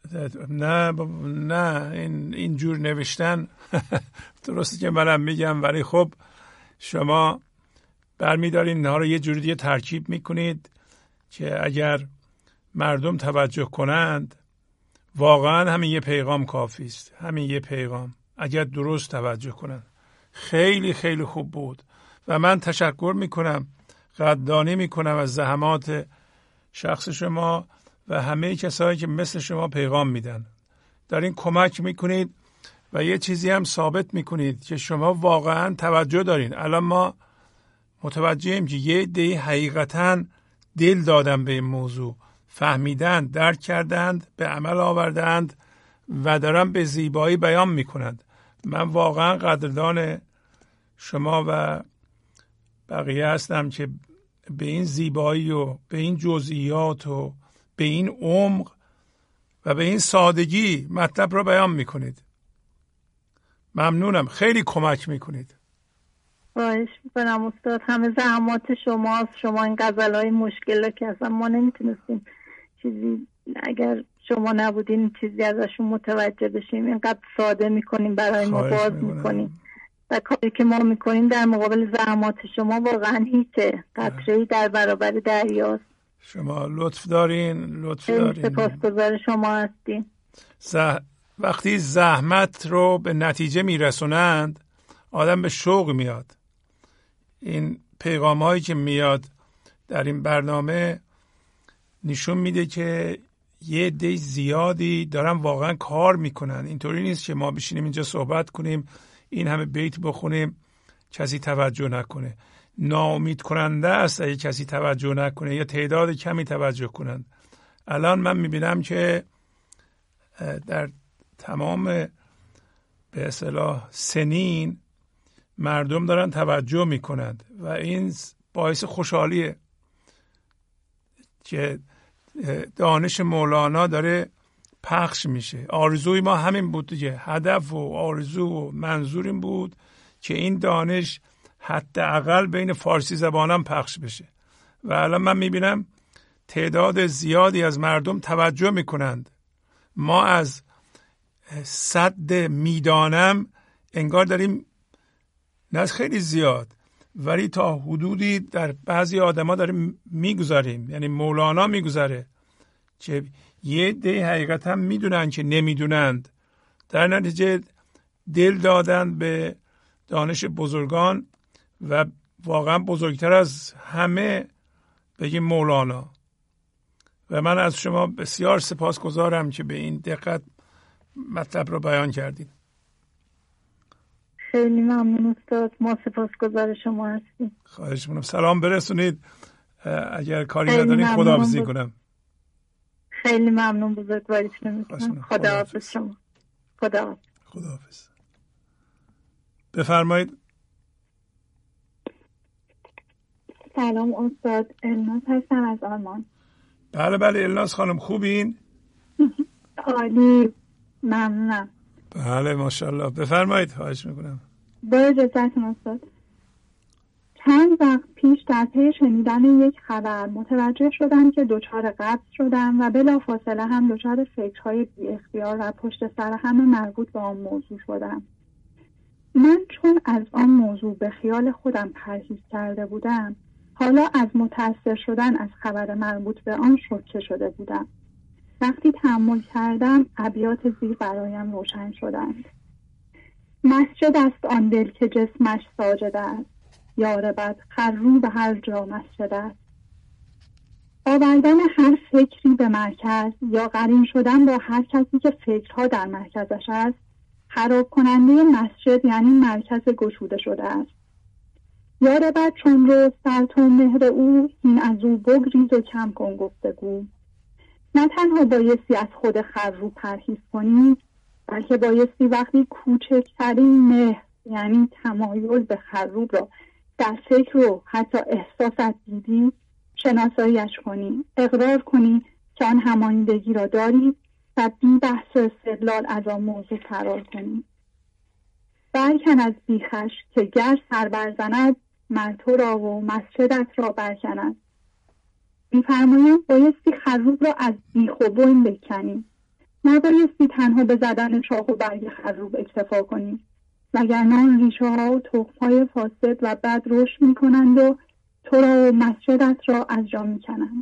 نه این جور نوشتن درسته که منم میگم، ولی خب شما برمیدارین اینها رو یه جوری دیگه ترکیب میکنید که اگر مردم توجه کنند واقعا همین یه پیغام کافی است. همین یه پیغام اگر درست توجه کنند. خیلی خیلی خوب بود و من تشکر میکنم، قدردانی میکنم از زحمات شخص شما و همه کسایی که مثل شما پیغام میدن. دارین کمک میکنید و یه چیزی هم ثابت میکنید که شما واقعا توجه دارین. الان ما متوجهیم که یه عده حقیقتا دل دادن به این موضوع، فهمیدند، درک کردند، به عمل آوردند و دارن به زیبایی بیان میکنند. من واقعا قدردان شما و بقیه هستم که به این زیبایی و به این جزئیات و به این عمق و به این سادگی مطلب را بیان میکنید. ممنونم، خیلی کمک میکنید. خواهش میکنم استاد. همه زحمات شماست. شما این غزلهای مشکل که اصلا ما نمیتونستیم چیزی، اگر شما نبودین چیزی ازشون متوجه بشیم، اینقدر ساده میکنیم برای ما باز میکنیم. و کاری که ما میکنیم در مقابل زحمات شما واقعا هیچه، قطره‌ای در برابر دریاست. شما لطف دارین. سپاسگزار شما هستیم. وقتی زحمت رو به نتیجه میرسونند آدم به شوق میاد. این پیغام هایی که میاد در این برنامه نشون میده که یه عده زیادی دارن واقعا کار میکنن. اینطوری نیست که ما بشینیم اینجا صحبت کنیم، این همه بیت بخونیم، کسی توجه نکنه. ناامید کننده است اگه کسی توجه نکنه یا تعداد کمی توجه کنند. الان من میبینم که در تمام به اصطلاح سنین مردم دارن توجه میکنند و این باعث خوشحالیه که دانش مولانا داره پخش میشه. آرزوی ما همین بود دیگه، هدف و آرزو و منظور این بود که این دانش حداقل بین فارسی زبانان پخش بشه و الان من میبینم تعداد زیادی از مردم توجه میکنند. ما از صد میدانم انگار داریم، نه خیلی زیاد ولی تا حدودی در بعضی آدما داریم میگذاریم، یعنی مولانا میگذاره که یه عده حقیقتا میدونن که نمیدونند، در نتیجه دل دادن به دانش بزرگان و واقعا بزرگتر از همه بگیم مولانا. و من از شما بسیار سپاسگزارم که به این دقت مطلب رو بیان کردید. خیلی ممنون استاد، ما سپاسگزار شما هستیم. خواهش می‌کنم سلام برسونید. اگر کاری ندارین خداحافظی کنم. خیلی ممنون بزرگواریتون میکنم. خداحافظ شما. خداحافظ. بفرمایید. سلام استاد، الناز هستم از آلمان. بله الناز خانم خوبین؟ عالی، ممنونم. بله ماشاءالله، بفرمایید. خواهش میکنم. با اجازهتون استاد، چند وقت پیش در پی شنیدن یک خبر متوجه شدم که دچار قبض شدم و بلافاصله هم دچار فکرهای بی اختیار و پشت سر هم مربوط به آن موضوع شدم. من چون از آن موضوع به خیال خودم پرهیز کرده بودم، حالا از متأثر شدن از خبر مربوط به آن شوکه شده بودم. وقتی تأمل کردم ابیات زیر برایم روشن شدند. مسجد است آن دل که جسمش ساجد است، یار بد خرو به هر جا مسجد است. آوردن هر فکری به مرکز یا قرین شدن با هر کسی که فکرها در مرکزش است خراب کننده مسجد یعنی مرکز گشوده شده است. یار بد چون رو سر تو مهر او، این از او بگریز و کم کن گفتگو. نه تنها بایستی از خود خرو پرهیز کنی، بلکه بایستی وقتی کوچکترین مهر یعنی تمایل به خروب را در فکر و حتی احساست دیدی شناساییش کنی، اقرار کنی که آن همانیدگی را داری و بی بحث و استدلال از آن موضوع فرار کنی. برکن از بیخش که گر سر برزند، مرتو را و مسجدت را برکند. می‌فرمایم بایستی خروب را از بیخ و بن بکنی، نبایستی تنها به زدن شاخ و برگ خروب اکتفا کنی، وگرنه آن ریشه ها و تخم‌های فاسد و بد رشد می‌کنند و تو را و مسجدت را از جا می‌کنند.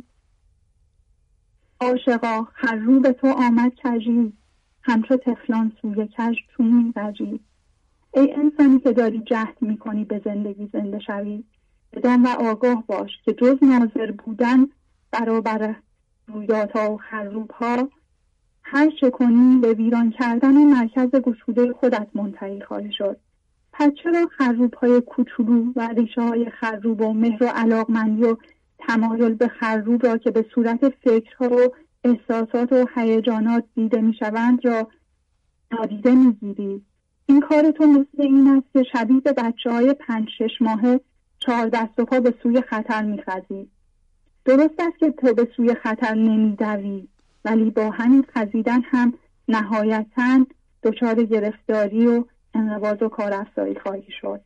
عاشقا خروب تو آمد کجی، همچو طفلان سوی کج چون می‌رجی. ای انسانی که داری جهد می‌کنی به زندگی زنده شوی، بدان و آگاه باش که جز ناظر بودن برابر رویدادها و خروب‌ها، هر چه کنی به ویران کردن مرکز گشوده خودت منتهی خواهی شد. پس چرا خروب‌های کوچولو و ریشه‌های خروب و مهر و علاقمندی و تمایل به خروب را که به صورت فکرها و احساسات و هیجانات دیده می‌شوند را نادیده می‌گیری؟ این کار تو مثل این است که شبیه به بچه‌های 5-6 ماهه 4 دست و پا به سوی خطر می‌خزی. درست است که تو به سوی خطر نمی‌دوی، ولی با همین خزیدن هم نهایتاً دچار گرفتاری و انقباض و کارافزایی خواهی شد.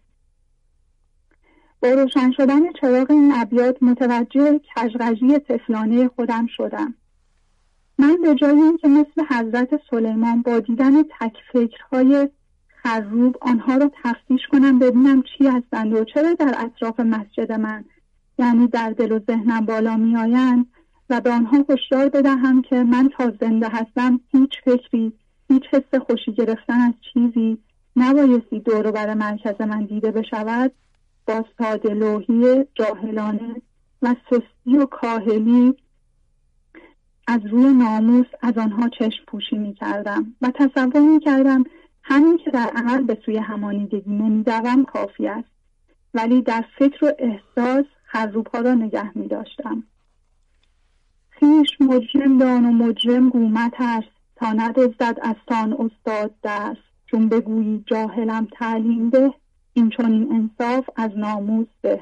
با روشن شدن چراغ این ابیات متوجه کژقژی طفلانه خودم شدم. من به جای اینکه مثل حضرت سلیمان با دیدن تک فکرهای خروب آنها را تفتیش کنم ببینم چی هستند و چرا در اطراف مسجد من، یعنی در دل و ذهنم بالا می آیند، و به آنها هشدار بدهم که من تا زنده هستم هیچ فکری، هیچ حس خوشی گرفتن از چیزی نبایستی دور و بر مرکز من دیده بشود. با ساده‌لوحی جاهلانه و سستی و کاهلی از روی ناموس از آنها چشم پوشی می کردم و تصور می کردم همین که در عمل به سوی همانیدگی نمی‌دوم کافی است، ولی در فکر و احساس خروب‌ها را نگه می داشتم. خویش مجرم دان و مجرم گو مترس، تا ندزدد از تان استاد درس. چون بگویی جاهلم تعلیم ده، این چنین انصاف از ناموس به.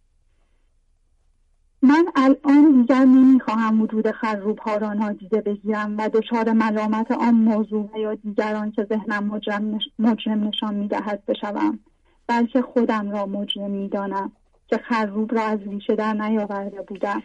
من الان دیگر نمیخواهم وجود خروب‌ها را نادیده بگیرم و دچار ملامت آن موضوع یا دیگران که ذهنم مجرم نشان میدهد بشوم، بلکه خودم را مجرم میدانم که خروب را از ریشه در نیاورده بودم.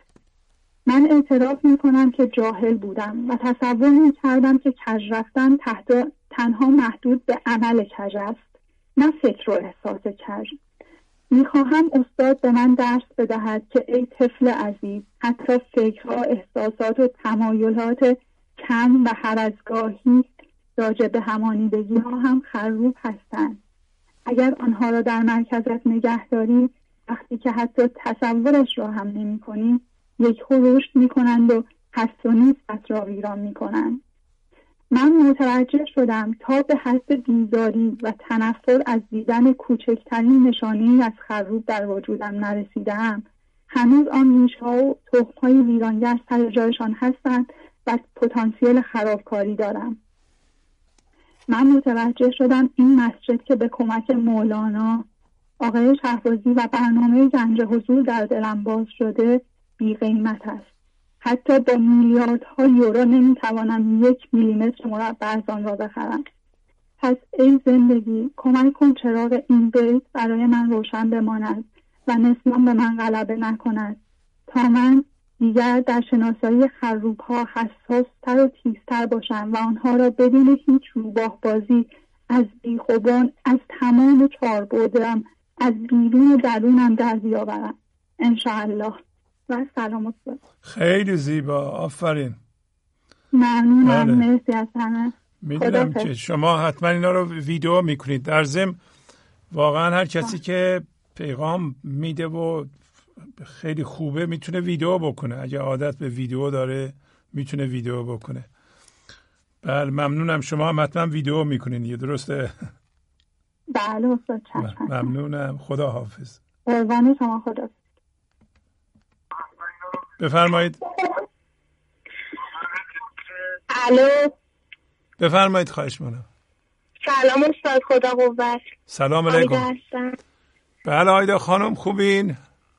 من اعتراف میکنم که جاهل بودم و تصور میکردم که کج رفتن تنها محدود به عمل کج است، نه فکر و احساس کج. میخواهم استاد به من درس بدهد که ای طفل عزیز، حتی فکرها، احساسات و تمایلات کم و هر از گاهی راجع به همانیدگی ها هم خروب هستند. اگر آنها را در مرکزت نگه داری، وقتی که حتی تصورش را هم نمی کنی، یک رشد می کنند و هست و نیست را ویران می کنند. من متوجه شدم تا به حد بیزاری و تنفر از دیدن کوچکترین نشانه‌ای از خروب در وجودم نرسیدم، هنوز آن نیش‌ها و تخم‌های ویرانگر سر جایشان هستند و پتانسیل خرابکاری دارم. من متوجه شدم این مسجد که به کمک مولانا، آقای شهبازی و برنامه گنج حضور در دلم باز شده بی قیمت است. حتی با میلیاردها یورو نمیتوانم 1 میلیمتر مربع از آن را بخرم. پس ای زندگی، کمک کن چراغ این بیت برای من روشن بماند و نسیان به من غلبه نکند، تا من دیگر در شناسایی خروب‌ها حساس‌تر و تیزتر باشم و آنها را بدون هیچ روباه بازی از بیخوبان، از تمام چاربودم، از بیرون و درونم در بیاورم. انشاءالله. و سلام. خیلی زیبا، آفرین. ممنونم. مرسی از همه. میدونم که شما حتما اینا رو ویدیو میکنید. در ضمن واقعا هر کسی که پیغام میده و خیلی خوبه میتونه ویدیو بکنه. اگه عادت به ویدیو داره میتونه ویدیو بکنه. بله ممنونم. شما هم حتما ویدیو میکنین، یه درسته؟ بله استاد. ممنونم. خدا حافظ. قربان شما. خدا. بفرمایید. الو. بفرمایید. خواهش می‌کنم. سلام استاد. خدا قوت. سلام علیکم. بله آیدا خانم خوبین؟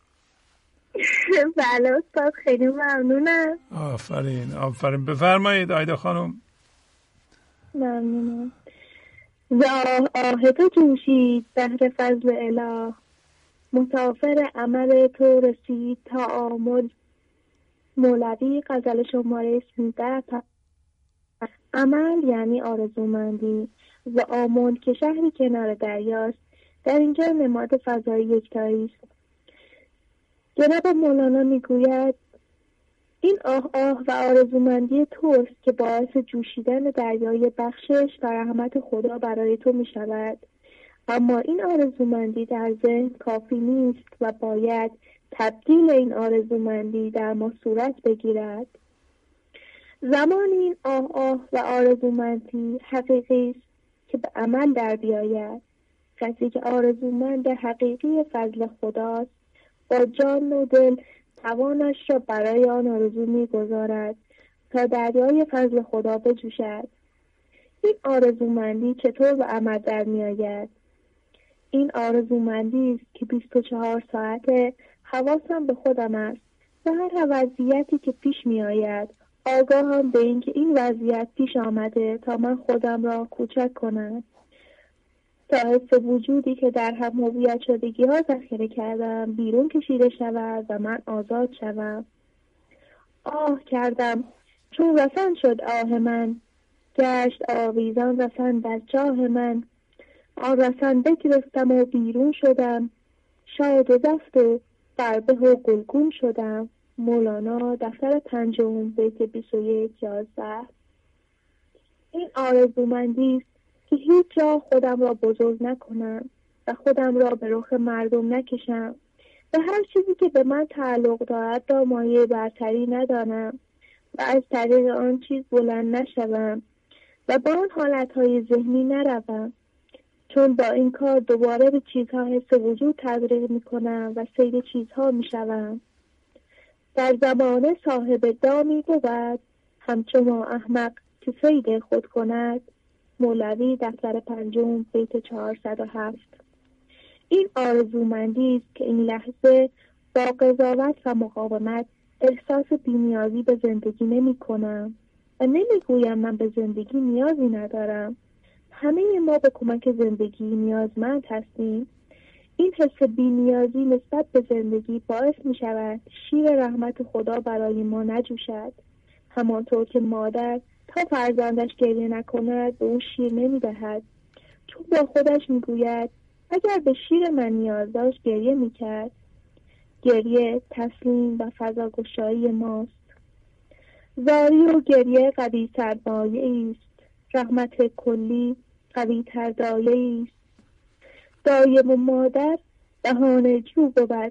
بله استاد خیلی ممنونم. آفرین آفرین. بفرمایید آیدا خانم. ممنونم. آه تو جوشید بهر فضل اله، مسافر عمل تو رسید تا آمل. مولوی غزل شماره 13. عمل یعنی آرزومندی و آمل که شهری کنار دریاست، در اینجا نماد فضای یکتایی است. جناب مولانا میگوید این آه آه و آرزومندی توست که باعث جوشیدن دریای بخشش و رحمت خدا برای تو می شود. اما این آرزومندی در ذهن کافی نیست و باید تبدیل این آرزومندی در ما صورت بگیرد. زمان این آه آه و آرزومندی حقیقی است که به عمل در بیاید. کسی که آرزومند حقیقی فضل خداست با جان و دل توانش را برای آن آرزو می‌گذارد تا دریای فضل خدا بجوشد. این آرزومندی چطور به عمل در می‌آید؟ این آرزومندی است که 24 ساعته حواسم به خودم است و هر وضعیتی که پیش می‌آید آگاهم به این که این وضعیت پیش آمده تا من خودم را کوچک کنم، تا حس وجودی که در هم هویت شدگی ها ذخیره کردم بیرون کشیده شود و من آزاد شوم. آه کردم چون رسن شد آه من، گشت آویزان رسن در جاه من. آن رسنده گرفتم و بیرون شدم، شاد و زفت و فربه و گلگون شدم. مولانا دفتر 5 بیت 21-11. این آرزومندی است که هیچ جا خودم را بزرگ نکنم و خودم را به رخ مردم نکشم و هر چیزی که به من تعلق دارد را مایه برتری ندانم و از طریق آن چیز بلند نشوم و با آن حالتهای ذهنی نروم، چون با این کار دوباره به چیزها حس وجود تزریق میکنم و سید چیزها میشوم. در زمانه صاحب دامی بود همچون ما احمق که صید خود کند. مولوی دفتر 5 بیت 407. این آرزومندی است که این لحظه با قضاوت و مقاومت احساس بی‌نیازی به زندگی نمی کنم و نمی گویم من به زندگی نیازی ندارم. همه ما به کمک زندگی نیازمند هستیم. این حس بی‌نیازی نسبت به زندگی باعث می شود شیر رحمت خدا برای ما نجوشد. همانطور که مادر تا فرزندش گریه نکند به اون شیر نمی دهد، چون با خودش می گوید اگر به شیر من نیاز داشت گریه می کرد. گریه تسلیم و فضاگشایی ماست. زاری و گریه قوی تر مایه است، رحمت کلی قوی تر دایه است. دایه و مادر دهان جو بود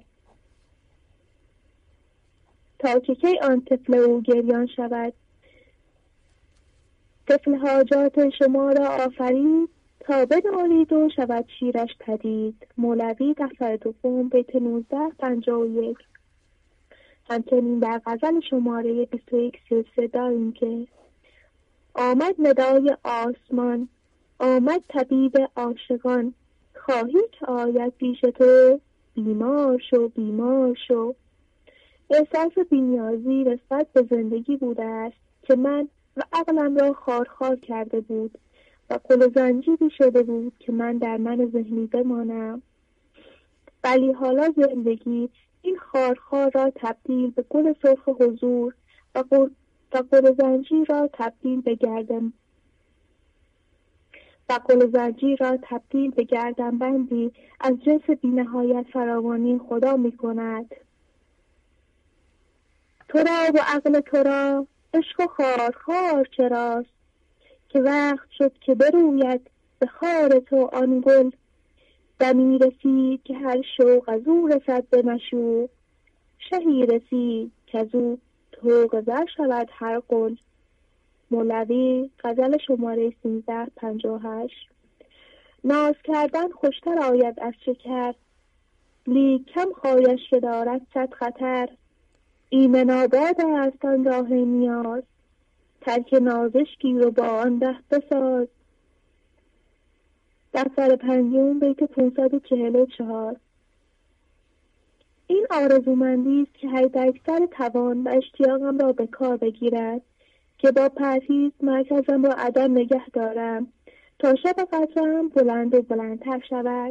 تا که کی آن طفل او گریان شود. طفل حاجات شما را آفرید تا بنالید و شود شیرش پدید. مولوی دفتر 2 بیت 19-51. همچنین در غزل شماره 21-33 داریم که آمد ندای آسمان، آمد طبیب عاشقان، خواهی که آید پیش تو، بیمار شو بیمار شو. احساس بی‌نیازی نسبت به زندگی بوده است که من و عقلم را خارخار کرده بود و قل زنجیری شده بود که من در من ذهنی بمانم. ولی حالا زندگی این خارخار را تبدیل به گل سرخ حضور و قل زنجیر را تبدیل به گردن بندی از جنس بی‌نهایت فراوانی خدا می کند. تو را و عقل تو را عشق و خارخار چراست، که وقت شد که بروید به خار تو آن گل. دمی رسید که هر شوق از او رسد به مشوق، شهی رسید که از او طوق زر شود هر گل. مولوی غزل شماره 13-58. ناز کردن خوشتر آید از شکر، لیک کم خواهش که دارد صد خطر. ایمن آباد است آن راه نیاز، ترک نازش گیر و با آن ده بساز. دفتر 5 بیت 544. این آرزومندی است که حداکثر توان و اشتیاقم را به کار بگیرد که با پرهیز مرکزم را عدم نگه دارم تا شب قدرم بلند و بلندتر شود.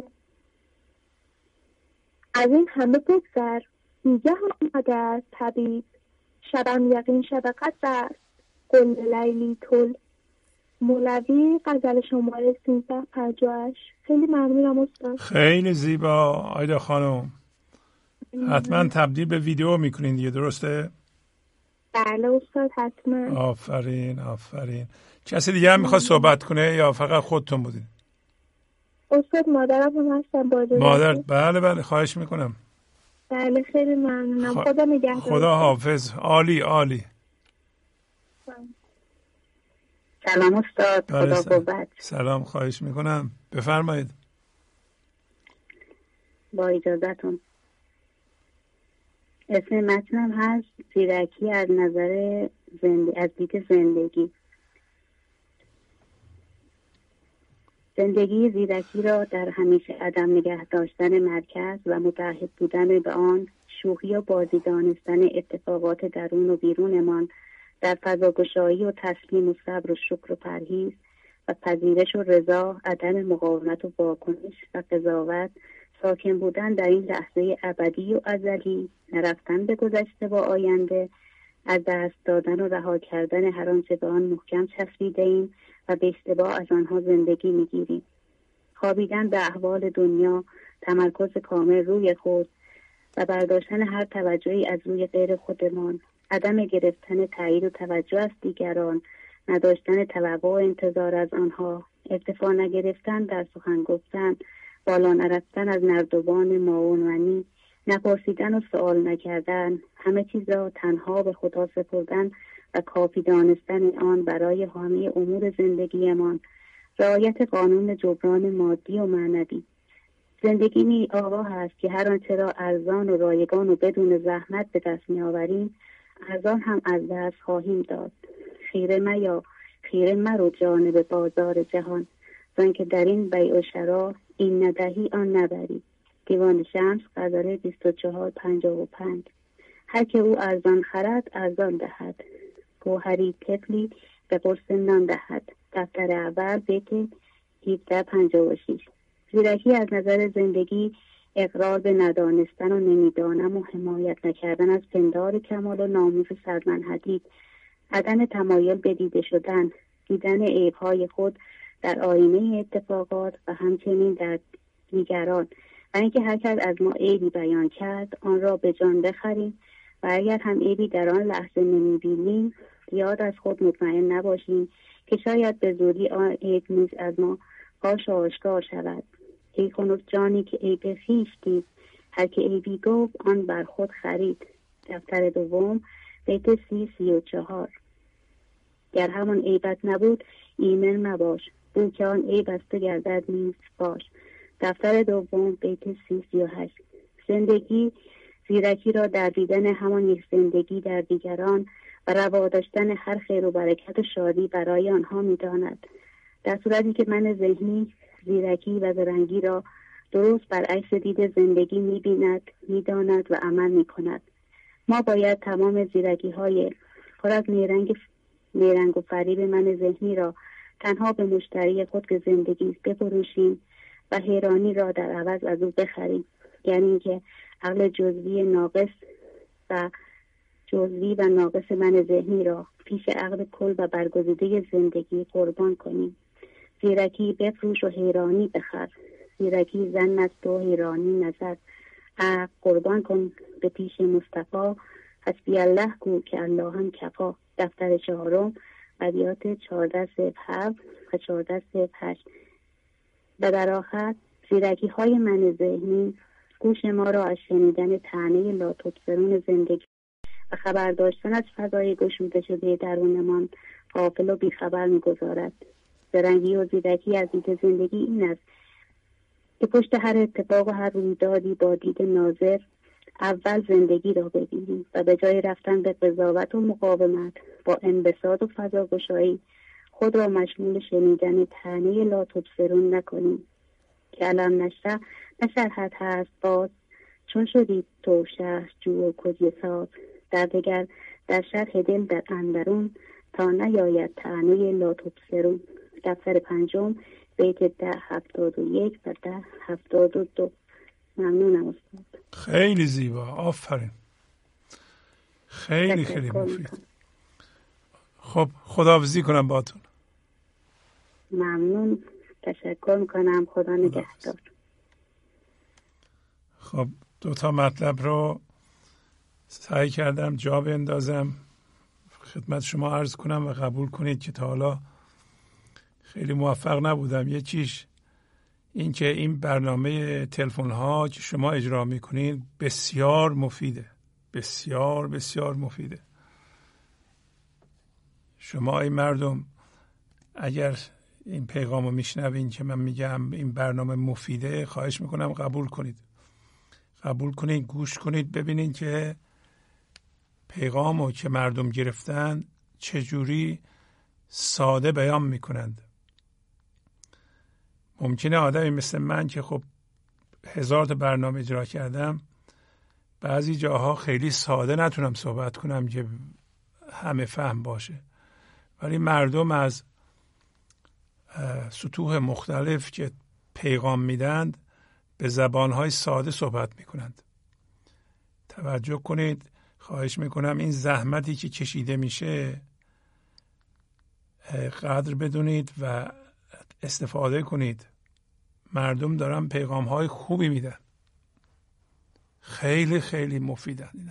از این همه بگذر، دیگه آمده است طبیب، شبم یقین شب قدر است، قل لیلی طل. مولوی غزل شماره 13-58. خیلی ممنونم استاد. خیلی زیبا آیدا خانم. حتما تبدیل به ویدیو میکنین دیگه، درسته؟ بله استاد حتما. آفرین آفرین. کسی دیگه هم میخواد صحبت کنه یا فقط خودتون بودین؟ استاد مادرم هم هستم با اجازه. مادر؟ بله بله خواهش میکنم. بله خیلی ممنونم. خدا نگهدار. خدا حافظ. عالی عالی. سلام استاد. خدا قوت. سلام خواهش میکنم. بفرمایید. با اجازهتون اسم متنم هست زیرکی از نظر از دید زندگی. زندگی زیرکی را در همیشه عدم نگه داشتن مرکز و متعهد بودن به آن، شوخی و بازی دانستن اتفاقات درون و بیرونمان، در فضاگشایی و تسلیم و صبر و شکر و پرهیز و پذیرش و رضا، عدم مقاومت و واکنش و قضاوت، ساکن بودن در این لحظه ابدی و ازلی، نرفتن به گذشته و آینده، از دست دادن و رها کردن هر آنچه به آن محکم چسبیده ایم و به اشتباه از آنها زندگی میگیریم. خوابیدن به احوال دنیا، تمرکز کامل روی خود و برداشتن هر توجهی از روی غیر خودمان، عدم گرفتن تایید و توجه از دیگران، نداشتن توقع و انتظار از آنها، ارتفاع نگرفتن در سخن گفتن، بالا نرفتن از نردبان معاونی، نپرسیدن و سوال نکردن، همه چیز را تنها به خدا سپردن و کافی دانستن آن برای همه امور زندگیمان، رعایت قانون جبران مادی و معنوی. زندگی آگاه است که هر آنچه را ارزان و رایگان و بدون زحمت به دست می‌آوریم، ارزان هم از دست خواهیم داد. خیره مرو جانب بازار جهان، زن که در این بیع و شرا این ندهی آن نبری. دیوان شمس غزل 2455. هر که او ارزان خرد ارزان دهد، گوهری طفلی به قرص نان دهد. دفتر اول بیت 1756. زیرکی از نظر زندگی اقرار به ندانستن و نمیدانم و حمایت نکردن از پندار کمال و ناموس سرمنهدی، عدم تمایل به دیده شدن، دیدن عیب‌های خود در آینه اتفاقات و همچنین در دیگران، و اینکه هر کس از ما عیبی بیان کرد آن را به جان بخریم و اگر هم عیبی در آن لحظه نمی‌بینیم زیاد از خود مطمئن نباشیم که شاید به زودی آن عیب نیز از ما فاش و آشکار شود. ای خنک جانی که عیب خویش دید، هر که عیبی گفت آن بر خود خرید. دفتر دوم بیت 30-34. گر همان عیبت نبود ایمن مباش، بو که آن عیب از تو گردد نیز باش. دفتر دوم بیت 30-38. زندگی زیرکی را در دیدن همان یک زندگی در دیگران و روا داشتن هر خیر و برکت و شادی برای آنها می‌داند، در صورتی که من ذهنی زیرکی و زرنگی را درست برعکس دید زندگی می‌بیند، می‌داند و عمل می‌کند. ما باید تمام زیرکی‌های پر از نیرنگ و فریب من ذهنی را تنها به مشتری خود که زندگی بفروشیم و حیرانی را در عوض از او بخریم، یعنی که عقل جزوی و ناقص من ذهنی را پیش عقل کل و برگزیده زندگی قربان کنیم. زیرکی بفروش و حیرانی بخر، زیرکی زن است و حیرانی نظر. عقل قربان کن به پیش مصطفی، حسبی الله گو که الله هم کفا. دفتر چهارم ابیات 14-07 و 14-8. و در آخر زیرکی های من ذهنی گوش ما را از شنیدن طعنه لاتبصرون زندگی و خبر داشتن از فضای گشوده شده درونمان غافل و بیخبر می‌گذارد. زرنگی و زیرکی از دید زندگی این است که پشت هر اتفاق و هر رویدادی با دید ناظر اول زندگی را ببینیم و به جای رفتن به قضاوت و مقاومت با انبساط و فضاگشایی خود را مشمول شنیدن طعنه لاتبصرون نکنیم که علم نشرح نشرحت هست باز، چون شدی تو شهر جو و کجی ساز. دگر در شرح دل در اندرون تا نیاید طعنه لاتبصرون. دفتر پنجم بیت 1071 و 1072. ممنونم استاد. خیلی زیبا، آفرین، خیلی خیلی مفید. خب خداحافظی کنم باهاتون. ممنون، تشکر میکنم، خدا نگهدار. خب 2 مطلب رو سعی کردم جا بندازم خدمت شما عرض کنم و قبول کنید که تا حالا خیلی موفق نبودم. یه چیز این که این برنامه تلفن ها که شما اجرا میکنید بسیار مفیده، بسیار بسیار مفیده. شما این مردم اگر این پیغام رو میشنوین که من میگم این برنامه مفیده، خواهش میکنم قبول کنید، گوش کنید، ببینید که پیغامو که مردم گرفتن چجوری ساده بیان میکنند. ممکنه آدمی مثل من که خب 1000 تا برنامه اجرا کردم، بعضی جاها خیلی ساده نتونم صحبت کنم که همه فهم باشه، ولی مردم از سطوح مختلف که پیغام میدند به زبانهای ساده صحبت میکنند. توجه کنید، خواهش میکنم این زحمتی که کشیده میشه قدر بدونید و استفاده کنید مردم دارن پیغام های خوبی میدن، خیلی خیلی مفیدن اینا.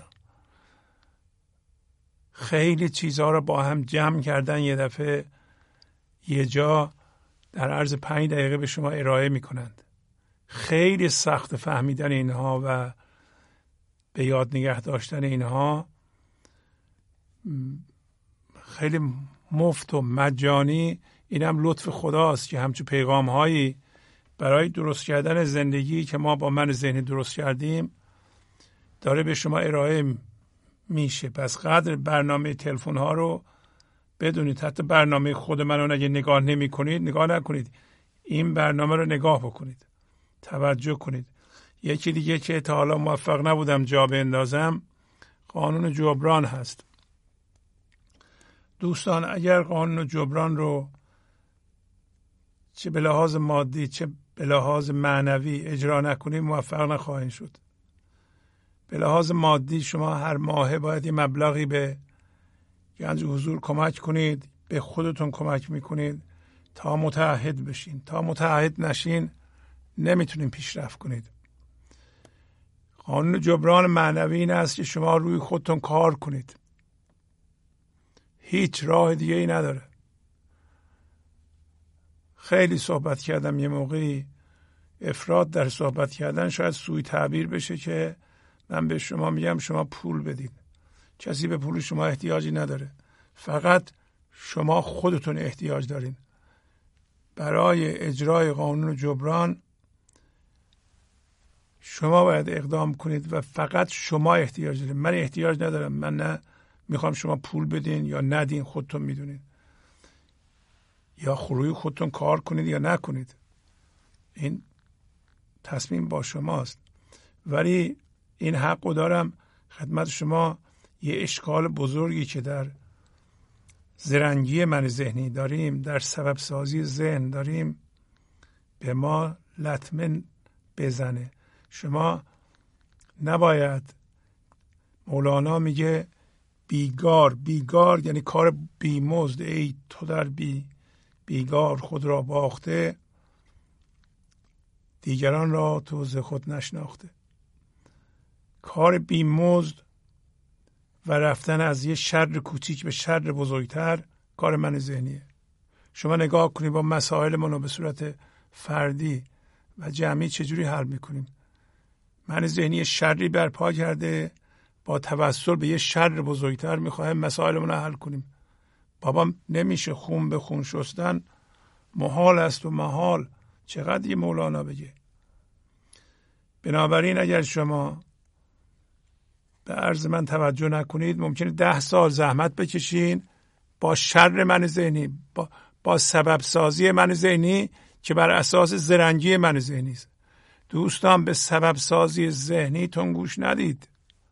خیلی چیزها رو با هم جمع کردن، یه دفعه یه جا در عرض 5 دقیقه به شما ارائه میکنند. خیلی سخت فهمیدن اینها و به یاد نگه داشتن اینها، خیلی مفت و مجانی. این هم لطف خداست که همچون پیغام هایی برای درست کردن زندگی که ما با من ذهنی درست کردیم داره به شما ارائه میشه. پس قدر برنامه تلفن ها رو بدونید. حتی برنامه خود من رو اگه نگاه نمی کنید، نگاه نکنید، این برنامه رو نگاه بکنید، توجه کنید. یکی دیگه که تا حالا موفق نبودم جا بندازم، قانون جبران هست. دوستان اگر قانون جبران رو چه به لحاظ مادی چه به لحاظ معنوی اجرا نکنید، موفق نخواهید شد. به لحاظ مادی شما هر ماه باید یه مبلغی به گنج حضور کمک کنید، به خودتون کمک میکنید تا متعهد بشین. تا متعهد نشین نمیتونین پیشرفت کنید. قانون جبران معنوی این است که شما روی خودتون کار کنید. هیچ راه دیگه ای نداره. خیلی صحبت کردم یه موقعی، افراد در صحبت کردن شاید سوء تعبیر بشه که من به شما میگم شما پول بدید. کسی به پول شما احتیاجی نداره، فقط شما خودتون احتیاج دارین. برای اجرای قانون جبران شما باید اقدام کنید و فقط شما احتیاج دارید. من احتیاج ندارم، من نه میخوام شما پول بدین یا ندین، خودتون میدونید. یا روی خودتون کار کنید یا نکنید، این تصمیم با شماست. ولی این حق رو دارم خدمت شما یه اشکال بزرگی که در زرنگی من ذهنی داریم، در سبب سازی ذهن داریم، به ما لطمه بزنه. شما نباید، مولانا میگه بیگار یعنی کار بیمزد، ای تو در بیگار خود را باخته، دیگران را تو ز خود نشناخته. کار بیمزد و رفتن از یه شر کوچیک به شر بزرگتر کار من ذهنیه. شما نگاه کنید با مسائل منو به صورت فردی و جمعی چجوری حل میکنیم. من ذهنی شری برپا کرده، با توسل به یه شر بزرگتر میخوایم مسائل منو حل کنیم. بابا نمیشه، خون به خون شستن محال است و محال. چقدر یه مولانا بگه. بنابراین اگر شما به عرض من توجه نکنید، ممکنه 10 سال زحمت بکشین با شر من ذهنی، با سبب سازی من ذهنی که بر اساس زرنگی من ذهنی است. دوستان به سبب سازی ذهنی تون گوش ندید.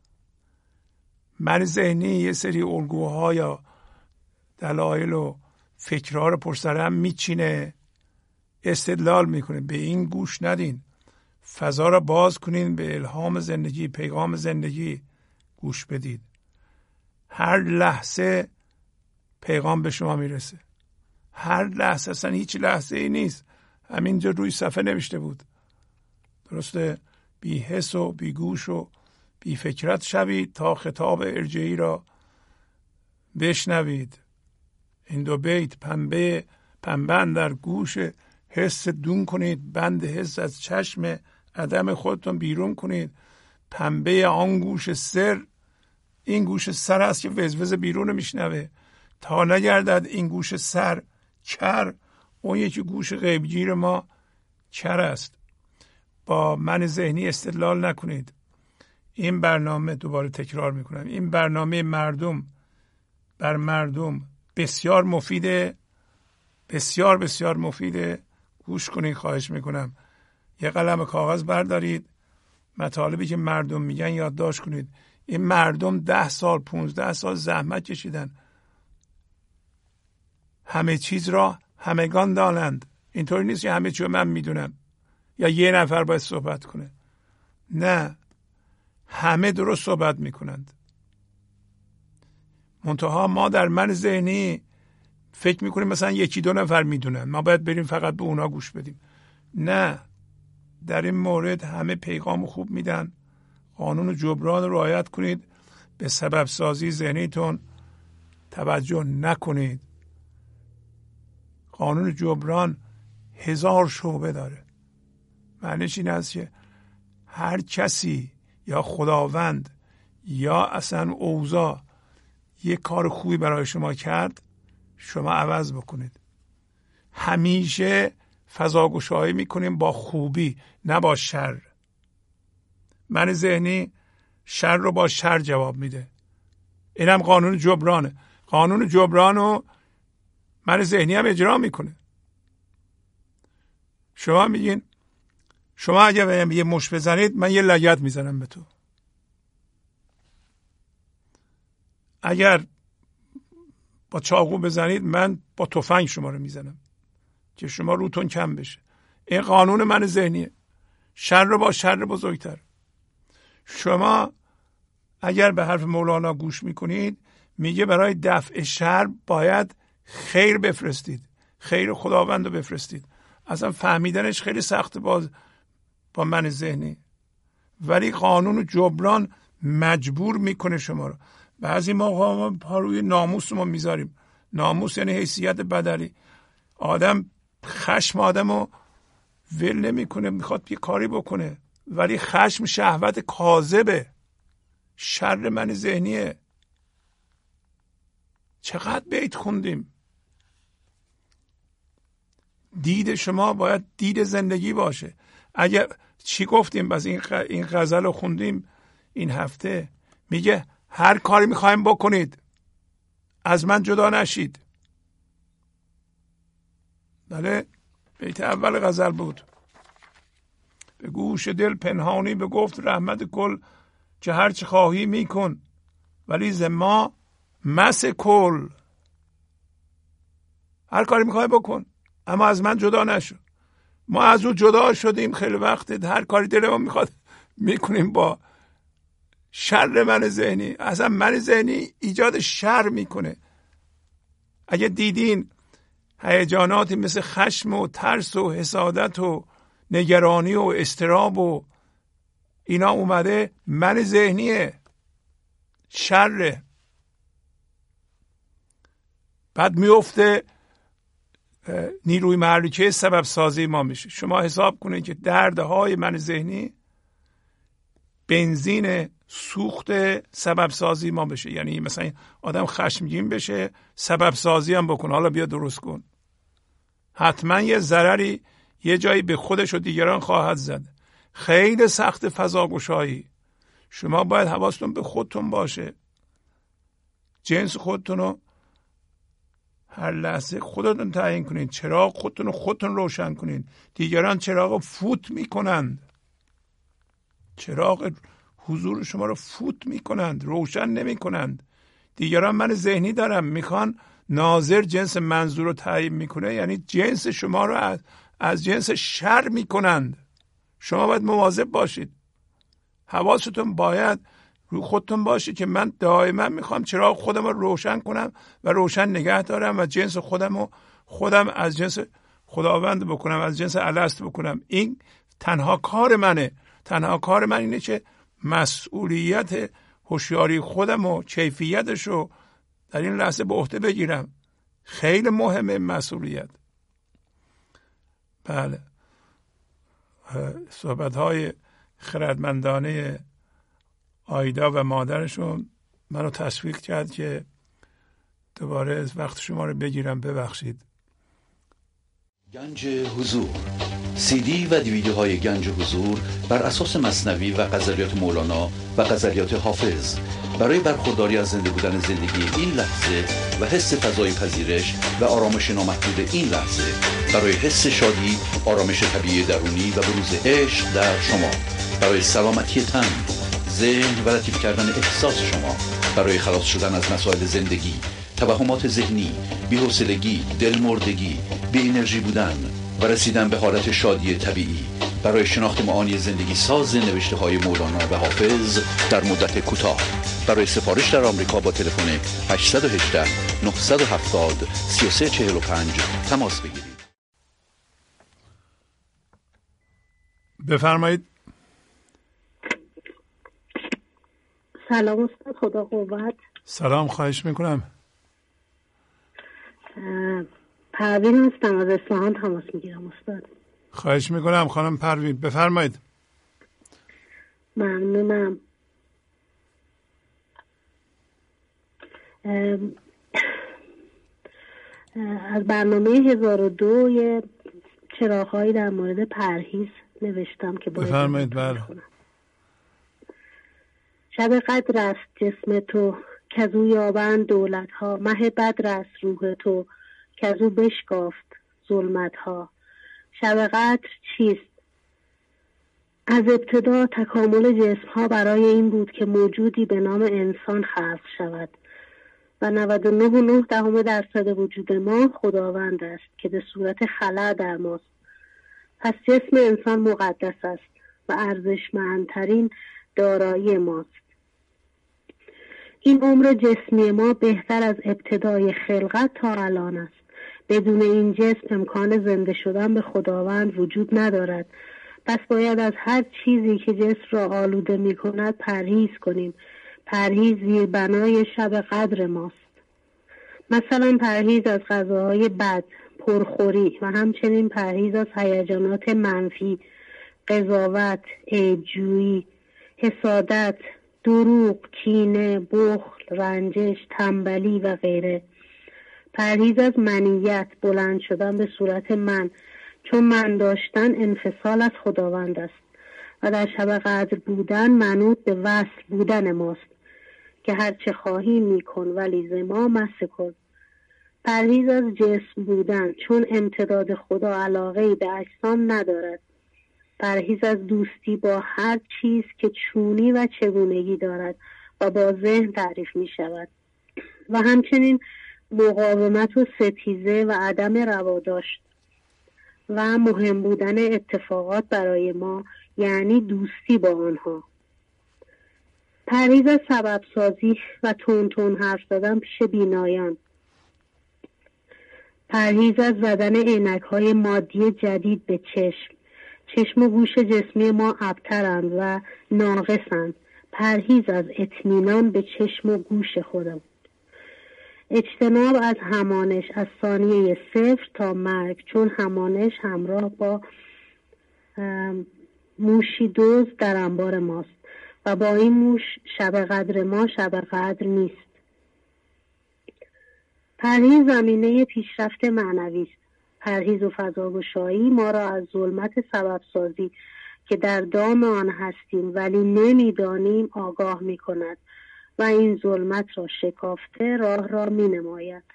من ذهنی یه سری الگوها یا دلایل و فکرها رو پشت سر هم میچینه، استدلال میکنه. به این گوش ندین. فضا را باز کنین، به الهام زندگی، پیغام زندگی گوش بدید. هر لحظه پیغام به شما میرسه. هر لحظه، اصلا هیچ لحظه ای نیست. همینجا روی صفحه نوشته بود. درسته؟ بی حس و بی گوش و بی فکرت شوید تا خطاب ارجعی را بشنوید. این 2 بیت پنبه در گوش حس دون کنید، بند حس از چشم عدم خودتون بیرون کنید. پنبه آن گوش سر، این گوش سر است که وزوز بیرون میشنوه، تا نگردد این گوش سر کر، اون یکی گوش غیبگیر ما کر است. با من ذهنی استدلال نکنید. این برنامه، دوباره تکرار میکنم، این برنامه مردم بر مردم بسیار مفیده، بسیار بسیار مفیده. گوش کنید، خواهش میکنم. یه قلم کاغذ بردارید، مطالبی که مردم میگن یادداشت کنید. این مردم 10 سال 15 سال زحمت کشیدن، همه چیز را همگان دانند. اینطوری نیست که همه چیز من میدونم یا یه نفر باید صحبت کنه. نه، همه درست صحبت میکنند. منتها ما در من ذهنی فکر میکنیم مثلا 1-2 نفر میدونن، ما باید بریم فقط به اونا گوش بدیم. نه، در این مورد همه پیغام خوب میدن. قانون جبران رو رعایت کنید. به سبب سازی ذهنیتون توجه نکنید. قانون جبران 1000 شعبه داره. معنیش این است که هر کسی یا خداوند یا اصلا اوضاع یک کار خوبی برای شما کرد، شما عوض بکنید. همیشه فضاگشایی میکنیم با خوبی، نه با شر. من ذهنی شر رو با شر جواب میده. اینم قانون جبرانه. قانون جبران رو من ذهنی هم اجرا میکنه. شما میگین شما اگه بهم یه مشت بزنید من یه لگد میزنم به تو. اگر با چاقو بزنید من با تفنگ شما رو میزنم که شما روتون کم بشه. این قانون من ذهنیه. شر رو با شر بزرگتر. شما اگر به حرف مولانا گوش میکنید، میگه برای دفع شر باید خیر بفرستید، خیر خداوند رو بفرستید. اصلا فهمیدنش خیلی سخته با من ذهنی، ولی قانون جبران مجبور میکنه شما رو. بعضی موقع ما پا روی ناموس ما میذاریم. ناموس یعنی حیثیت بدنی. آدم خشم آدم رو ول نمیکنه، میخواد یه کاری بکنه، ولی خشم شهوت کاذبه، شر من ذهنیه. چقدر بیت خوندیم. دید شما باید دید زندگی باشه. اگه چی گفتیم؟ بس این غزل رو خوندیم این هفته. میگه هر کاری میخوایم بکنید، از من جدا نشید. بله، بیت اول غزل بود. به گوش دل پنهانی به گفت رحمت کل، چه هر چه خواهی میکن ولی ز ما مس کل. هر کاری میخوای بکن اما از من جدا نشو. ما از او جدا شدیم خیلی وقت. هر کاری دلمون میخواد میکنیم با شر من ذهنی. اصلا من ذهنی ایجاد شر میکنه. اگه دیدین هیجاناتی مثل خشم و ترس و حسادت و نگرانی و اضطراب و اینا اومده، من ذهنیه، شره. بعد میفته نیروی محرکه سبب سازی ما میشه. شما حساب کنید که دردهای من ذهنی بنزین سوخت سبب سازی ما بشه. یعنی مثلا آدم خشمگین بشه، سبب سازی هم بکن، حالا بیا درست کن. حتما یه ضرری یه جایی به خودش و دیگران خواهد زد. خیلی سخت فضاگشایی. شما باید حواستون به خودتون باشه. جنس خودتون رو هر لحظه خودتون تعیین کنید. چراغ خودتون رو خودتون روشن کنید. دیگران چراغ فوت میکنند. چراغ حضور شما رو فوت میکنند، روشن نمیکنند. دیگران من ذهنی دارم، میخوان ناظر جنس منظور رو تعیین میکنه، یعنی جنس شما رو از جنس شر میکنند. شما باید مواظب باشید. حواستون باید رو خودتون باشه که من دائما میخوام چراغ خودم رو روشن کنم و روشن نگه دارم و جنس خودم از جنس خداوند بکنم، از جنس الست بکنم. این تنها کار منه. تنها کار من اینه که مسئولیت هوشیاری خودم و کیفیتش رو در این لحظه به عهده بگیرم. خیلی مهمه مسئولیت. بله، صحبت‌های خردمندانه آیدا و مادرشون منو تشویق کرد که دوباره از وقت شما رو بگیرم. ببخشید. گنج حضور، CD و دیویدیوهای گنج حضور بر اساس مثنوی و غزلیات مولانا و غزلیات حافظ برای برخورداری از زنده بودن زندگی این لحظه و حس فضای پذیرش و آرامش نامحدود این لحظه، برای حس شادی، آرامش طبیعی درونی و بروز عشق در شما، برای سلامتی تن، ذهن و لطیف کردن احساس شما، برای خلاص شدن از مسائل زندگی، توهمات ذهنی، بی‌حوصلگی، دلمردگی، بی انرژی بودن و رسیدن به حالت شادی طبیعی، برای شناخت معانی زندگی ساز نوشته های مولانا و حافظ در مدت کوتاه. برای سفارش در آمریکا با تلفن 818 970 3345 تماس بگیرید. بفرمایید. سلام استاد، خدا قوت. سلام، خواهش میکنم. پروین هستم، از اصفهان تماس میگیرم استاد. خواهش میکنم خانم پروین، بفرمایید. ممنونم. از برنامه 1002 یه چراغ‌هایی در مورد پرهیز نوشتم که باید بفرمایید. بله. شب قدر است جسم تو کزو یابند دولت ها، مه بدر است روح تو کزو بشکافت ظلمت ها. شب قدر چیست؟ از ابتدا تکامل جسم ها برای این بود که موجودی به نام انسان خلق شود و 99.9% وجود ما خداوند است که به صورت خلأ در ماست. پس جسم انسان مقدس است و ارزشمندترین دارایی ماست. این عمر جسمی ما بهتر از ابتدای خلقت تا الان است. بدون این جسم امکان زنده شدن به خداوند وجود ندارد. پس باید از هر چیزی که جسم را آلوده می کند پرهیز کنیم. پرهیز زیربنای شب قدر ماست. مثلا پرهیز از غذاهای بد، پرخوری و همچنین پرهیز از هیجانات منفی، قضاوت، عیب‌جویی، حسادت، دروغ، کینه، بخل، رنجش، تنبلی و غیره. پرهیز از منیت، بلند شدن به صورت من، چون من داشتن انفصال از خداوند است و در شب قدر بودن منوط به وصل بودن ماست که هرچه خواهی میکن ولی ز ما مسکن. پرهیز از جسم بودن، چون امتداد خدا علاقه‌ای به اجسام ندارد. پرهیز از دوستی با هر چیز که چونی و چگونگی دارد و با ذهن تعریف می شود و همچنین مقاومت و ستیزه و عدم رواداشت و مهم بودن اتفاقات برای ما، یعنی دوستی با آنها. پرهیز از سبب سازی و تون حرف زدن پیش بینایان. پرهیز از زدن عینک‌های مادی جدید به چشم و گوش جسمی ما ابترند و ناقصند. پرهیز از اطمینان به چشم و گوش خودم. اجتناب از همانش از ثانیه 0 تا مرگ، چون همانش همراه با موشی دزد در انبار ماست و با این موش شب قدر ما شب قدر نیست. پرهیز زمینه پیشرفت معنوی است. پرهیز و فضاگشایی ما را از ظلمت سبب سازی که در دام آن هستیم ولی نمیدانیم آگاه می کند و این ظلمت را شکافته راه را می نماید.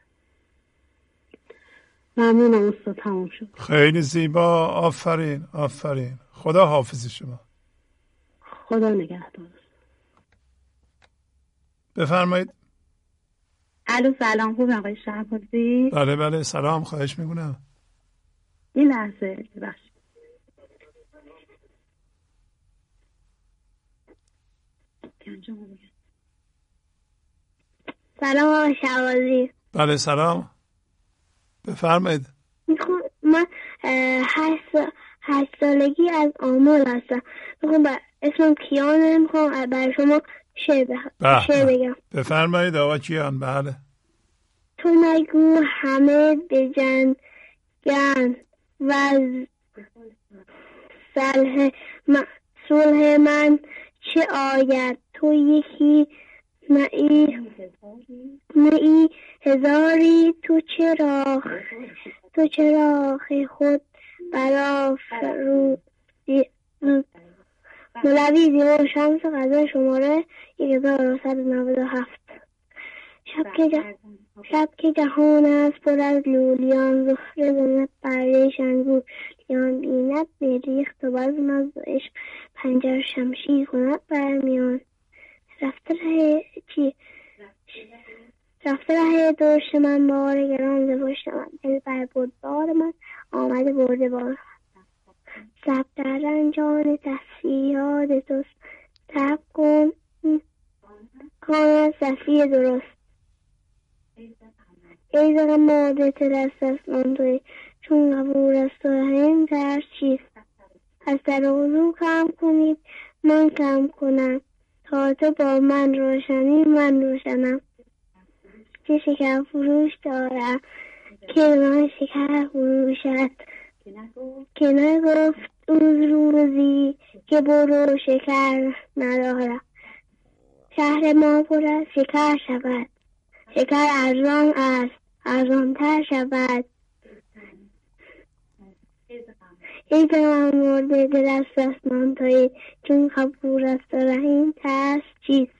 ممنونم استاد، تمام شد. خیلی زیبا، آفرین آفرین. خدا حافظ شما. خدا نگهدار. بفرمایید. الو سلام، خوب آقای شهبازی؟ بله بله سلام، خواهش میکنم. یه لحظه ببخشید. سلام آقای شهبازی. بله سلام، بفرمایید. من 8 سالگی از آمل هستم. میخوام اسمم کیانه، میخوام برای شما شعر بگم. بفرمایید آقا کیان. بله. تو نگو همه بجنگن و صلح من چه آید، تو یکی نئی هزاری، تو چراغ خود برآفروزی. مولوی زیبا شمس غزل شماره 1997. شب که جهان است پر از لولیان، زهره زند پرده شنگور، لیان بیند بریخت و بزم از عشق، پنجر شمشیر کند برمیان. رفته ره درشت من، بار گران ز پشت من، دل بر بردبار من آمده برده بار. سب کردن جان تصفیات توست، تب کن کان صفی درست. ای زن ماده دست است آن توی، چون قبول است تو همین ترس چیست. از در حضور کم کنید من کم کنم، تا تو با من روشنی من روشنم. که شکر فروش دارم که من شکر فروشد، که نگفت روزی که برو شکر ندارم. شهر ما پر از شکر شود، شکر ارزان است ارزانتر شود. ای به من مرده دل از دستمان تویی، چون خبور است و رحیم ترس چیست.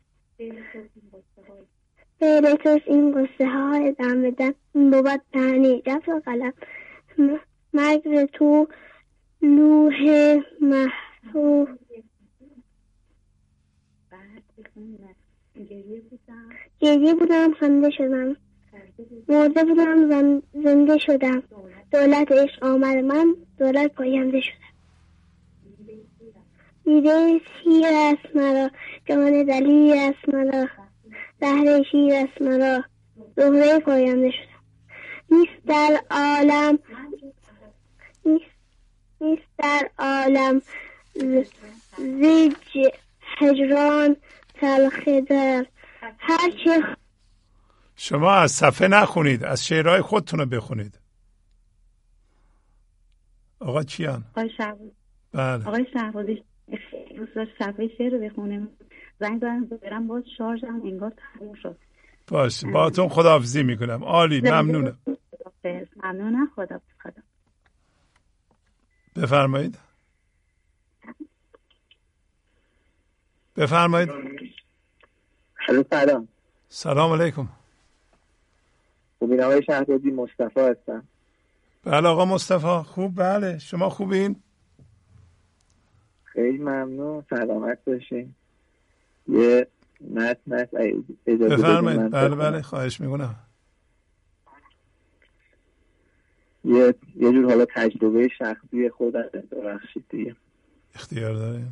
غیر توست این قصه های دم به دم، این بود تنی دفت و قلم. مگز تو لوح محفوظ. گریه بودم خنده شدم، مرده بودم زنده شدم. دولت عشق آمد من دولت پاینده شدم. دیده شیر است مرا جان دلیل است مرا، زهره شیر است مرا زهره پاینده شدم. نیست در عالم زیج هجران تلخ در هرچه. شما از صفحه نخونید، از شعرهای خودتون رو بخونید. آقا چیان؟ آقای شهبازی روز داشت صفحه شعر رو بخونم، زنگ دارم برم باز شارژم انگار تموم شد. باشه باهاتون خداحافظی میکنم. عالی، ممنونم. ممنونم. خدا. بفرمایید. سلام. سلام علیکم. خوبین آقای شهبازی؟ مصطفی هستم. بله آقا مصطفی. خوب. بله شما خوبین؟ خیلی ممنون. سلامت باشین. یه متن اجازه بفرمایید. بله خواهش میکنم. یه جور حالا تجربه شخصی خودم ببخشید دیگه. اختیار داریم.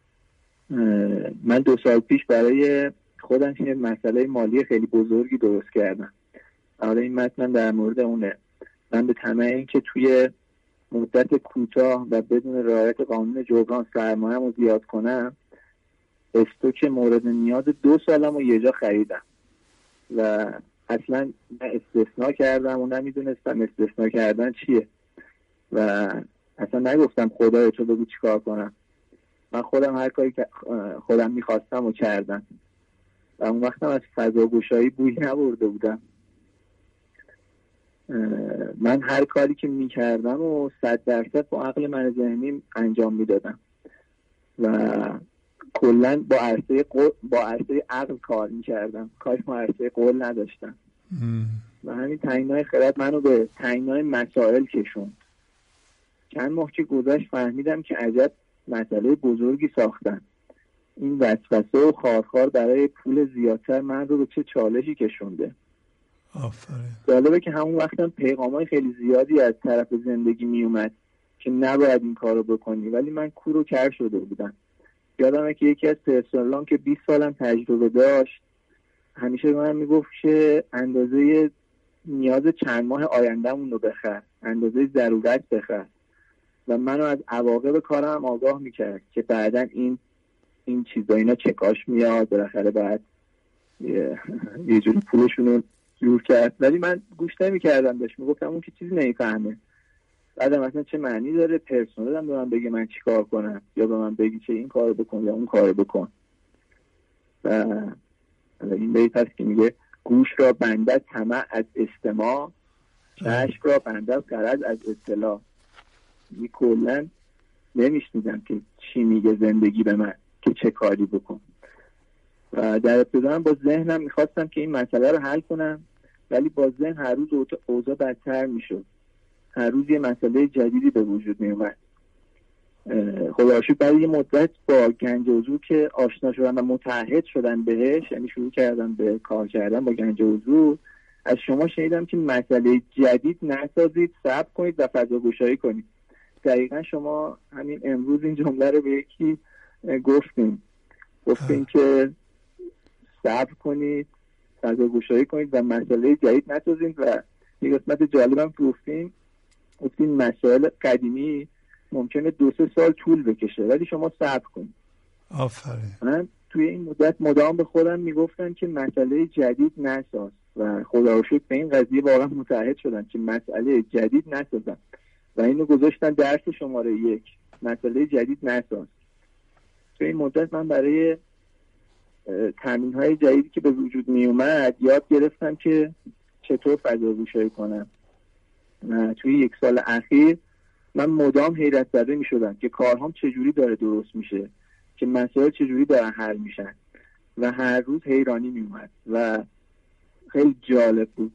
من 2 سال پیش برای خودم یه مسئله مالی خیلی بزرگی درست کردم. حالا این متن در مورد اونه. من به طمع اینکه توی مدت کوتاه و بدون رعایت قانون جبران سرمایه‌مو زیاد کنم، استوک مورد نیاز 2 سالم رو یه جا خریدم و اصلا نه استثناء کردم و نمیدونستم استثناء کردن چیه و اصلا نگفتم خدایا تو بگو چیکار کنم. من خودم هر کاری که خودم میخواستم و کردم و اون وقتم از فضاگوشایی بوی نبرده بودم. من هر کاری که میکردم و 100% با عقل من ذهنی انجام میدادم و کلا با عرصه عقل کار میکردم، کاری با عرصه قول نداشتم و همین تنگنای خرد منو به تنگنای مسائل کشوند. چند ماه که گذشت فهمیدم که عجب مسئله بزرگی ساختن. این وسوسه و خارخار برای پول زیادتر من رو به چه چالشی کشونده. آفرین. جالبه که همون وقتم پیغامای خیلی زیادی از طرف زندگی می اومد که نباید این کارو بکنی، ولی من کور و کر شده بودم. یادمه که یکی از پرسنلان که 20 سالم تجربه داشت همیشه به من میگفت که اندازه نیاز چند ماه آیندهمون رو بخر، اندازه ضرورت بخر و منو از عواقب کارم آگاه میکرد که بعدن این چیزا اینا چکاش میاد، بالاخره بعد یه جوری پولشونو جور کرد. ولی من گوش نمی‌کردم، بهش میگفتم اون که چیزی نمیفهمه. بعدم مثلا چه معنی داره پرسنل هم به من بگه من چیکار کنم یا به من بگی چه این کارو بکن یا اون کارو بکن. و این بیت هست که میگه گوش را بندد طمع از استماع، چشم را بندد غرض از اطلاع. می کلا نمیشنیدم که چی میگه زندگی به من که چه کاری بکن. و در ابتدا با ذهنم میخواستم که این مسئله رو حل کنم، ولی با ذهن هر روز اوضاع بدتر میشد. هر روز یه مسئله جدیدی به وجود میومد. خدا شکر بعد یه مدت با گنج حضور که آشنا شدن و متعهد شدن بهش، یعنی شروع کردم به کار کردن با گنج حضور، از شما شنیدم که مسئله جدید نسازید، صبر کنید و فضاگوشایی کنید. دقیقا شما همین امروز این جمله رو به یکی گفتین که صبر کنید، فضاگوشایی کنید و مسئله جدید نسازید. و یه قسمت جالبم گفتین مسائل قدیمی ممکنه 2-3 سال طول بکشه، ولی شما صبر کنید. آفرین. من توی این مدت مدام به خودم میگفتم که مسئله جدید نساز و خدا رو شکر به این قضیه واقعا متعهد شدم که مسئله جدید نسازم و اینو گذاشتن درس شماره 1، مسئله جدید نساز. توی این مدت من برای تامین‌های جدیدی که به وجود می اومد یاد گرفتم که چطور فضاگوشایی کنم. توی 1 سال اخیر من مدام حیرت زده می شدم که کارهام چجوری داره درست میشه، که مسائل چجوری دارن حل میشن و هر روز حیرانی می اومد و خیلی جالب بود.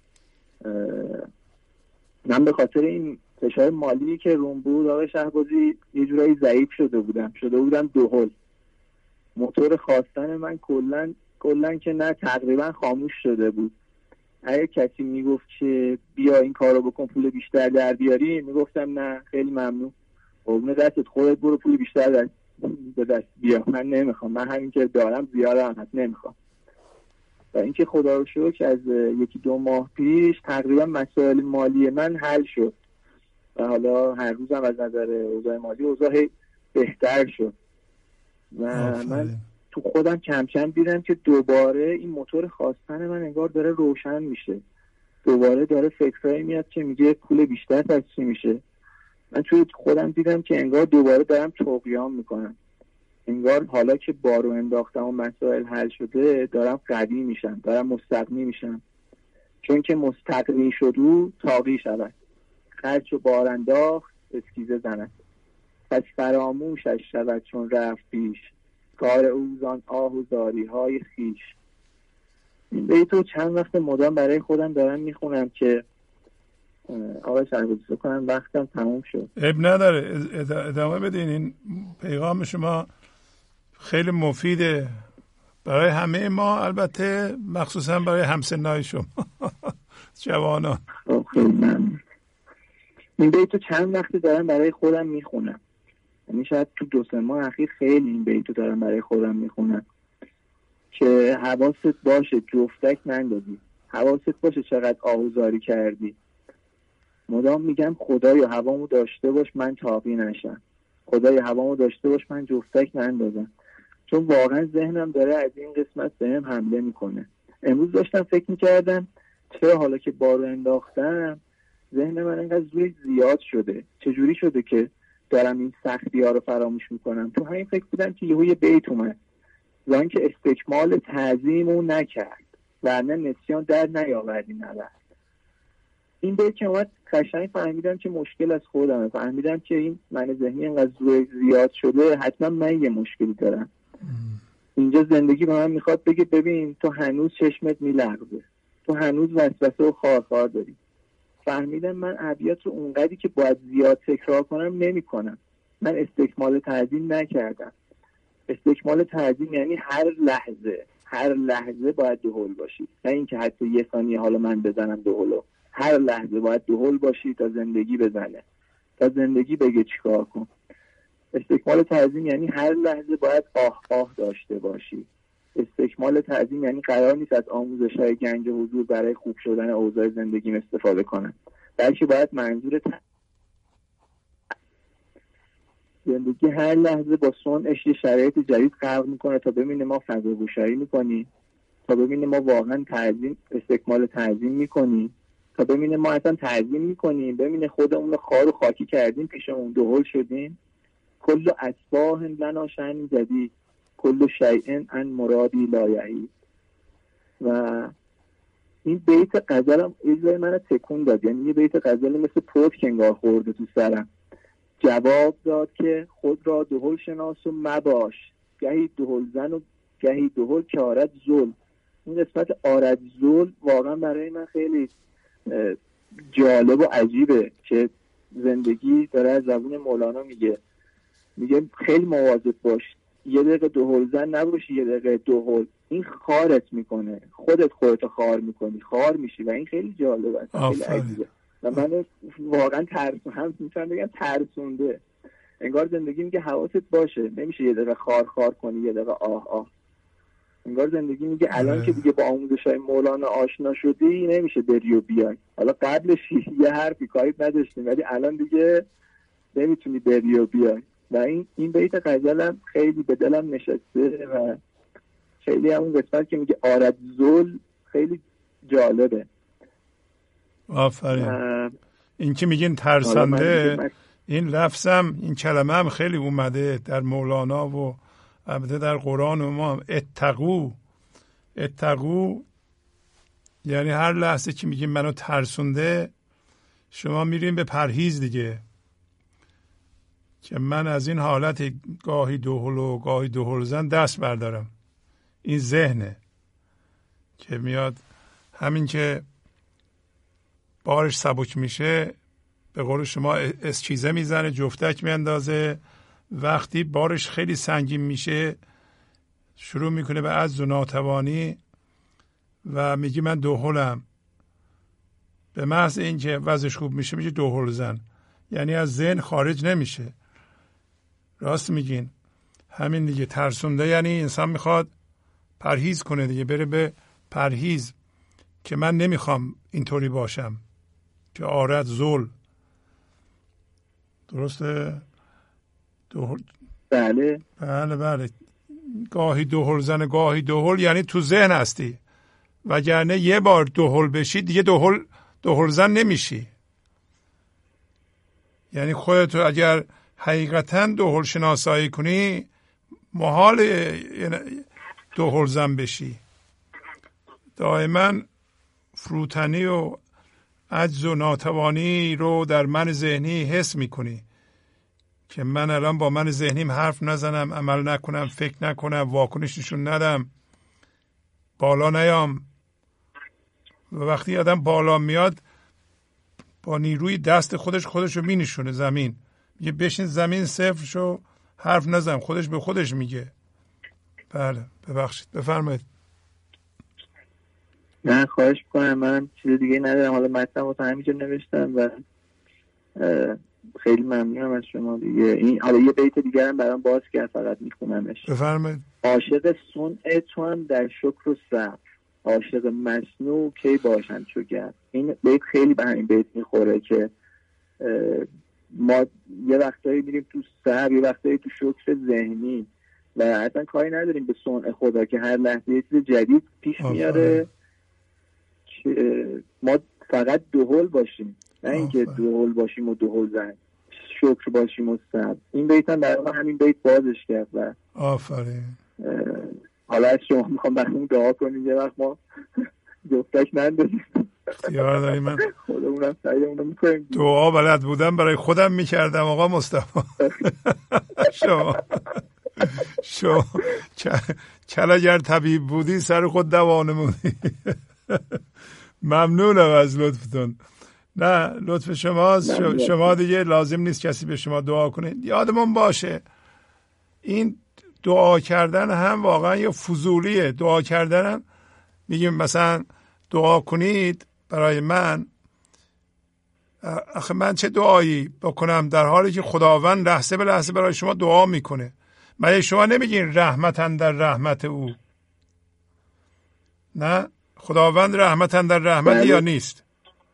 من به خاطر این فشار مالی که روم بود آقای شهبازی یه جورایی ضعیف شده بودم 2 هول. موتور خواستن من کلن که نه تقریبا خاموش شده بود. اگه کسی میگفت که بیا این کارو بکن پول بیشتر در بیاری، میگفتم نه خیلی ممنون، قربون دستت، خودت برو پول بیشتر به دست بیا، من نمیخوام، من همین که دارم زیاده هم نمیخوام. و اینکه خدا رو شکر از 1-2 ماه پیش تقریبا مسائل مالی من حل شد و حالا هر روزم از نظر اوضاع مالی اوضاع بهتر شد و من تو خودم کم کم دیدم که دوباره این موتور خواستن من انگار داره روشن میشه، دوباره داره فکرایی میاد که میگه پول بیشتر پس چی میشه. من توی خودم دیدم که انگار دوباره دارم طغیان میکنم، انگار حالا که بارو انداختم و مسائل حل شده دارم قوی میشم، دارم مستغنی میشم، چون که مستغنی شدو طاغی شود، خرج و بار انداخت اسکیزه زند، پس فراموشش شود چون رفت پیش، کار اوزان آه و زاری های خیش. این بیتو چند وقت مدام برای خودم دارم میخونم که آقای سرگوزی کنم وقتم تموم شد. اب نداره، ادامه بدین. این پیغام شما خیلی مفیده برای همه ما، البته مخصوصا برای همسنای شما جوانان. خیلی ممنون. این بیتو چند وقت دارم برای خودم میخونم، یعنی شاید تو 2-3 ماه اخیر خیلی این بیتو دارم برای خودم میخونم که حواست باشه جفتک نندازی، حواست باشه چقدر آهوزاری کردی. مدام میگم خدایا هوامو داشته باش من طاغی نشم، خدایا هوامو داشته باش من جفتک نندازم، چون واقعا ذهنم داره از این قسمت بهم حمله میکنه. امروز داشتم فکر میکردم چرا حالا که بارو انداختم ذهن من اینقدر زوری زیاد شده، چجوری شده که دارم این سختی ها رو فراموش میکنم. تو همین فکر بودم که یهو یه بیت اومد زن که استکمال تعظیمو نکرد ورنه نسیان در نیاوردی نبرد. این بیت که اومد قشنگ فهمیدم که مشکل از خودمه، فهمیدم که این من ذهنی اینقدر زوری زیاد شده، حتما من یه مشکلی دارم. اینجا زندگی به من میخواد بگه ببین تو هنوز چشمت میلغزه، تو هنوز وسوسه و خارخار داری. فهمیدم من ابیات رو اونقدری که باید زیاد تکرار کنم نمی کنم. من استکمال تعظیم نکردم. استکمال تعظیم یعنی هر لحظه باید 2 هول باشی، نه اینکه حتی 1 ثانیه حالا من بزنم 2 هولو. هر لحظه باید 2 هول باشی تا زندگی بزنه، تا زندگی بگه چیکار کن. استکمال تعظیم یعنی هر لحظه باید آه داشته باشی. استکمال تعظیم یعنی قرار نیست از آموزش‌های گنج حضور برای خوب شدن اوضاع زندگیم استفاده کنم، بلکه باید منظور زندگی هر لحظه با صنعش یه شرایط جدید خلق میکنه تا ببینه ما فضاگوشایی میکنیم، تا ببینه ما واقعا استکمال تعظیم میکنیم، تا ببینه ما اصلا تعظیم میکنیم، ببینه خودمون رو خار و خاکی کردیم پیشمون 2 هول شدیم. کل اصباح لنا شأن جدید کل شیء عن مرادی لا یحید. و این بیت غزلم ایزای من تکون داد، یعنی یه بیت غزل مثل پوت که انگار خورده تو سرم. جواب داد که خود را 2 هول شناس و مباش، گهی 2 هول زن و گهی 2 هول که آرد ظلم. این قسمت آرد ظلم واقعا برای من خیلی جالب و عجیبه که زندگی داره از زبون مولانا میگه خیلی مواظب باش، 1 دقیقه 2 هول زن نباشی، 1 دقیقه 2 هول، این خارت میکنه، خودت خار میکنی، خار میشی. و این خیلی جالبه، خیلی عجیبه و من واقعا هم میتونم بگم ترسونده. انگار زندگی میگه حواست باشه، نمیشه 1 دقیقه خار کنی، 1 دقیقه آه. انگار زندگی میگه الان که دیگه با آموزش‌های مولانا آشنا شدی نمیشه بری و بیای. حالا قبلش یه حرفی کاری نداشتیم، ولی الان دیگه نمیتونی بری و بیای. و این بیت غزلم خیلی به دلم نشسته و خیلی همون قسمت که میگه آرد زل خیلی جالبه. آفرین. این که میگین ترسنده، این لفظم، این کلمه هم خیلی اومده در مولانا و البته در قرآن و ما. اتقو یعنی هر لحظه که میگیم منو ترسونده، شما میرین به پرهیز دیگه، که من از این حالت گاهی دهل و گاهی دهل زن دست بردارم. این ذهنه که میاد همین که بارش سبک میشه، به قول شما اسچیزه میزنه، جفتک میاندازه. وقتی بارش خیلی سنگین میشه شروع میکنه به عجز و ناتوانی و میگی من دهلم. به محض اینکه وضعش خوب میشه میگه دهل زن، یعنی از ذهن خارج نمیشه. راست میگین، همین دیگه. ترسونده یعنی انسان میخواد پرهیز کنه دیگه، بره به پرهیز که من نمیخوام اینطوری باشم، که آرد زل. درسته؟ بله بله بله. گاهی دهل زن گاهی دهل یعنی تو ذهن هستی، وگرنه یه بار دهل بشی دیگه دهل زن نمیشی. یعنی خودتو اگر حقیقتا دهل شناسایی کنی محال دهل زن بشی. دائما فروتنی و عجز و ناتوانی رو در من ذهنی حس میکنی که من الان با من ذهنیم حرف نزنم، عمل نکنم، فکر نکنم، واکنش نشون ندم، بالا نیام. و وقتی آدم بالا میاد با نیروی دست خودش رو مینشونه زمین، میگه بشین زمین، صفر شو، حرف نزن، خودش به خودش میگه. بله ببخشید، بفرمایید. نه خواهش میکنم، من چیز دیگه ندارم. حالا مطلب رو همینجا نوشتم و خیلی ممنونم از شما دیگه. این حالا یه بیت دیگه هم برام باز کرد، فقط میخونمش. بفرمایید. عاشق صنع تو هم در شکر و صبر، عاشق مصنوع کی باشند چو گرد. این بیت خیلی به همین بیت میخوره که ما یه وقتایی میریم تو صبر، یه وقتایی تو شکر ذهنی و اصلا کاری نداریم به صنع خدا که هر لحظه یه چیز جدید پیش میاره که ما فقط دهل باشیم، نه اینکه دهل باشیم و دهل زن، شکر باشیم و صبر. این بیت هم برای من همین بیت بازش کرد. و آفرین. حالا از شما میخوام برامون دعا کنید یه وقت ما جفتک نندازیم. اختیار داری. من خودمونم سعیمونو میکنیم. دعا بلد بودم برای خودم میکردم آقا مصطفی. شما کل اگر طبیب بودی سر خود دوا نمودی. ممنونم از لطفتون. نه لطف شماست. شما دیگه لازم نیست کسی به شما دعا کنه. یادمون باشه این دعا کردن هم واقعا یه فضولیه. دعا کردن هم میگیم مثلا دعا کنید برای من. آخه من چه دعایی بکنم در حالی که خداوند لحظه به لحظه برای شما دعا میکنه؟ مگه شما نمیگین رحمتن در رحمت او؟ نه خداوند رحمتن در رحمت یا نیست؟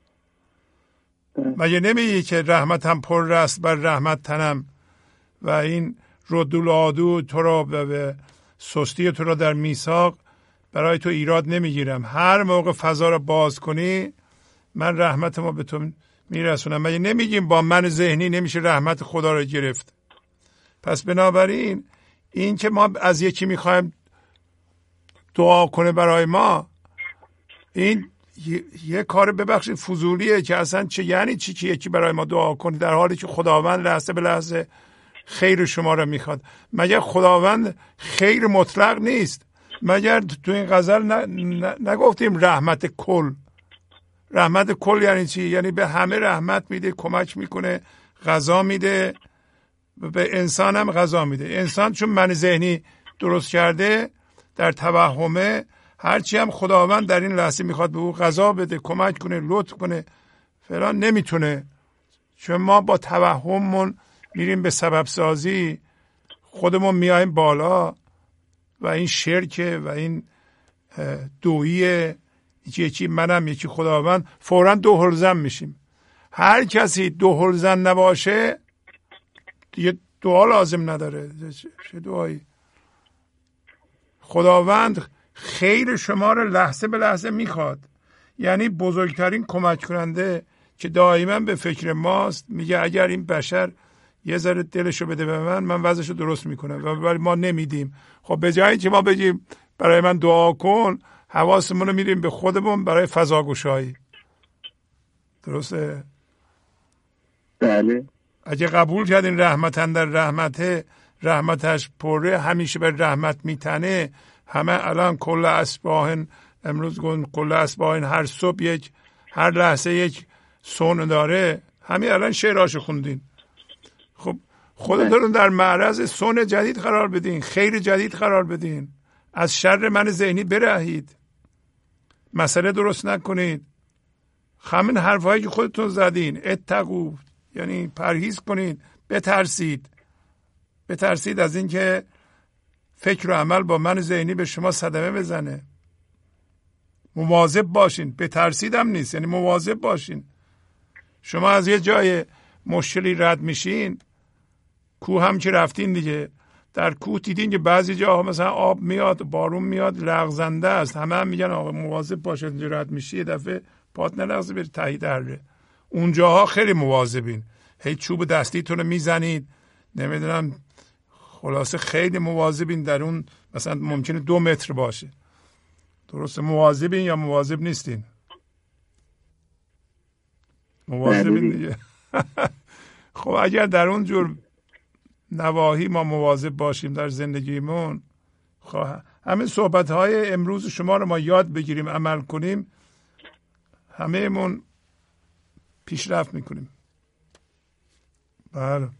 مگه نمیگی که رحمتم پر رست بر رحمت تنم و این ردولادو تو را به سستی تو را در میثاق برای تو ایراد نمیگیرم. هر موقع فضا را باز کنی من رحمتمو به تو میرسونم. مگه نمیگیم با من ذهنی نمیشه رحمت خدا را گرفت؟ پس بنابراین این که ما از یکی میخوایم دعا کنه برای ما، این یه کار ببخشید فضولیه که اصلا چه یعنی چی که یکی برای ما دعا کنه در حالی که خداوند لحظه به لحظه خیر شما را میخواد؟ مگر خداوند خیر مطلق نیست؟ مگر تو این غزل نگفتیم رحمت کل؟ رحمت کل یعنی چی؟ یعنی به همه رحمت میده، کمک میکنه، غذا میده، به انسان هم غذا میده. انسان چون من ذهنی درست کرده در توهمه، هرچی هم خداوند در این لحظه میخواد به او غذا بده، کمک کنه، لطف کنه فلان، نمیتونه. چون ما با توهممون میریم به سبب سازی، خودمون میایم بالا و این شرکه و این دوییه، یکی منم یکی خداوند، فوراً دهل زن میشیم. هر کسی دهل زن نباشه دیگه دعا لازم نداره. چه دعایی؟ خداوند خیر شما رو لحظه به لحظه میخواد. یعنی بزرگترین کمک کننده که دائما به فکر ماست، میگه اگر این بشر یه ذره دلشو بده به من وضعشو درست میکنم، ولی ما نمیدیم. خب به جایی که ما بگیم برای من دعا کن، حواسمون رو میریم به خودمون برای فضاگشایی. درسته؟ بله. اگه قبول کردین رحمتن در رحمتش پره، همیشه به رحمت میتنه. همه الان کل اصباحن، امروز کل اصباحن، هر صبح هر لحظه یک سون داره. همین الان شعراشو خوندین. خب خودتون در معرض سون جدید قرار بدین، خیر جدید قرار بدین. از شر من ذهنی برهید، مسئله درست نکنید. همین حرفایی که خودتون زدین، اتقوا، یعنی پرهیز کنید، بترسید از اینکه فکر و عمل با من ذهنی به شما صدمه بزنه. مواظب باشین. بترسید هم نیست، یعنی مواظب باشین. شما از یه جای مشکلی رد میشین، کوه هم که رفتین دیگه، در کوه دیدین که بعضی جاها مثلا آب میاد، بارون میاد، لغزنده است. همه هم میگن آقا مواظب باش، اینجا رد میشی یه دفعه پات نلغزه بری ته دره. اونجاها خیلی مواظبین. هی چوب دستیتون رو میزنید، نمیدونم، خلاصه خیلی مواظبین. در اون مثلا ممکنه 2 متر باشه. درسته؟ مواظبین یا مواظب نیستین؟ مواظبین دیگه. خب اگر در اون جور نواحی ما مواظب باشیم در زندگیمون، خب همین صحبت‌های امروز شما رو ما یاد بگیریم، عمل کنیم، همه‌مون پیشرفت میکنیم. بله.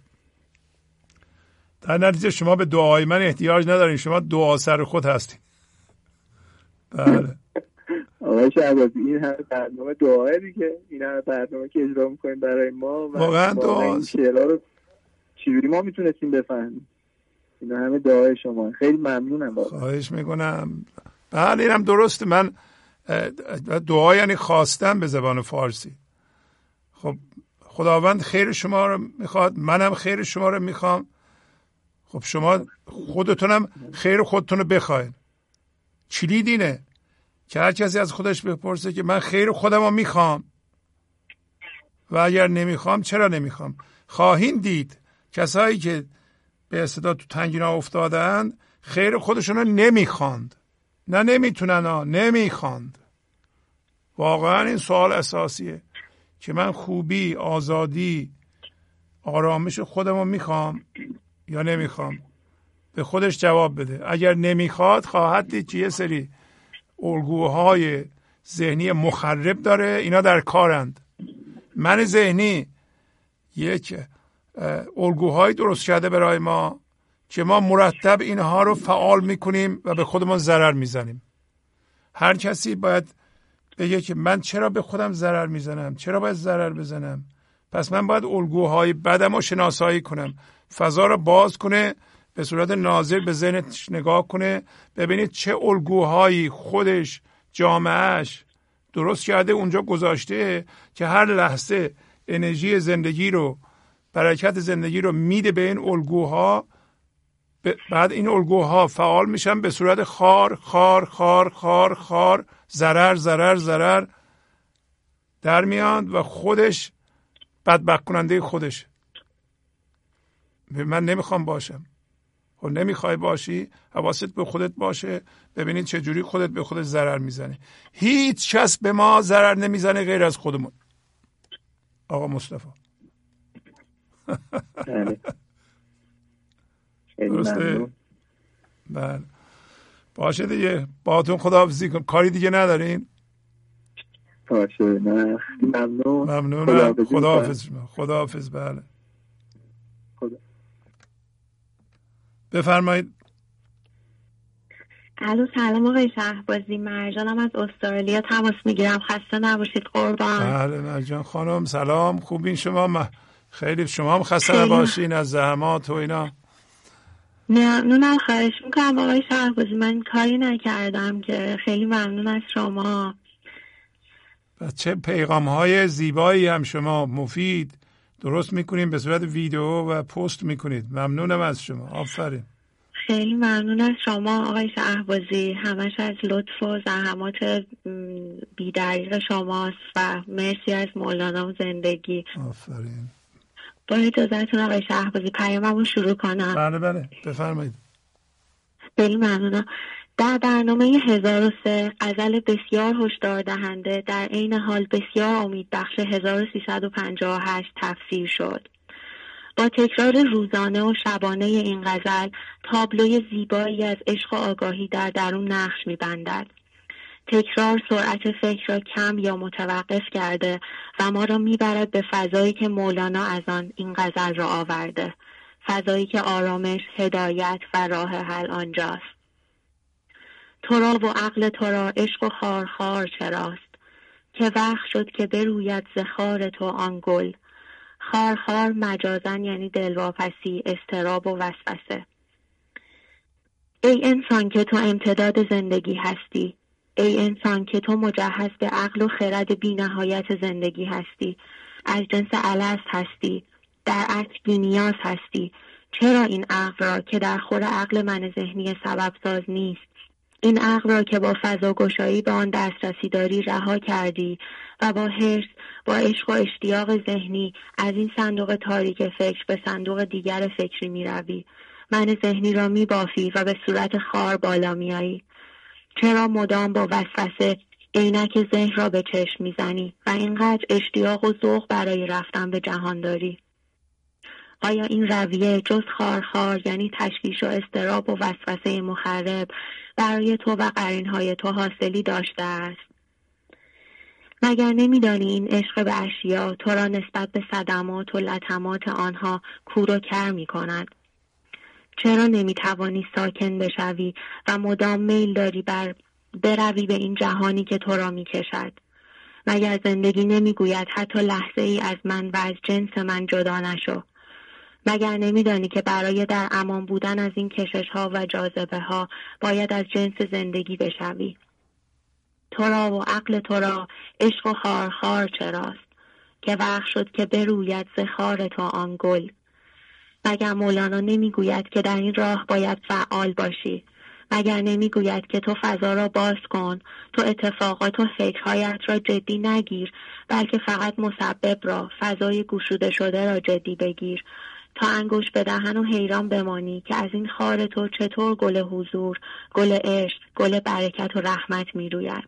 در نتیجه شما به دعای من احتیاج ندارین، شما دعا سر خود هستین. بله. آقای شهبازی، این همه برنامه دعای دیگه، این همه برنامه که اجرا میکنیم برای ما، واقعا دعا. این شعرها رو چجوری ما میتونستیم بفهمیم؟ این همه دعای شما، خیلی ممنونم. خواهش میکنم. بله اینم درسته. من دعا یعنی خواستم به زبان فارسی. خب خداوند خیر شما رو میخواد، منم خیر شما رو میخوام. خب شما خودتونم خیر خودتون رو بخواید. کلید اینه که هر کسی از خودش بپرسه که من خیر خودم رو میخوام و اگر نمیخوام چرا نمیخوام. خواهید دید کسایی که به اصطلاح تو تنگینا افتادند خیر خودشون رو نمیخواند، نه نمیتونن، نمیخواند. واقعا این سوال اساسیه که من خوبی، آزادی، آرامش خودم رو میخوام یا نمیخوام. به خودش جواب بده. اگر نمیخواد خواهد دید که یه سری الگوهای ذهنی مخرب داره، اینا در کارند. من ذهنی یک الگوهایی درست کرده برای ما که ما مرتب اینها رو فعال میکنیم و به خودمون ضرر میزنیم. هر کسی باید بگه که من چرا به خودم ضرر میزنم، چرا باید ضرر بزنم. پس من باید الگوهای بدم رو شناسایی کنم، فضا رو باز کنه، به صورت ناظر به ذهنش نگاه کنه، ببینید چه الگوهایی خودش، جامعهش درست کرده اونجا گذاشته که هر لحظه انرژی زندگی رو، برکت زندگی رو میده به این الگوها. بعد این الگوها فعال میشن به صورت خار خار خار خار خار، ضرر ضرر ضرر در میاند و خودش بدبخت کننده خودش. من نمیخوام باشم. خب نمیخوای باشی، حواست به خودت باشه، ببینید چه جوری خودت به خودت ضرر میزنی. هیچ کس به ما ضرر نمیزنه غیر از خودمون. آقا مصطفی. درسته؟ بله. باشه دیگه، باهاتون خداحافظی کنم. کاری دیگه ندارین؟ باشه، نه ممنونم. خداحافظ. بله. بفرمایید. الو، سلام آقای شهبازی. مرجانم از استرالیا تماس میگیرم. خسته نباشید قربان. بله مرجان خانم سلام. خوبین شما؟ خیلی شما هم خسته نباشین از زحمات و اینا. ممنونم. خواهش میکنم آقای شهبازی، من کاری نکردم که. خیلی ممنون از شما. چه پیغام های زیبایی هم شما، مفید، درست میکنید به صورت ویدیو و پست میکنید. ممنونم از شما. آفرین. خیلی ممنون از شما آقای شهبازی، همش از لطف و زحمات بی‌دریغ شماست و مرسی از مولانا و زندگی. آفرین. با اجازهتون آقای شهبازی پیاممو شروع کنم؟ بله بله بفرمایید. خیلی ممنونم. در برنامه 1003 غزل بسیار هشدار دهنده در عین حال بسیار امیدبخش 1358 تفسیر شد. با تکرار روزانه و شبانه این غزل تابلوی زیبایی از عشق و آگاهی در درون نقش می‌بندد. تکرار سرعت فکر را کم یا متوقف کرده و ما را میبرد به فضایی که مولانا از آن این غزل را آورده، فضایی که آرامش، هدایت و راه حل آنجاست. تو را و عقل تو را عشق و خارخار چراست، که وقت شد که بروید ز خار تو آن گل. خارخار مجازن یعنی دلواپسی، اضطراب و وسوسه. ای انسان که تو امتداد زندگی هستی، ای انسان که تو مجهز به عقل و خرد بی نهایت زندگی هستی، از جنس الست هستی، در اصل بی نیاز هستی. چرا این عقل را که در خور عقل من ذهنی سبب ساز نیست، این عقل را که با فضا گشایی به آن دسترسی داری رها کردی و با حرص، با عشق و اشتیاق ذهنی از این صندوق تاریک فکر به صندوق دیگر فکری می روی، من ذهنی را می بافی و به صورت خار بالا می آیی؟ چرا مدام با وسوسه عینک ذهن را به چشم می زنی و اینقدر اشتیاق و ذوق برای رفتن به جهان داری؟ آیا این رویه جز خارخار یعنی تشویش و اضطراب و وسوسه مخرب برای تو و قرینهای تو حاصلی داشته است؟ مگر نمیدانی این عشق به اشیا تو را نسبت به صدمات و لطمات آنها کور و کر می کند؟ چرا نمیتوانی ساکن بشوی و مدام میل داری بروی به این جهانی که تو را میکشد؟ مگر زندگی نمیگوید حتی لحظه ای از من و از جنس من جدا نشو؟ مگر نمیدانی که برای در امان بودن از این کشش ها و جاذبه ها باید از جنس زندگی بشوی؟ تو را و عقل تو را عشق و خارخار چراست، که وقت شد که بروید ز خار تو آن گل. مگر مولانا نمیگوید که در این راه باید فعال باشی؟ مگر نمیگوید که تو فضا را باز کن، تو اتفاقات و فکرهایت را جدی نگیر، بلکه فقط مسبب را، فضای گشوده شده را جدی بگیر، تا انگوش به دهن و حیران بمانی که از این خار تو چطور گل حضور، گل عشق، گل برکت و رحمت میروید؟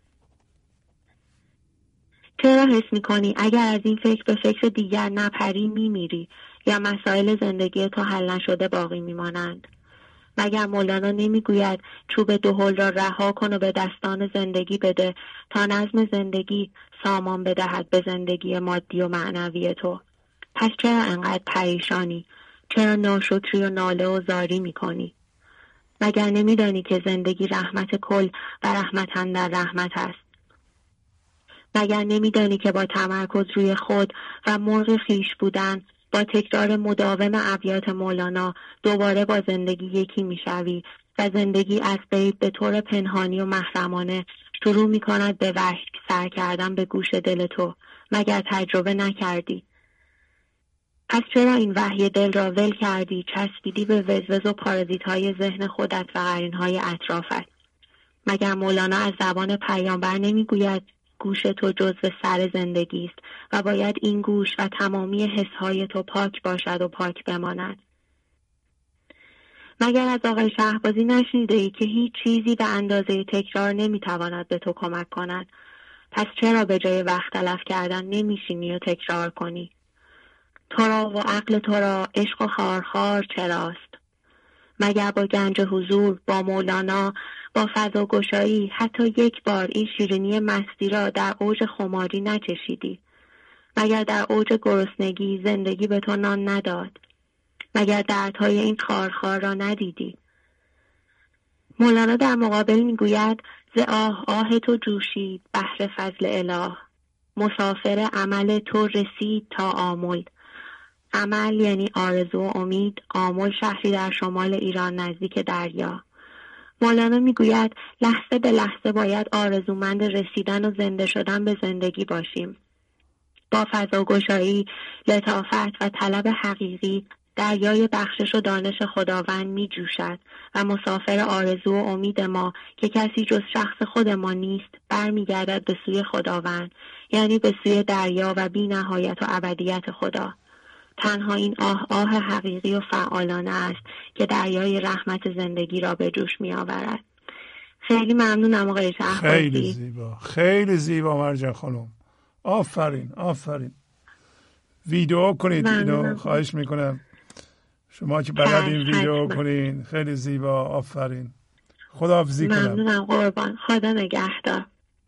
چرا حس میکنی اگر از این فکر به فکر دیگر نپری میمیری یا مسائل زندگی تو حل نشده باقی میمانند؟ مگر مولانا نمیگوید چوب دهل را رها کن و به دستان زندگی بده تا نظم زندگی سامان بدهد به زندگی مادی و معنوی تو؟ پس چرا انقدر پریشانی؟ چرا ناشکری و ناله و زاری میکنی؟ مگر نمیدانی که زندگی رحمت کل و رحمتاً در رحمت است؟ مگر نمیدانی که با تمرکز روی خود و مرغ خیش بودن، با تکرار مداوم ابیات مولانا دوباره با زندگی یکی میشوی و زندگی از غیب به طور پنهانی و محرمانه شروع میکند به وحی سر کردن به گوش دل تو؟ مگر تجربه نکردی؟ پس چرا این وحی دل را ول کردی، چسبیدی به وزوز و پارازیت‌های ذهن خودت و قرین‌های اطرافت؟ مگر مولانا از زبان پیامبر نمیگوید گوش تو جزو سر زندگی است و باید این گوش و تمامی حسهای تو پاک باشد و پاک بماند؟ مگر از آقای شهبازی نشنیده ای که هیچ چیزی به اندازه تکرار نمیتواند به تو کمک کند؟ پس چرا به جای وقت تلف کردن نمیشینی و تکرار کنی؟ تو را و عقل تو را عشق و خارخار چراست؟ مگر با گنج حضور، با مولانا، با فضا گشایی حتی یک بار این شیرینی مستی را در اوج خماری نچشیدی؟ مگر در اوج گرسنگی زندگی به تو نان نداد؟ مگر دردهای این خارخار را ندیدی؟ مولانا در مقابل میگوید ز آه آه تو جوشید بحر فضل اله، مسافر عمل تو رسید تا آمل. عمل یعنی آرزو و امید، آمل شهری در شمال ایران نزدیک دریا. مولانا میگوید لحظه به لحظه باید آرزومند رسیدن و زنده شدن به زندگی باشیم. با فضاگشایی، لطافت و طلب حقیقی دریای بخشش و دانش خداوند می جوشد و مسافر آرزو و امید ما که کسی جز شخص خود ما نیست برمیگردد به سوی خداوند، یعنی به سوی دریا و بی نهایت و ابدیت خدا. تنها این آه حقیقی و فعالانه است که دریای رحمت زندگی را به جوش می آورد. خیلی ممنونم آقای شهبازی. خیلی زیبا، خیلی زیبا مرجان خانم. آفرین آفرین. ویدیو کنید اینو، خواهش میکنم. شما که بلدین ویدیو کنین. خیلی زیبا، آفرین. خداحافظی کنم. ممنونم قربان. خدا نگهدار.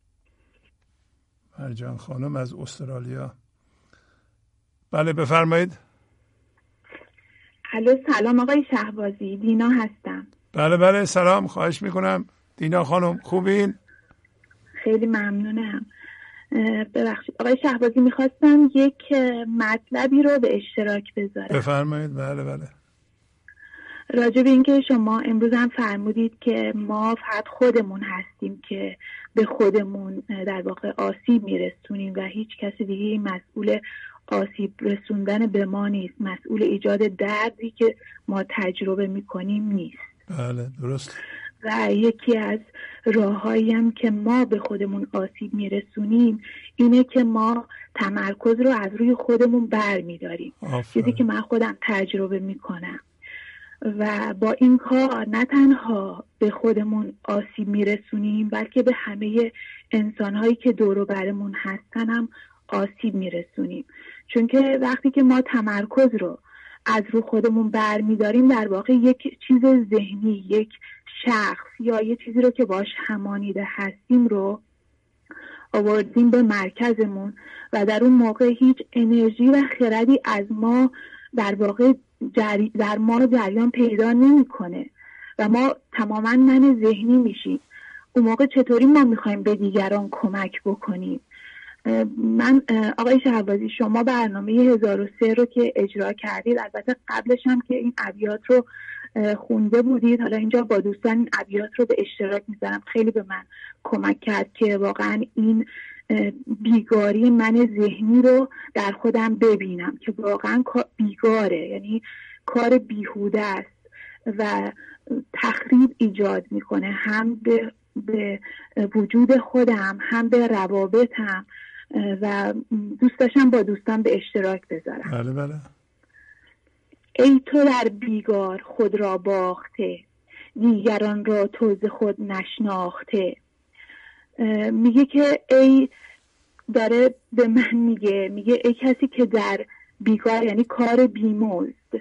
مرجان خانم از استرالیا. بله بفرمایید. الو سلام آقای شهبازی، دینا هستم. بله سلام، خواهش میکنم دینا خانم، خوبین؟ خیلی ممنونم. ببخشید آقای شهبازی، میخواستم یک مطلبی رو به اشتراک بذارم. بفرمایید. بله راجع به اینکه شما امروز هم فرمودید که ما فقط خودمون هستیم که به خودمون در واقع آسیب میرسونیم و هیچ کسی دیگه مسئول آسیب رسوندن به ما نیست، مسئول ایجاد دردی که ما تجربه میکنیم نیست. بله درست. و یکی از راههایی هم که ما به خودمون آسیب میرسونیم اینه که ما تمرکز رو از روی خودمون بر میداریم، چیزی که من خودم تجربه میکنم. و با این کار نه تنها به خودمون آسیب میرسونیم بلکه به همه انسانهایی که دور و برمون هستن هم آسیب میرسونیم، چون که وقتی که ما تمرکز رو از رو خودمون بر میداریم در واقع یک چیز ذهنی، یک شخص یا یه چیزی رو که باش همانیده هستیم رو آوردیم به مرکزمون و در اون موقع هیچ انرژی و خردی از ما در واقع در ما جریان پیدا نمیکنه و ما تماما من ذهنی میشیم. اون موقع چطوری ما میخوایم به دیگران کمک بکنیم؟ من آقای شهبازی، شما برنامه 1003 رو که اجرا کردید، البته قبلش هم که این ابیات رو خونده بودید، حالا اینجا با دوستان این ابیات رو به اشتراک میذارم، خیلی به من کمک کرد که واقعا این بیگاری من ذهنی رو در خودم ببینم که واقعا بیگاره، یعنی کار بیهوده است و تخریب ایجاد میکنه هم به وجود خودم هم به روابطم و دوست داشتم با دوستان به اشتراک بذارم. بله. ای تو در بیگار خود را باخته، دیگران را تو ز خود نشناخته. میگه که ای، داره به من میگه ای کسی که در بیگار یعنی کار بیمزد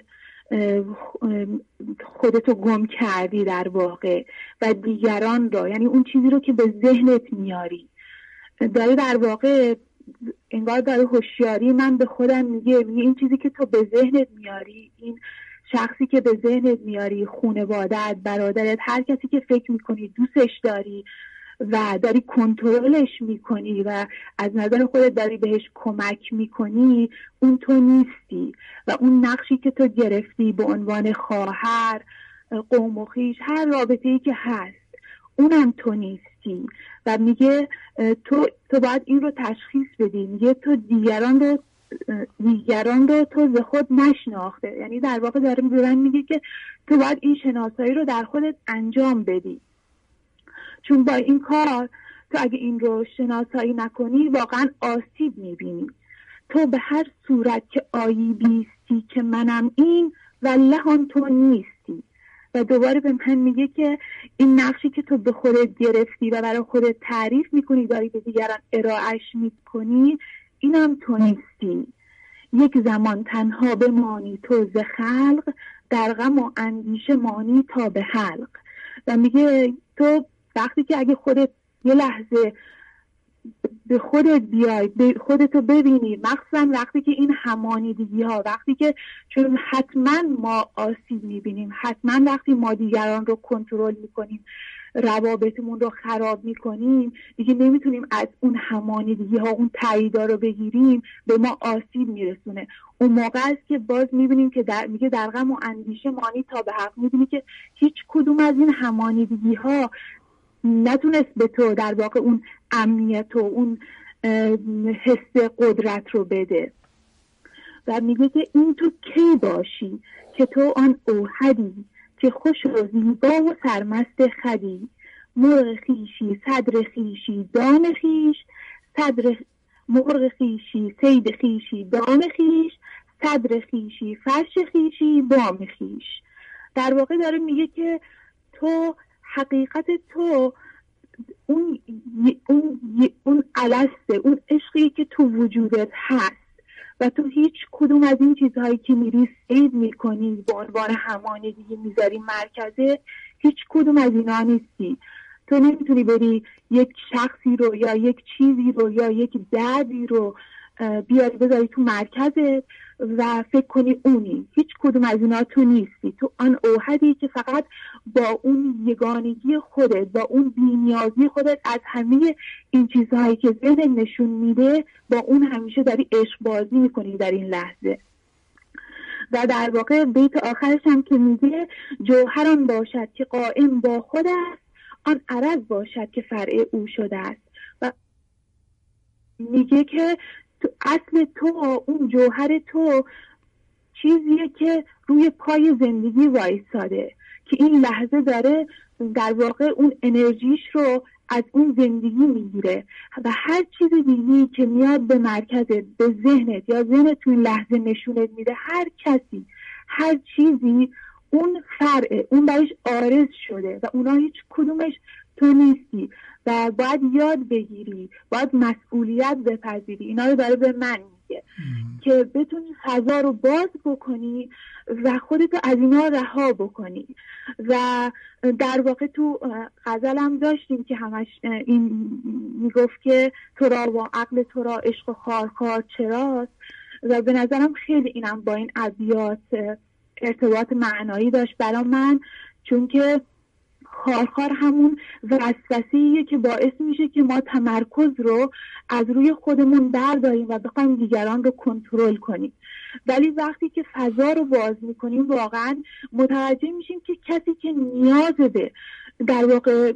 خودتو گم کردی در واقع و دیگران را یعنی اون چیزی رو که به ذهنت میاری، داره در واقع انگار داره هوشیاری من به خودم میگه این چیزی که تو به ذهنت میاری، این شخصی که به ذهنت میاری، خانواده‌ات، برادرت، هر کسی که فکر میکنی دوستش داری و داری کنترلش میکنی و از نظر خودت داری بهش کمک میکنی، اون تو نیستی و اون نقشی که تو گرفتی به عنوان خواهر، قوم و خویش، هر رابطه‌ای که هست، اونم تو نیستی. و میگه تو باید این رو تشخیص بدی. میگه تو دیگران رو تو ز خود نشناخته، یعنی در واقع داره به من میگه که تو باید این شناسایی رو در خودت انجام بدی، چون با این کار تو اگه این رو شناسایی نکنی واقعا آسیب میبینی. تو به هر صورت که آیی بیستی که منم این والله آن تو نیستی. و دوباره به من میگه که این نقشی که تو به خودت گرفتی و برای خودت تعریف میکنی، داری به دیگران ارائهش میکنی، اینم تو نیستی. یک زمان تنها بمانی تو ز خلق، در غم و اندیشه مانی تا به حلق. و میگه تو وقتی که اگه خودت یه لحظه به خودت بیای، به خودتو ببینی، مخصوصا وقتی که این همانیدگی ها، وقتی که چون حتما ما آسیب میبینیم، حتما وقتی ما دیگران رو کنترل میکنیم، روابطمون رو خراب میکنیم، دیگه نمیتونیم از اون همانیدگی ها، اون تاییدا رو بگیریم، به ما آسیب میرسونه. اون موقع است که باز میبینیم که میگه در غم و اندیشه مانی تا به حق. میبینی که هیچ کدوم از این همانیدگی ها نتونست به تو در واقع اون امنیت و اون حس قدرت رو بده. و میگه که این تو کی باشی که تو آن اوحدی، که خوش و زیبا و سرمست خدی. مرغ خیشی صدر خیشی دام خیش، صدر مرغ خیشی صید خیشی دام خیش، صدر خیشی فرش خیشی بام خیش. در واقع داره میگه که تو حقیقت تو اون السته، اون عشقی که تو وجودت هست و تو هیچ کدوم از این چیزهایی که میری سید میکنی به عنوان همانگی میذاری مرکزه، هیچ کدوم از اینا نیستی. تو نمیتونی بری یک شخصی رو یا یک چیزی رو یا یک دردی رو بیاری بذاری تو مرکزت و فکر کنی اونی. هیچ کدوم از اینا تو نیستی. تو آن اوحدی که فقط با اون یگانگی خودت، با اون بی‌نیازی خودت از همه این چیزهایی که ذهن نشون میده، با اون همیشه داری عشق بازی میکنی در این لحظه. و در واقع بیت آخرش هم که میگه جوهران باشد که قائم با خود است، آن عرض باشد که فرع او شده است. و میگه که تو اصل تو، اون جوهر تو چیزیه که روی پای زندگی وایساده، که این لحظه داره در واقع اون انرژیش رو از اون زندگی میگیره و هر چیز دیگه‌ای که میاد به مرکزت، به ذهنت یا ذهنت تو این لحظه نشونت میده، هر کسی، هر چیزی، اون فرعه، اون برایش عارض شده و اونا هیچ کدومش تو نیستی و باید یاد بگیری، باید مسئولیت بپذیری. اینا رو داره به من میگه که بتونی فضا رو باز بکنی و خودتو از اینا رها بکنی. و در واقع تو غزل هم داشتیم که همش این میگفت که تو را و عقل تو را عشق و خارخار چراست، و به نظرم خیلی اینم با این ابیات ارتباط معنایی داشت برای من، چون که خارخار همون وسوسه‌ایه که باعث میشه که ما تمرکز رو از روی خودمون برداریم و بخوایم دیگران رو کنترل کنیم. ولی وقتی که فضا رو باز میکنیم واقعا متوجه میشیم که کسی که نیاز به در واقع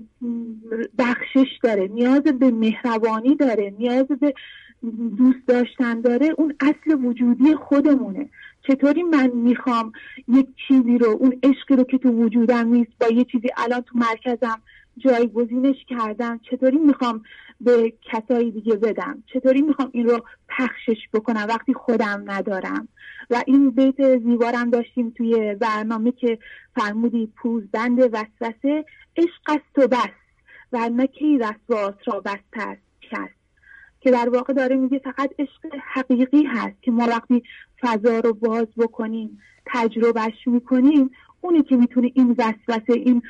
بخشش داره، نیاز به مهربانی داره، نیاز به دوست داشتن داره، اون اصل وجودی خودمونه. چطوری من میخوام یک چیزی رو، اون عشقی رو که تو وجودم نیست، با یه چیزی الان تو مرکزم جایگزینش کردم، چطوری میخوام به کسایی دیگه بدم؟ چطوری میخوام این رو پخشش بکنم وقتی خودم ندارم؟ و این بیت زیبارم داشتیم توی برنامه که فرمودی پوزبند وسوسه عشق است و بس، و نکی وسواس را بسته است کس. که در واقع داره میگه فقط عشق حقیقی هست که ما وقتی فضا رو باز بکنیم، تجربهش میکنیم، اونی که میتونه این وسوسه، این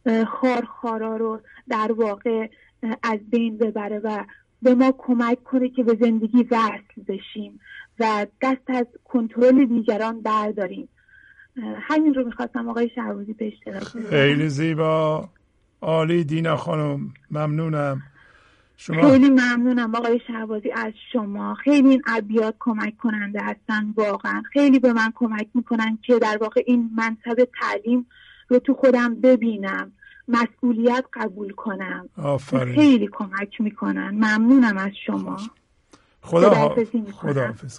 خارخارا رو در واقع از بین ببره و به ما کمک کنه که به زندگی وصل بشیم و دست از کنترل دیگران برداریم. همین رو میخواستم آقای شهروزی به اشتراک بذارم. خیلی زیبا، عالی دینا خانم، ممنونم. خیلی ممنونم آقای شهبازی از شما. خیلی این ابیات کمک کننده هستن، واقعا خیلی به من کمک میکنن که در واقع این منصب تعلیم رو تو خودم ببینم، مسئولیت قبول کنم. آفرین. خیلی کمک میکنن. ممنونم از شما. خداحافظ.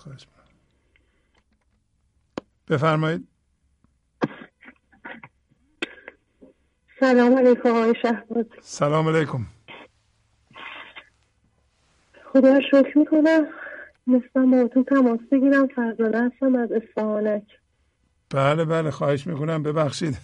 بفرمایید. سلام علیکم آقای شهبازی. سلام علیکم. خدا شکر میکنم مثلا با اتون تماس بگیرم. فرزانه هستم از اصفهانک. بله خواهش میکنم، ببخشید.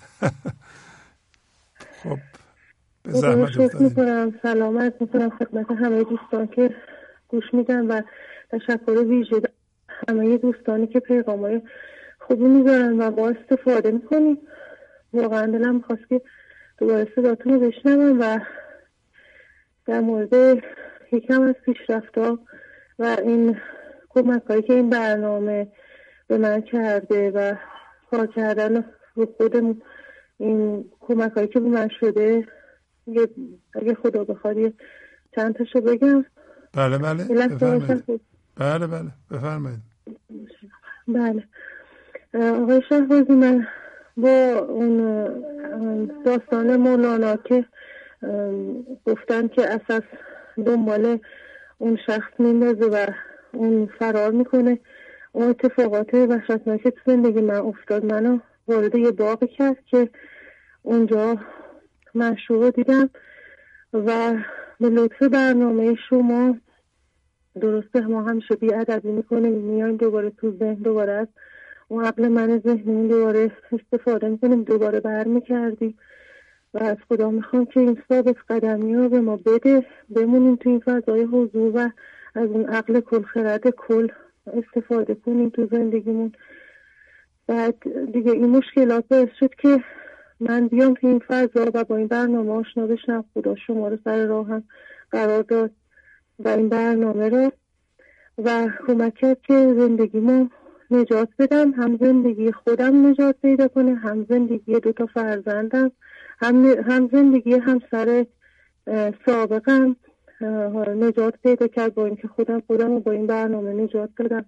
خب به زحمت شکر میکنم، سلامت میکنم خدمت همه دوستان که گوش میدن و تشکر ویژه همه دوستانی که پیغامای خوبی میذارن و با استفاده میکنیم. واقعا دلم خواست که دوباره صداتون رو بشنوم و در مورد یکم از پیشرفت‌ها و این کمک‌هایی که این برنامه به من کرده و کار کردن رو خودمون، این کمک‌هایی که به من شده، اگه خدا بخواد چند تاشو بگم. بله بفرمایید. بله بفرمایید. بله آقای شهبازی، من با اون داستان مولانا که گفتن که اساس دنبال اون شخص میندازه و اون فرار میکنه. اون اتفاقات وحشتناک تو زندگی من افتاد، منو وارد یه باغ کرد که اونجا معشوق دیدم و به لطف برنامه شما، درسته ما همیشه بی‌ادبی میکنیم، میایم دوباره تو ذهن، دوباره از اون عقل من ذهنمون دوباره استفاده میکنیم، دوباره برمیگردیم و از خدا میخوام که این ثابت قدمی رو به ما بده، بمونیم تو این فضای حضور و از اون عقل کل خرد کل استفاده کنیم تو زندگیمون. بعد دیگه این مشکلات باعث شد که من بیام تو این فضا و با این برنامه آشنا بشم. خدا شما رو سر راهم قرار داد و این برنامه رو و کمک کرد که زندگیمو نجات بدم، هم زندگی خودم نجات پیدا کنه، هم زندگی 2 فرزندم، هم زندگی همسر سابقم نجات پیدا کرد، با اینکه خودم رو با این برنامه نجات دادم.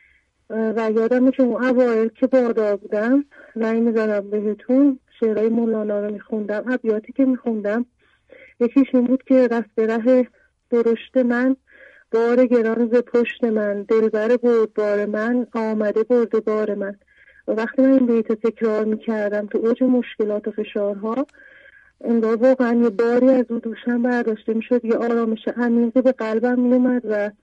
و یادمه که اون اوایل که باردار بودم زنگ می‌زدم بهتون، شعرهای مولانا رو میخوندم، ابیاتی که میخوندم یکیش این بود که رفت به ره درشت من، بار گران ز پشت من، دلبر برد بار من، آمده برده بار من. و وقتی من این بیت تکرار میکردم تو اوج مشکلات و فشارها، انگار واقعا یه باری از او دوشم برداشته میشد، یه آرامش عمیقی به قلبم میومد و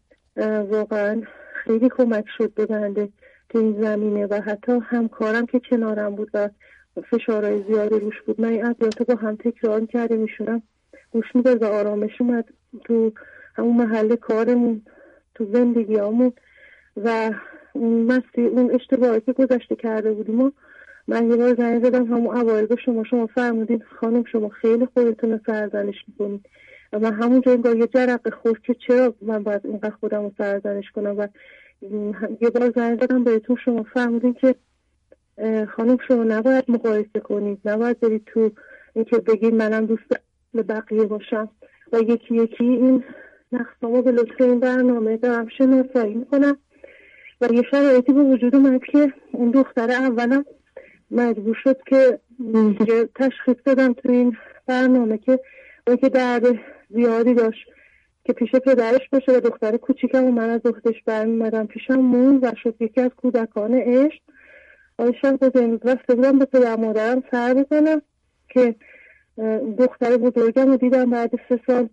واقعا خیلی کمک شد به بنده تو این زمینه. و حتی همکارم که کنارم بود و فشارهای زیادی روش بود، من این ابیاتو با هم تکرار میکردیم، ایشونم گوش میداد و آرامش اومد تو همون محل کارمون، تو زندگیامون و اون اشتباهی که گذشته کرده بودیم. و من یه بار زنگ زدم همون اوایل به شما فرمودین خانم شما خیلی خودتون رو سرزنش میکنید و من همونجا انگار یه جرقه خورد که چرا من باید اینقدر خودم رو سرزنش کنم. و یه بار زنگ زدم بهتون، شما فرمودین که خانم شما نباید مقایسه کنید، نباید برید تو اینکه بگید منم دوست به بقیه باشم و یکی یکی این نقصامو به لطف این برنامه دارم شناسایی میکنم. و یه شرایطی به وجود اومد که اون دختر اولم مجبور شد که تشخیص دادم تو این برنامه که اون که درد زیادی داشت که پیش پدرش باشه و دختر کوچیکم و من از دخترش برمیمدم پیشم مون و شد یکی از کودکان عشق. آیشان با امروز رفته بودم به پدر مادرم سر بزنم که دختر بزرگم رو دیدم بعد 3 سال.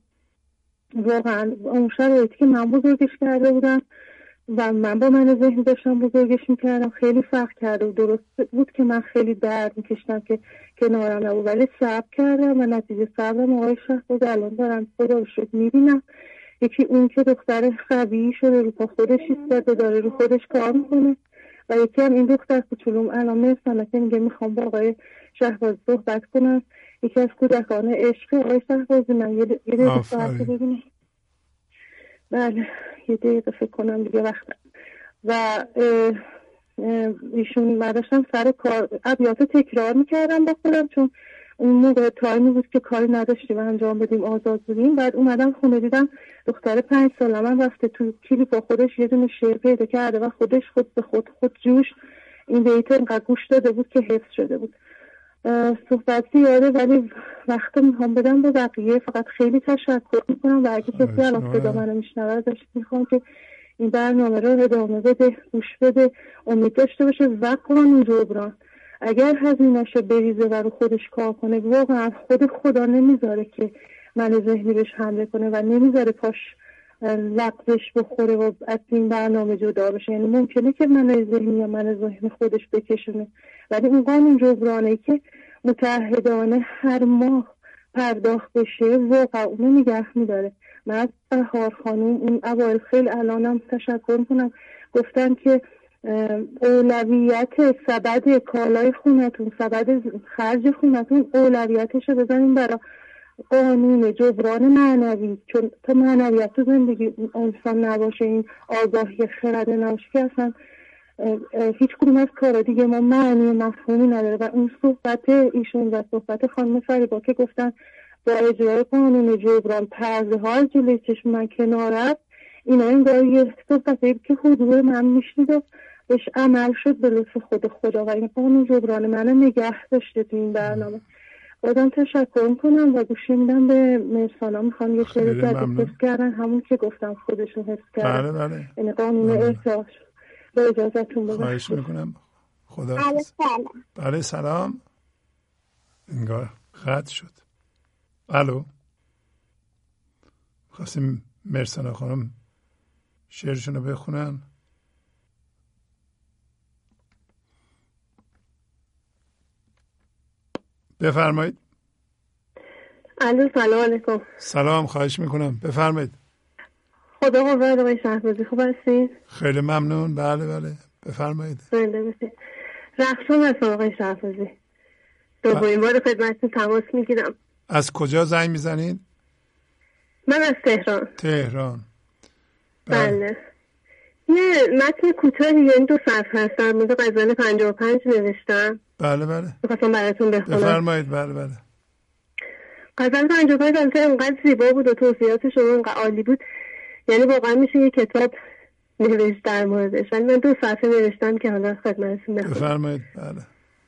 واقعا اون شرایطی که من بزرگش کرده بودم و من با من ذهن داشتم بزرگش میکردم خیلی فرق کرده و درست بود که من خیلی درد میکشتم که کنارم نبود، ولی صبر کردم و نتیجه صبرم آقای شهباز الان دارم خدا رو شکر میبینم. یکی اون که دختر قوی شده رو پا خودش ایستاده داره رو خودش کار میکنه و یکی هم این دختر کوچولوم الان میرسنه که میگه میخوام با آقای شهباز صحبت کنم. یکی از کودکان عشق آقای شهبازی. من یه دقیقه ساعت ببینه. بله یه دقیقه فکر کنم دیگه وقت. و ایشون بعدشم سر کار ابیات تکرار میکردم با خودم، چون اون موقع تایمی بود که کاری نداشتیم انجام بدیم، آزاد بودیم. بعد اومدم خونه دیدم دختر 5 سالم هم رفته تو کلیپ با خودش یه دونه شعر پیدا کرده و خودش خود به خود جوش این بیت انقدر گوش داده بود که حفظ شده بود. صحبت زیاده ولی وقت میخوام بدم به بقیه. فقط خیلی تشکر میکنم و اگه کسی الان صدا منو میشنوه ازش میخوام که این برنامه رو ادامه بده، گوش بده، امید داشته باشه و قانون جبران اگر هزینه‌شو بریزه و رو خودش کار کنه واقعا خدا نمیذاره که من ذهنی بهش حمله کنه و نمیذاره پاش لغزش بخوره و از این برنامه جدا بشه. یعنی ممکنه که من ذهنی یا من ذهن خودش بکشونه، ولی اون قانون جبرانه که متعهدانه هر ماه پرداخت بشه واقعا اونو نگه میداره. من از بهار خانوم اون اوایل خیلی الانم تشکر میکنم، گفتن که اولویت سبد کالای خونتون، سبد خرج خونتون اولویتش رو بزنین برای قانون جبران معنوی، چون تا معنویت تو زندگی انسان نباشه، این آگاهی خرد نباشه که اصلا هیچ کدوم از کارا دیگه ما معنی و مفهومی نداره. و اون صحبت ایشون و صحبت خانم فریبا که گفتن با اجرای قانون جبران پرده ها جلوی چشم من کنار رفت، اینا انگار یه صحبتی که حضور من میشنید و بهش عمل شد به لطف خدا و این قانون جبران من نگه داشته تو این برنامه. بازم تشکر میکنم و گوشی میدم به مرسانا. میخوام یه شعر جدید حفظ کردن، همون که گفتم خودشون حفظ کردن. بله بله. این قانون احتیاج. با اجازتون ببخشید. خواهش میکنم. خدا. بله سلام. انگار قطع شد. الو. خواستیم مرسانا خانم شعرشون رو بخونن. بفرمایید. الو سلام علیکم. سلام، خواهش میکنم بفرمایید. خدا قوت آقای شهبازی، خوب هستین؟ خیلی ممنون. بله بله بفرمایید. زنده باشید. رخشان هستم آقای شهبازی. دومین بار خدمتتون تماس میگیرم. از کجا زنگ میزنید؟ من از تهران. تهران. بله. یه متن کوتاهی، یعنی 2 صفحه هست، در مورد غزل 55 نوشتم. بله بله. می‌خواستم براتون بخونم. بفرمایید. بله بله. غزل 55 البته انقدر زیبا بود و توصیات شما انقدر عالی بود، یعنی واقعا میشه یه کتاب نوشت در موردش. ولی من 2 صفحه نوشتم که حالا خدمتتون بخونم. بفرمایید. بله.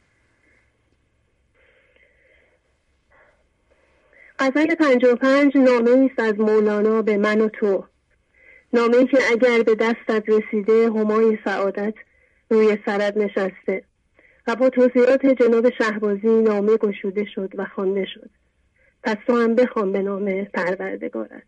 غزل 55 نامه‌ای است از مولانا به من و تو. نامه‌ای که اگر به دستت رسیده همای سعادت روی سرت نشسته. و با توصیات جناب شهبازی نامه گشوده شد و خوانده شد. پس تو هم بخوان به نام پروردگارت.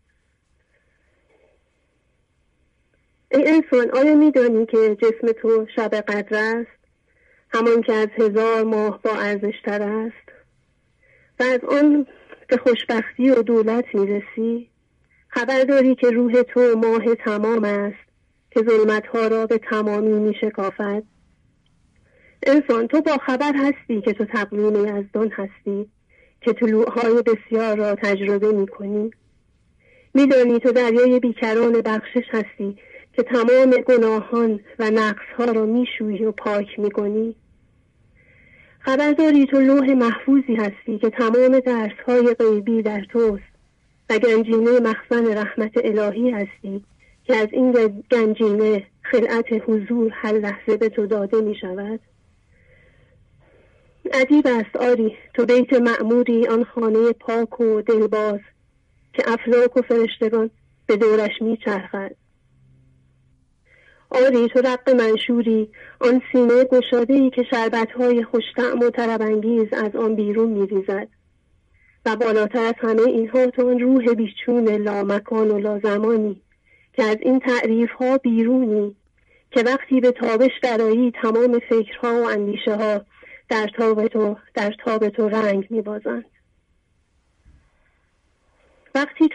ای انسان، آیا میدانی که جسم تو شب قدر است؟ همان که از 1000 ماه با ارزشتر است. و از آن به خوشبختی و دولت میرسی؟ خبر داری که روح تو ماه تمام است که ظلمتها را به تمامی میشکافد. انسان، تو با خبر هستی که تو تقویم یزدان هستی که طلوعهای بسیار را تجربه میکنی. میدانی تو دریای بیکران بخشش هستی که تمام گناهان و نقصها را میشویی و پاک میکنی. خبر داری تو لوح محفوظی هستی که تمام درسهای غیبی در توست و گنجینه مخزن رحمت الهی هستی که از این گنجینه خلعت حضور هر لحظه به تو داده می شود. عجیب است آری، تو بیت معموری، آن خانه پاک و دلباز که افلاک و فرشتگان به دورش می چرخد. آری تو رق منشوری، آن سینه گشاده‌ای که شربت‌های خوش‌طعم و طرب‌انگیز از آن بیرون می‌ریزد. و بالاتر از همه اینها تو آن روح بیچون لامکان و لازمانی که از این تعریف‌ها بیرونی، که وقتی به تابش درآیی تمام فکرها و اندیشه‌ها در تاب تو رنگ می‌بازند. وقتی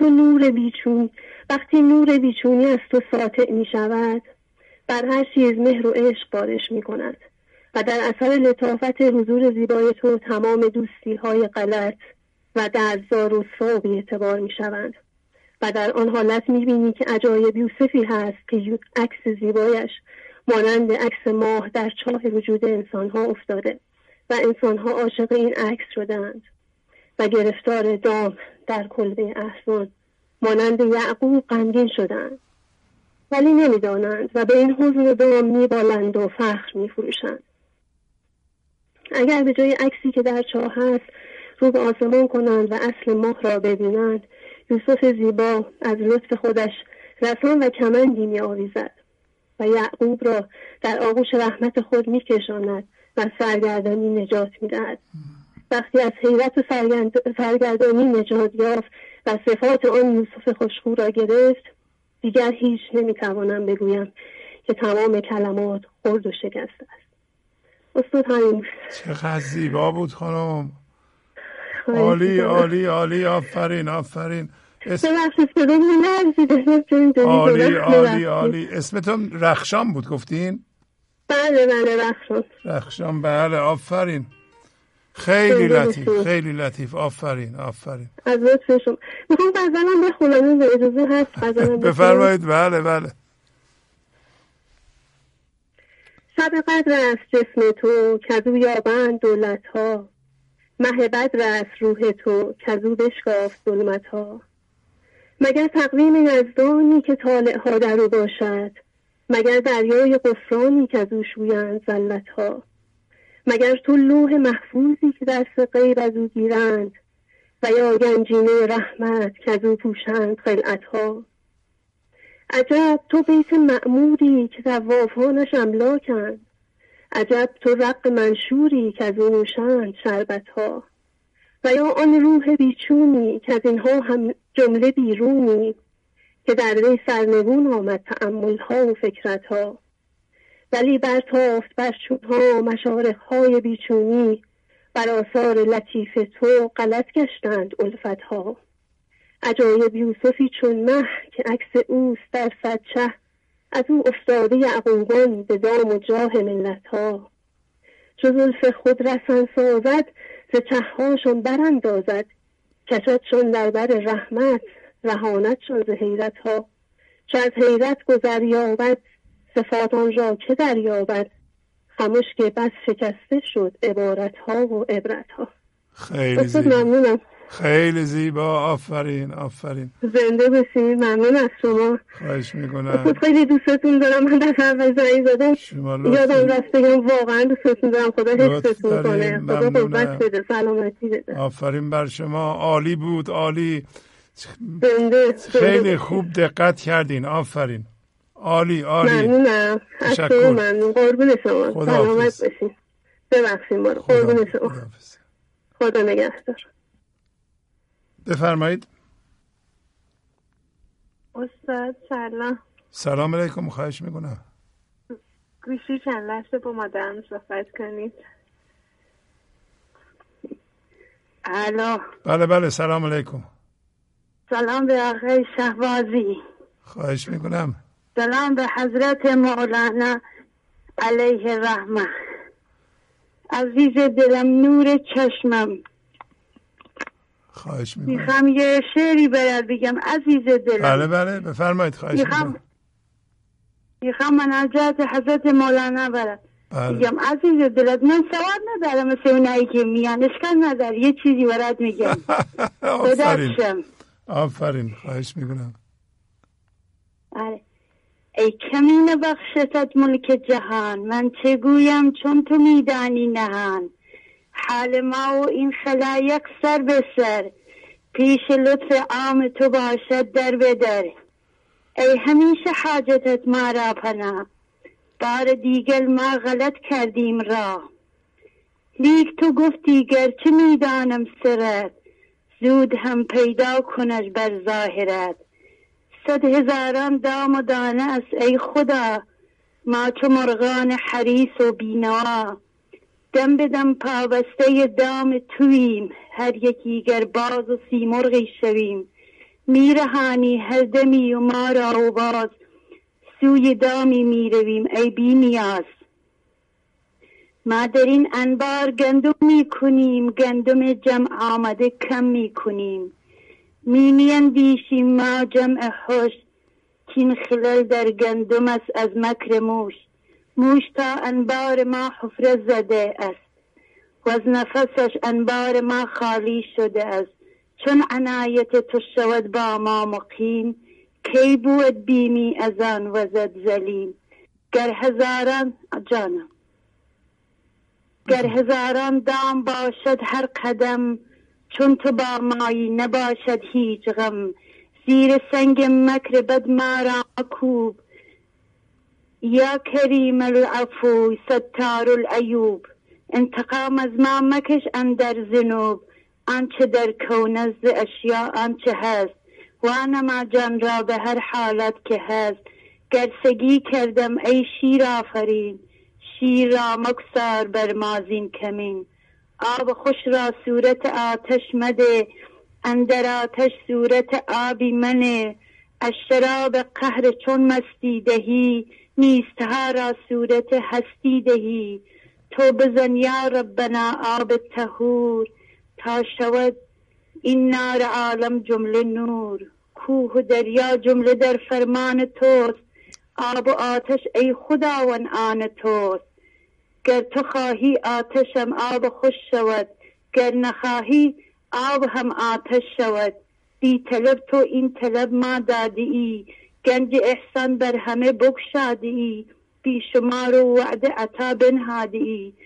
نور بیچونی از تو ساطع می‌شود، بر هر چیز مهر و عشق بارش می کند و در اثر لطافت حضور زیبای تو تمام دوستی های غلط و درزار و رسوا بی اعتبار می شوند و در آن حالت می بینی که عجایب یوسفی هست که عکس زیبایش مانند عکس ماه در چاه وجود انسان ها افتاده و انسان ها عاشق این عکس شدند و گرفتار دام در کلبه احزان مانند یعقوب غمگین شدند، ولی نمیدانند و به این حزن و دام میبالند و فخر میفروشند. اگر به جای عکسی که در چاه هست رو به آسمان کنند و اصل ماه را ببینند، یوسف زیبا از لطف خودش رسان و کمندی می آویزد و یعقوب را در آغوش رحمت خود می کشاند و سرگردانی نجات می دهد. وقتی از حیرت و سرگردانی نجات یافت و صفات آن یوسف خوشخو را گرفت، دیگر هیچ نمیتوانم بگویم که تمام کلمات خرد و شکست است. استاد همین. چقدر زیبا بود خانم. عالی عالی عالی، آفرین آفرین. عالی عالی عالی. اسمتون رخشان بود گفتین؟ بله بله رخشان. رخشان بله، آفرین. خیلی لطیف خیلی لطیف، آفرین آفرین. از لطف شما میخوام غزلم بخونم، به اجازه هست غزلم بفرمایید. بله بله. شب قدر است جسم تو کزو یابند دولت ها، مه بدر است روح تو کزو بشکافت ظلمت ها. مگر تقویم یزدانی که طالع ها در او باشد، مگر دریای غفرانی کزو شویند زلت ها. مگر تو لوح محفوظی که در غیب از او گیرند و یا گنجینه رحمت که از او پوشند خلعتها. عجب تو بیت معموری که طوافانش املاکند، عجب تو رق منشوری که از او نوشند شربتها. و یا آن روح بیچونی که از اینها هم جمله بیرونی، که در وی سرنگون آمد تأملها و فکرتها. ولی برتافت بر چونها مشارقهای بیچونی، بر آثار لطیف تو غلط گشتند الفتها. عجایب یوسفی چون مه که عکس اوست در صد چه، از او افتاده یعقوبان به دام و جاه ملتها. چو زلف خود رسن سازد ز چههاشان براندازد، کشدشان در بر رحمت رهانتشان ز حیرتها. چو از حیرت گذر یابد صفات آن را که دریابد، خموش که بس شکسته شد عبارتها و عبرتها. خیلی زیبا، ممنونم. خیلی زیبا، آفرین آفرین. زنده باشید، ممنون از شما. خواهش میکنم. خیلی دوستتون دارم. من در اول زنگ زدم یادم رفت بگم واقعا دوستتون دارم. خدا حفظتون کنه، خدا قوت بده، سلامتی بده. آفرین بر شما، عالی بود، عالی. زنده. خیلی خوب دقت کردین، آفرین، عالی عالی. ممنونم. تشکر. ممنون، قربون شما، سلامت باشین. ببخشید ما رو، قربون شما. خدا نگهدار. بفرمایید. استاد سلام. سلام علیکم، خواهش میکنم. گوشی چند لحظه با مادرم صحبت کنید. الو. بله بله، سلام علیکم. سلام به آقای شهبازی. خواهش میکنم. سلام به حضرت مولانا علیه رحمه. عزیز دلم، نور چشمم، خواهش میکنم. میخوام یه شعری برات بگم عزیز دلم. بله بله بفرمایید، خواهش میکنم. میخوام مناجات حضرت مولانا برات بگم عزیز دلم. من سواد ندارم مثل اونایی که میان، اشکال نداره، یه چیزی برات میگم. آفرین آفرین، خواهش میکنم. ای کمین بخشتت ملک جهان، من چه گویم چون تو میدانی نهان. حال ما و این خلایق سر به سر، پیش لطف عام تو باشد در به در. ای همیشه حاجتت ما را پناه، بار دیگر ما غلط کردیم راه. لیک تو گفتی گرچه میدانم سرت، زود هم پیدا کنش بر ظاهرت. 100,000 دام و دانه است ای خدا، ما چو مرغان حریص و بینوا. دم به دم پابسته دام توییم، هر یکی گر باز و سیمرغی شویم. میرهانی هر دمی و ما را و باز، سوی دامی میرویم ای بی نیاز. ما در این انبار گندم میکنیم، گندم جمع آمده کم میکنیم. میاندیشیم ما جمع خوش، کین خلل در گندم است از مکر موش. موش تا انبار ما حفره زده است، و از نفسش انبار ما خالی شده است. چون عنایت تو شود با ما مقیم، کی بود بیمی از آن وزد ظلیم. گر هزاران دام باشد هر قدم، چون تو با مایی نباشد هیچ غم. زیر سنگ مکر بد ما را کوب، یا کریم العفو ستار العیوب. انتقام از ما مکش اندر ذنوب، آنچه در کون از اشیاء آنچه هست. وانما جان را به هر حالت که هست. گر سگی کردم ای شیر آفرین، شیر را مکسار بر مازین کمین. آب خوش را صورت آتش مده، اندر آتش صورت آبی منه. از شراب قهر چون مستی دهی، نیستها را صورت هستی دهی. تو بزن یا ربنا آب طهور، تا شود این نار عالم جمله نور. کوه و دریا جمله در فرمان توست، آب و آتش ای خداوند آن توست. گر تو خواهی آتشم آب خوش شود، گر نخواهی آب هم آتش شود. بی طلب تو این طلب ما دادی ای، گنج احسان بر همه بگشادی ای. بی شمار و وعده عطا بنهادی ای.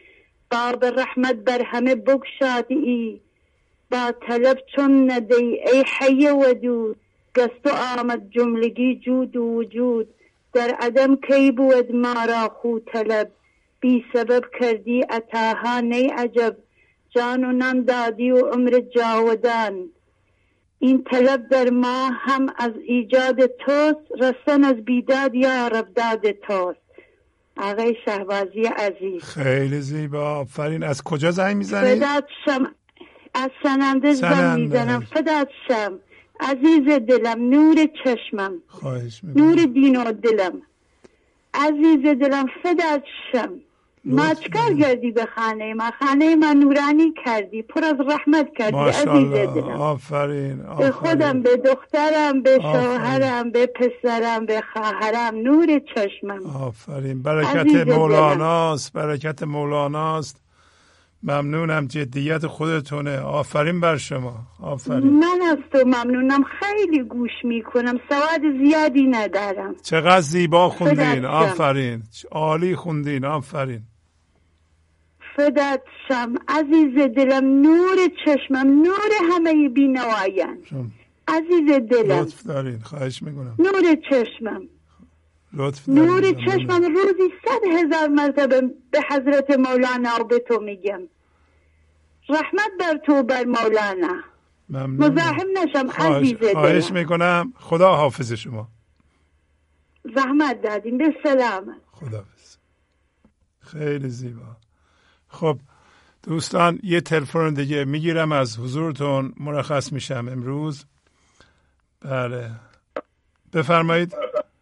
باب رحمت بر همه بگشادی، با طلب چون ندی ای حی ودود. گست و آمد جملگی جود و وجود، در عدم کی بود ما را خو طلب. بی سبب کردی عطاها نی عجب، جان و نان دادی و عمر جاودان. این طلب در ما هم از ایجاد توست، رسن از بیداد یا رب داد توست. آقای شهبازی عزیز خیلی زیبا، آفرین. از کجا زنگ میزنید؟ فدات شم، از سننده زنگ میزنم. فدات شم عزیز دلم، نور چشمم، خواهش میکنم، نور دین و دلم، عزیز دلم فدات شم. ما چکار کردی به خانه ما؟ خانه ما نورانی کردی، پر از رحمت کردی عزیز دلم. آفرین. به خودم، به دخترم، به شوهرم، به پسرم، به خواهرم، نور چشمم. آفرین. برکت مولاناست، برکت مولاناست. ممنونم، جدیت خودتونه. آفرین بر شما. آفرین. من از تو ممنونم، خیلی گوش میکنم، سواد زیادی ندارم. چقدر زیبا خوندین. آفرین، عالی خوندین. آفرین. فدات شم عزیز دلم، نور چشمم، نور همه بینوایان. عزیز دلم لطف دارین، خواهش میکنم. نور چشمم، لطف دارین. نور چشمم. روزی 100,000 مرتبه به حضرت مولانا و به تو میگم رحمت بر تو بر مولانا. مزاحم نشم عزیز دلم. خواهش میکنم. خدا حافظ شما. زحمت دادیم. به سلام. خداحافظ. خیلی زیبا. خب دوستان، یه تلفن دیگه میگیرم از حضورتون، مرخص میشم امروز. بله بفرمایید.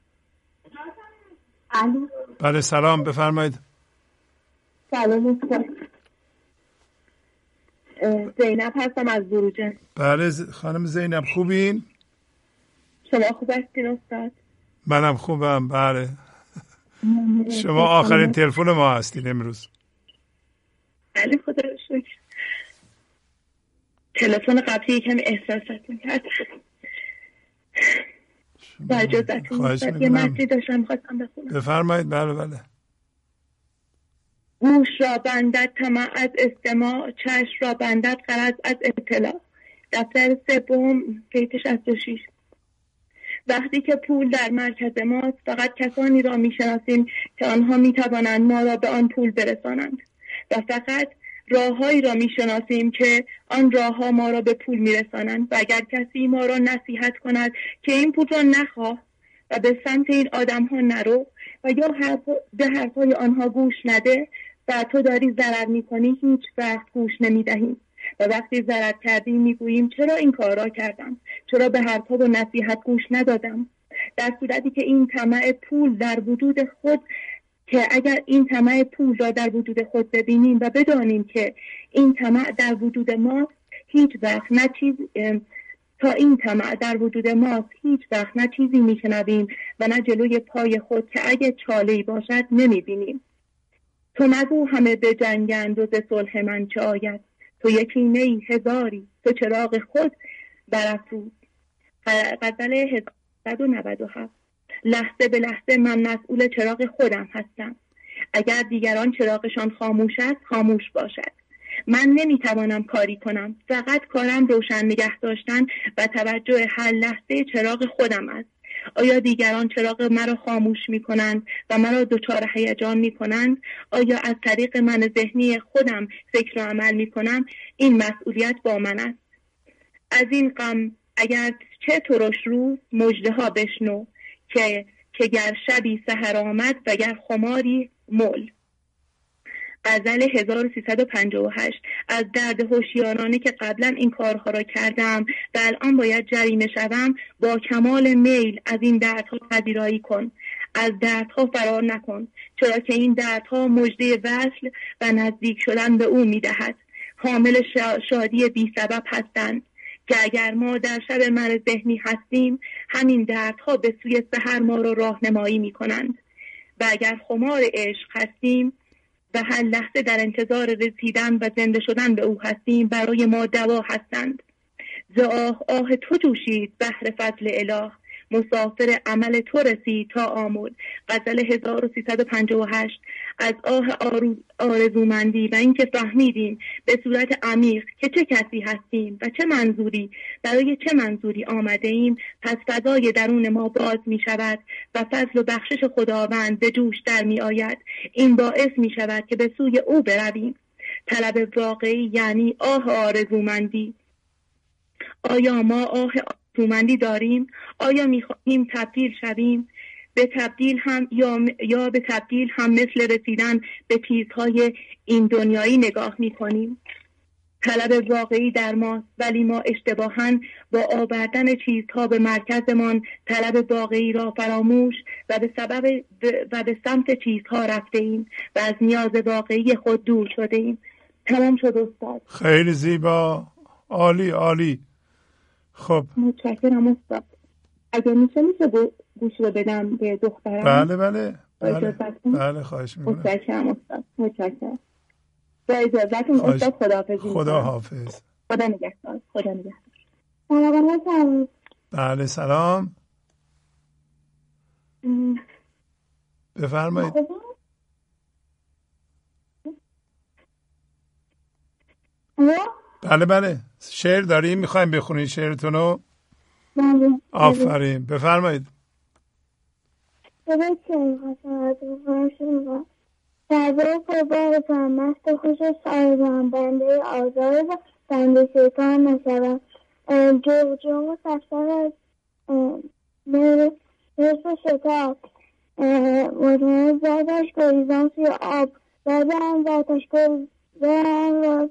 بله سلام، بفرمایید. سلام استاد، زینب هستم از بروجه. بله خانم زینب، خوبین؟ شما خوب هستین استاد؟ منم خوبم. بله شما آخرین تلفن ما هستین امروز. بله خدا رو شکر. تلفن قبلی کمی احساساتون کرد. با اجازتون یه متنی داشتم خواستم بخونم. بفرمایید. بله بله. گوش را بندد طمع از استماع، چشم را بندد غرض از اطلاع. دفتر سوم بیت 66. وقتی که پول در مرکز ماست، فقط کسانی را میشناسیم که آنها میتوانند ما را به آن پول برسانند و فقط راههایی را میشناسیم که آن راهها ما را به پول میرسانند. و اگر کسی ما را نصیحت کند که این پول را نخواه و به سمت این آدم ها نرو و یا به حرفهای آنها گوش نده و تو داری ضرر میکنی، هیچ وقت گوش نمیدهیم و وقتی ضرر کردیم میگوییم چرا این کار را کردم، چرا به حرفها و نصیحت گوش ندادم. در صورتی که این طمع پول در وجود خود، که اگر این طمع پول را در وجود خود ببینیم و بدانیم که این طمع در وجود ما هیچ وقت نه چیز تا این طمع در وجود ماست، هیچ وقت نه چیزی میشنویم و نه جلوی پای خود که اگه چاله‌ای باشد نمیبینیم. تو نگو همه به جنگند و ز صلح من چه آید، تو یکی نی هزاری، تو چراغ خود برافروز. غزل 1197. لحظه به لحظه من مسئول چراغ خودم هستم. اگر دیگران چراغشان خاموش است، خاموش باشد. من نمیتوانم کاری کنم، فقط کارم روشن نگه داشتن و توجه هر لحظه چراغ خودم است. آیا دیگران چراغ مرا خاموش میکنند و مرا دچار هیجان میکنند؟ آیا از طریق من ذهنی خودم فکر و عمل میکنم؟ این مسئولیت با من است. از این غم اگر چه ترش روز مژده ها بشنو، که گر شبی سحر آمد و گر خماری مل. غزل 1358. از درد هوشیارانه که قبلا این کارها را کردم و الان باید جریمه شوم، با کمال میل از این دردها پذیرایی کن. از دردها فرار نکن، چرا که این دردها مژده وصل و نزدیک شدن به او میدهد. حامل شادی بی سبب هستند که اگر ما در شب من ذهنی هستیم، همین دردها به سوی سحر ما را راهنمایی میکنند. و اگر خمار عشق هستیم و هر لحظه در انتظار رسیدن و زنده شدن به او هستیم، برای ما دوا هستند. ز آه آه تو جوشید بحر فضل اله، مسافر عمل تو رسید تا آمل. غزل 1358. از آه آرزومندی و اینکه فهمیدیم به صورت عمیق که چه کسی هستیم و چه منظوری برای چه منظوری آمده ایم، پس فضای درون ما باز می شود و فضل و بخشش خداوند به جوش در می آید. این باعث می شود که به سوی او برویم. طلب واقعی یعنی آه آرزومندی. آیا ما آه آرزومندی داریم؟ آیا می خواهیم تبدیل شویم؟ به تبدیل هم یا به تبدیل هم مثل رسیدن به چیزهای این دنیایی نگاه می کنیم؟ طلب واقعی در ما، ولی ما اشتباهاً با آوردن چیزها به مرکزمان طلب واقعی را فراموش و به سمت چیزها رفته ایم و از نیاز واقعی خود دور شده ایم. تمام شد استاد. خیلی زیبا، عالی عالی. خب متشکرم استاد. اگه میشه گوش رو بدم به دخترم. بله خواهش میکنم. متشکرم استاد. متشکرم. با اجازهتون استاد خداحافظی. خدا حافظ. خدا نگهدار. خدا نگهدار. بله سلام. بفرمایید. بله شعر داریم، میخوایم بخونید شعرتونو؟ آفرین، بفرمایید. درباره قربانتان مست خوش سایبان، بنده آزار و بنده شیطان نشوم. جوق و سفسر از برس شتاب، مطمئن زادش گریزان سوی آب، زادم زادش گریزان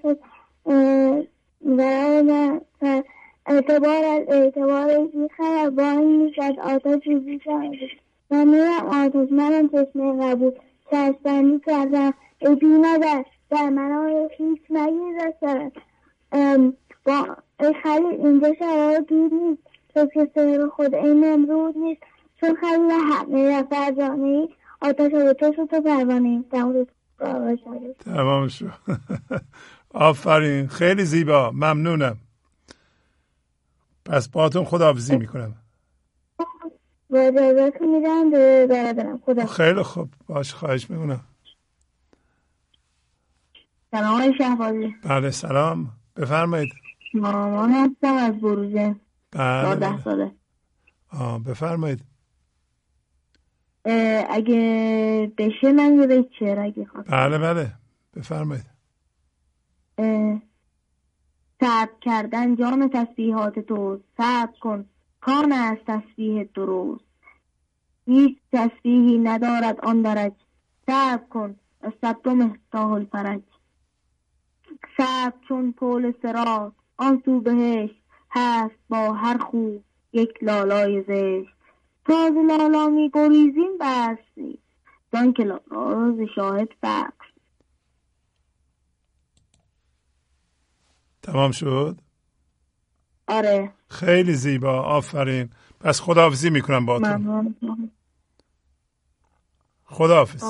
و اعتبار از اعتبار بیخر با این میشد آتش بیشد. من میرم آتش، منم چشمه قبول شستنی کردم. ای بیمدر در منای خیش مگیر رسد. ای خلیل اینجا شرار دود نیست، تو که سهر خود ای نمرود نیست. چون خلیل حق میرفت فرزانه ای، آتش رو تو شد تو پروانه ای. تمام شد. آفرین، خیلی زیبا، ممنونم. پس باهاتون خداحافظی میکنم. با اجازهتون میدم به برادرم. خدا. خیلی خوب، باش، خواهش میکنم. سلام آقای شهبازی. بله سلام، بفرمایید. مامان هستم از بروجه. بله 14 ساله. بفرمایید. اگه بشه من یه بیت شعر اگه خواست. بله بفرمایید. صبر کردن جام تسبیحات تو، صبر کن کان از تسبیح درست. هیچ تسبیحی ندارد آن درج، صبر کن از صبر مفتاح الفرج. صبر چون پول صراط آن سو بهشت، هست با هر خوب یک لالای زشت. تاز لالا می گریزیم برسی، دان که لالا ز شاهد فقر. تمام شد؟ آره. خیلی زیبا، آفرین. پس خداحافظی میکنم با تو. خداحافظ.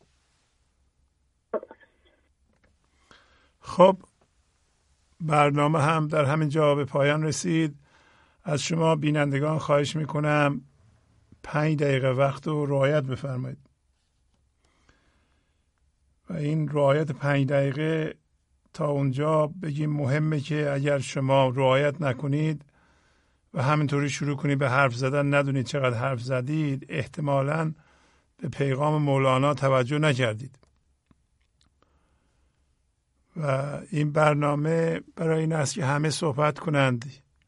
خب برنامه هم در همین جا به پایان رسید. از شما بینندگان خواهش میکنم 5 دقیقه وقت رو رعایت بفرمایید و این رعایت 5 دقیقه تا اونجا بگیم مهمه که اگر شما رعایت نکنید و همینطوری شروع کنید به حرف زدن، ندونید چقدر حرف زدید، احتمالاً به پیغام مولانا توجه نکردید. و این برنامه برای این است که همه صحبت کنند.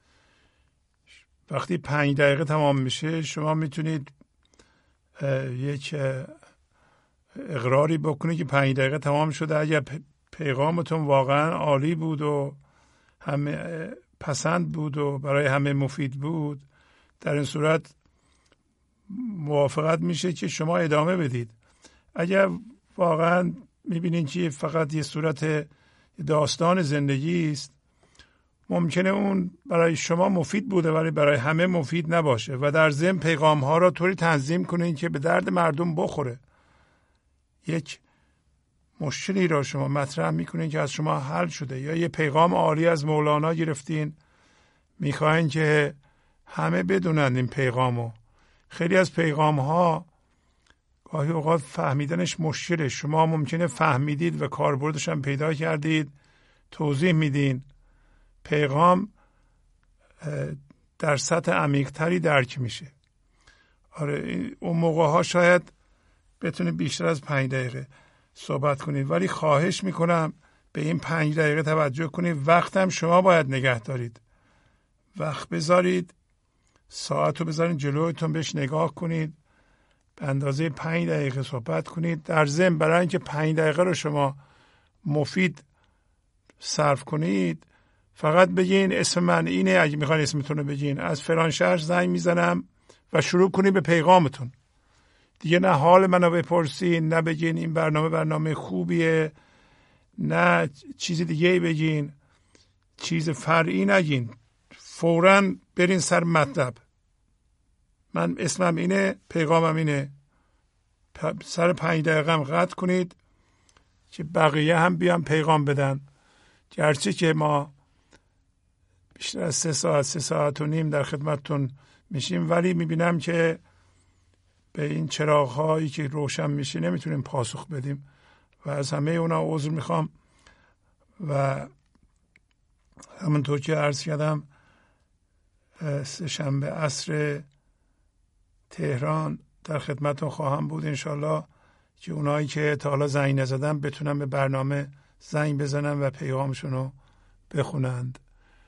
وقتی 5 دقیقه تمام میشه شما میتونید یک اقراری بکنید که 5 دقیقه تمام شده. اگر پیغامتون واقعا عالی بود و همه پسند بود و برای همه مفید بود، در این صورت موافقت میشه که شما ادامه بدید. اگر واقعا میبینید که فقط یه صورت داستان زندگی است، ممکنه اون برای شما مفید بوده ولی برای همه مفید نباشه و در ضمن پیغام ها را طوری تنظیم کنید که به درد مردم بخوره. یک مشکلی را شما مطرح میکنین که از شما حل شده، یا یه پیغام عالی از مولانا گرفتین، میخواین که همه بدونن این پیغامو. خیلی از پیغام ها گاهی اوقات فهمیدنش مشکله. شما ممکنه فهمیدید و کاربردش هم پیدا کردید، توضیح میدین، پیغام در سطح عمیق‌تری درک میشه. آره اون موقع ها شاید بتونید بیشتر از 5 دقیقه صحبت کنید، ولی خواهش میکنم به این 5 دقیقه توجه کنید. وقت هم شما باید نگه دارید، وقت بذارید، ساعت رو بذارید جلویتون، بهش نگاه کنید، به اندازه 5 دقیقه صحبت کنید. در ضمن برای اینکه 5 دقیقه رو شما مفید صرف کنید، فقط بگین اسم من اینه، اگه میخواین اسمتون رو بگین، از فلان شهر زنگ میزنم و شروع کنید به پیغامتون. دیگه نه حال منو بپرسین، نه بگین این برنامه خوبیه، نه چیز دیگه بگین، چیز فرعی نگین، فوراً برین سر مطلب. من اسمم اینه، پیغامم اینه. سر 5 دقیقه هم قطع کنید که بقیه هم بیان پیغام بدن. گرچه که ما بیشتر از 3 ساعت و نیم در خدمتتون میشیم، ولی میبینم که به این چراغ هایی که روشن میشه نمیتونیم پاسخ بدیم و از همه اونا عذر میخوام. و همونطور که عرض کردم 3 شنبه عصر تهران در خدمتتون خواهم بود انشالله، که اونایی که تا حالا زنگ نزدن بتونن به برنامه زنگ بزنن و پیغامشون رو بخونند.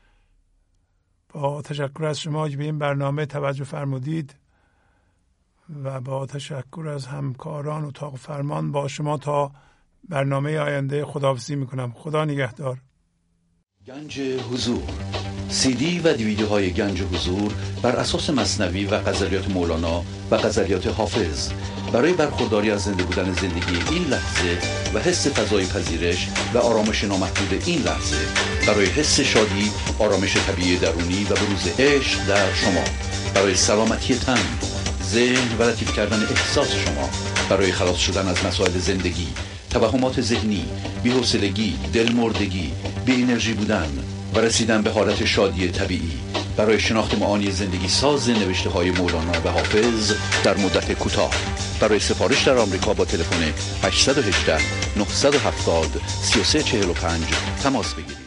با تشکر از شما که به این برنامه توجه فرمودید و با تشکر از همکاران اتاق فرمان با شما تا برنامه آینده خداحافظی میکنم. خدا نگهدار. گنج حضور، CD و دیویدیوهای گنج حضور بر اساس مثنوی و غزلیات مولانا و غزلیات حافظ برای برخورداری از زنده بودن زندگی این لحظه و حس فضای پذیرش و آرامش نامحدود این لحظه، برای حس شادی، آرامش طبیعی درونی و بروز عشق در شما، برای سلامتی تن، ذهن و لطیف کردن احساس شما، برای خلاص شدن از مسائل زندگی، توهمات ذهنی، بی‌حوصلگی، دلمردگی، بی انرژی بودن و رسیدن به حالت شادی طبیعی، برای شناخت معانی زندگی ساز نوشته های مولانا و حافظ در مدت کوتاه. برای سفارش در آمریکا با تلفن 818 970 3345 تماس بگیرید.